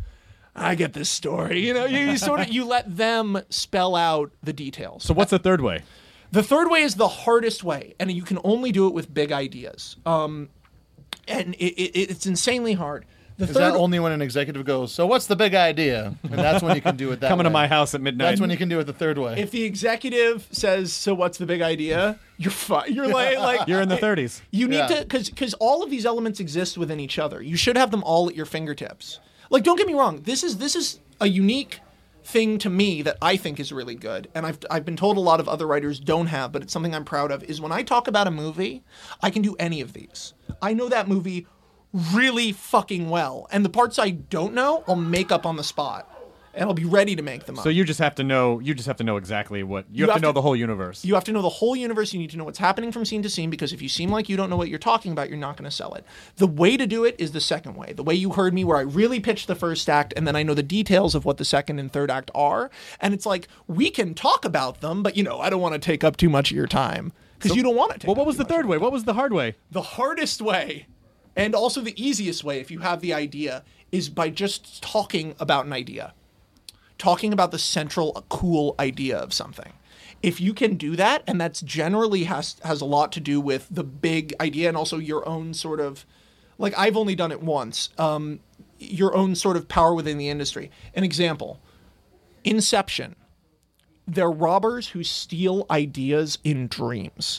J: I get this story. You know, you, you sort of, you let them spell out the details.
G: So what's the third way?
J: The third way is the hardest way, and you can only do it with big ideas. Um, and it, it, it's insanely hard. The
H: Is
J: third,
H: that only when an executive goes, so what's the big idea? And that's when you can do it that
G: Coming
H: way.
G: to my house at midnight.
H: That's when you can do it the third way.
J: if the executive says, "So what's the big idea?" You're fine. You're like, like
G: You're in the thirties.
J: You need
H: Yeah.
J: to, because because all of these elements exist within each other. You should have them all at your fingertips. Like, don't get me wrong. This is this is a unique thing to me that I think is really good, and I've I've been told a lot of other writers don't have, but it's something I'm proud of. Is when I talk about a movie, I can do any of these. I know that movie really fucking well, and the parts I don't know, I'll make up on the spot, and I'll be ready to make them up.
G: So you just have to know. You just have to know exactly what you, have, to know the whole universe.
J: You have to know the whole universe. You need to know what's happening from scene to scene, because if you seem like you don't know what you're talking about, you're not going to sell it. The way to do it is the second way. The way you heard me, where I really pitch the first act and then I know the details of what the second and third act are. And it's like, we can talk about them, but, you know, I don't want to take up too much of your time, because you don't want to take
G: well, what
J: up
G: was
J: too
G: the
J: much of
G: third way? What was the hard way?
J: The hardest way, and also the easiest way if you have the idea, is by just talking about an idea. Talking about the central cool idea of something. if you can do that, and that's generally has has a lot to do with the big idea and also your own sort of, like I've only done it once, um, your own sort of power within the industry. An example, Inception. They're robbers who steal ideas in dreams.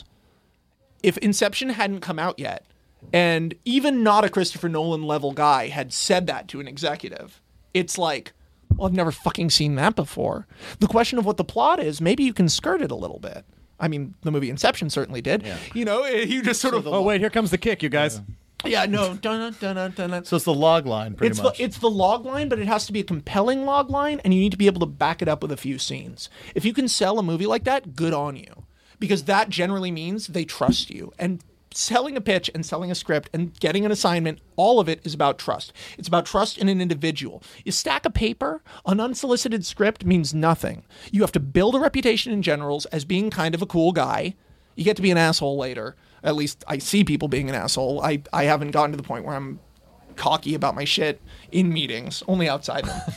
J: If Inception hadn't come out yet, and even not a Christopher Nolan level guy had said that to an executive, it's like, well, I've never fucking seen that before. The question of what the plot is, maybe you can skirt it a little bit. I mean, the movie Inception certainly did. Yeah. You know, you just sort
G: so
J: of...
G: Oh, wait, here comes the kick, you guys.
J: Yeah, yeah no. Dun, dun, dun, dun, dun.
H: So it's the log line, pretty
J: it's
H: much.
J: The, it's the log line, but it has to be a compelling log line, and you need to be able to back it up with a few scenes. If you can sell a movie like that, good on you. Because that generally means they trust you. And selling a pitch and selling a script and getting an assignment, all of it is about trust. It's about trust in an individual. You stack a paper, an unsolicited script means nothing. You have to build a reputation in generals as being kind of a cool guy. You get to be an asshole later. At least I see people being an asshole. I, I haven't gotten to the point where I'm cocky about my shit in meetings, only outside them.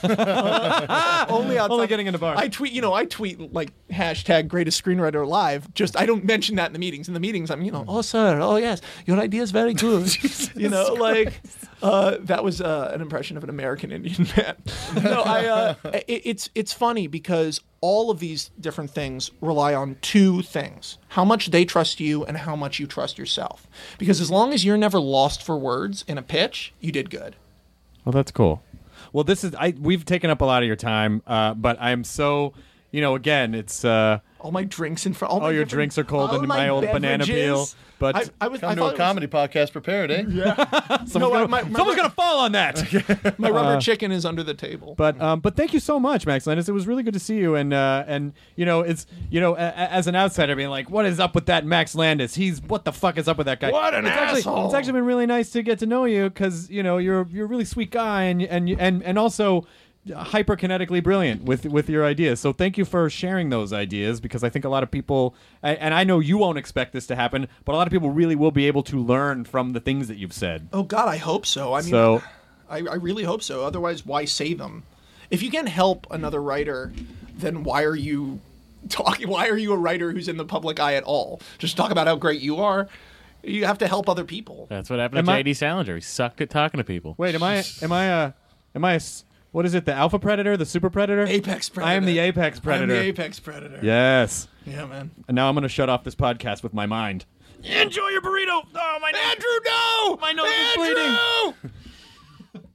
J: uh, only outside.
G: Only getting in a bar.
J: I tweet, you know, I tweet like hashtag greatest screenwriter alive. Just I don't mention that in the meetings. In the meetings, I'm, you know, oh sir, oh yes, your idea is very good. You know, like uh, that was uh, an impression of an American Indian man. No, I. Uh, it, it's it's funny because all of these different things rely on two things: how much they trust you and how much you trust yourself. Because as long as you're never lost for words in a pitch, you did good.
G: Well, that's cool. Well, this is I. We've taken up a lot of your time, uh, but I'm so, you know, again, it's. Uh,
J: all my drinks in front. All,
G: all your
J: different-
G: drinks are cold,
J: all
G: and
J: my
G: my old
J: beverages.
G: banana peel. But
J: I, I was,
H: Come
J: I
H: to
J: thought
H: a
J: it was-
H: comedy podcast prepared, eh?
J: Yeah.
G: someone's
J: No,
G: gonna,
J: my- my-
G: someone's gonna fall on that.
J: My rubber
G: Uh,
J: chicken is under the table.
G: But um, but thank you so much, Max Landis. It was really good to see you. And uh, and you know, it's you know, a, a, as an outsider, being like, what is up with that Max Landis? He's what the fuck is up with that guy?
J: What an
G: it's actually,
J: asshole.
G: It's actually been really nice to get to know you because you know you're you're a really sweet guy and and and and also hyperkinetically brilliant with with your ideas. So thank you for sharing those ideas because I think a lot of people, and I know you won't expect this to happen, but a lot of people really will be able to learn from the things that you've said.
J: Oh God, I hope so. I mean,
G: So-
J: I, I really hope so. Otherwise, why say them? If you can help another writer, then why are you talking? Why are you a writer who's in the public eye at all? Just talk about how great you are. You have to help other people.
I: That's what happened
G: Am
I: to
G: I-
I: J D Salinger. He sucked at talking to people.
G: Wait, am I am I uh am I a s- what is it? The alpha predator, the super predator?
J: Apex predator.
G: I am the apex predator.
J: I'm the apex predator.
G: Yes.
J: Yeah, man.
G: And now I'm going to shut off this podcast with my mind. Enjoy your burrito. Oh, my nose.
J: Andrew, no!
G: My nose
J: Andrew!
G: is bleeding.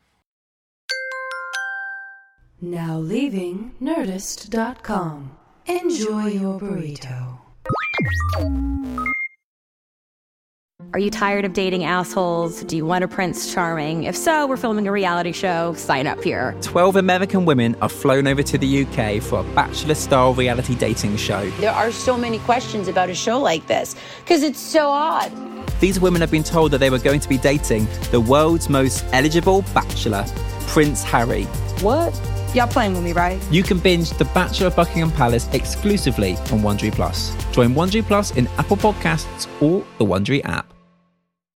F: Now leaving Nerdist dot com. Enjoy your burrito.
L: Are you tired of dating assholes? Do you want a Prince Charming? If so, we're filming a reality show. Sign up here.
M: twelve American women are flown over to the U K for a bachelor-style reality dating show.
N: There are so many questions about a show like this because it's so odd.
M: These women have been told that they were going to be dating the world's most eligible bachelor, Prince Harry.
N: What? Y'all playing with me, right?
M: You can binge The Bachelor of Buckingham Palace exclusively on Wondery Plus. Join Wondery Plus in Apple Podcasts or the Wondery app.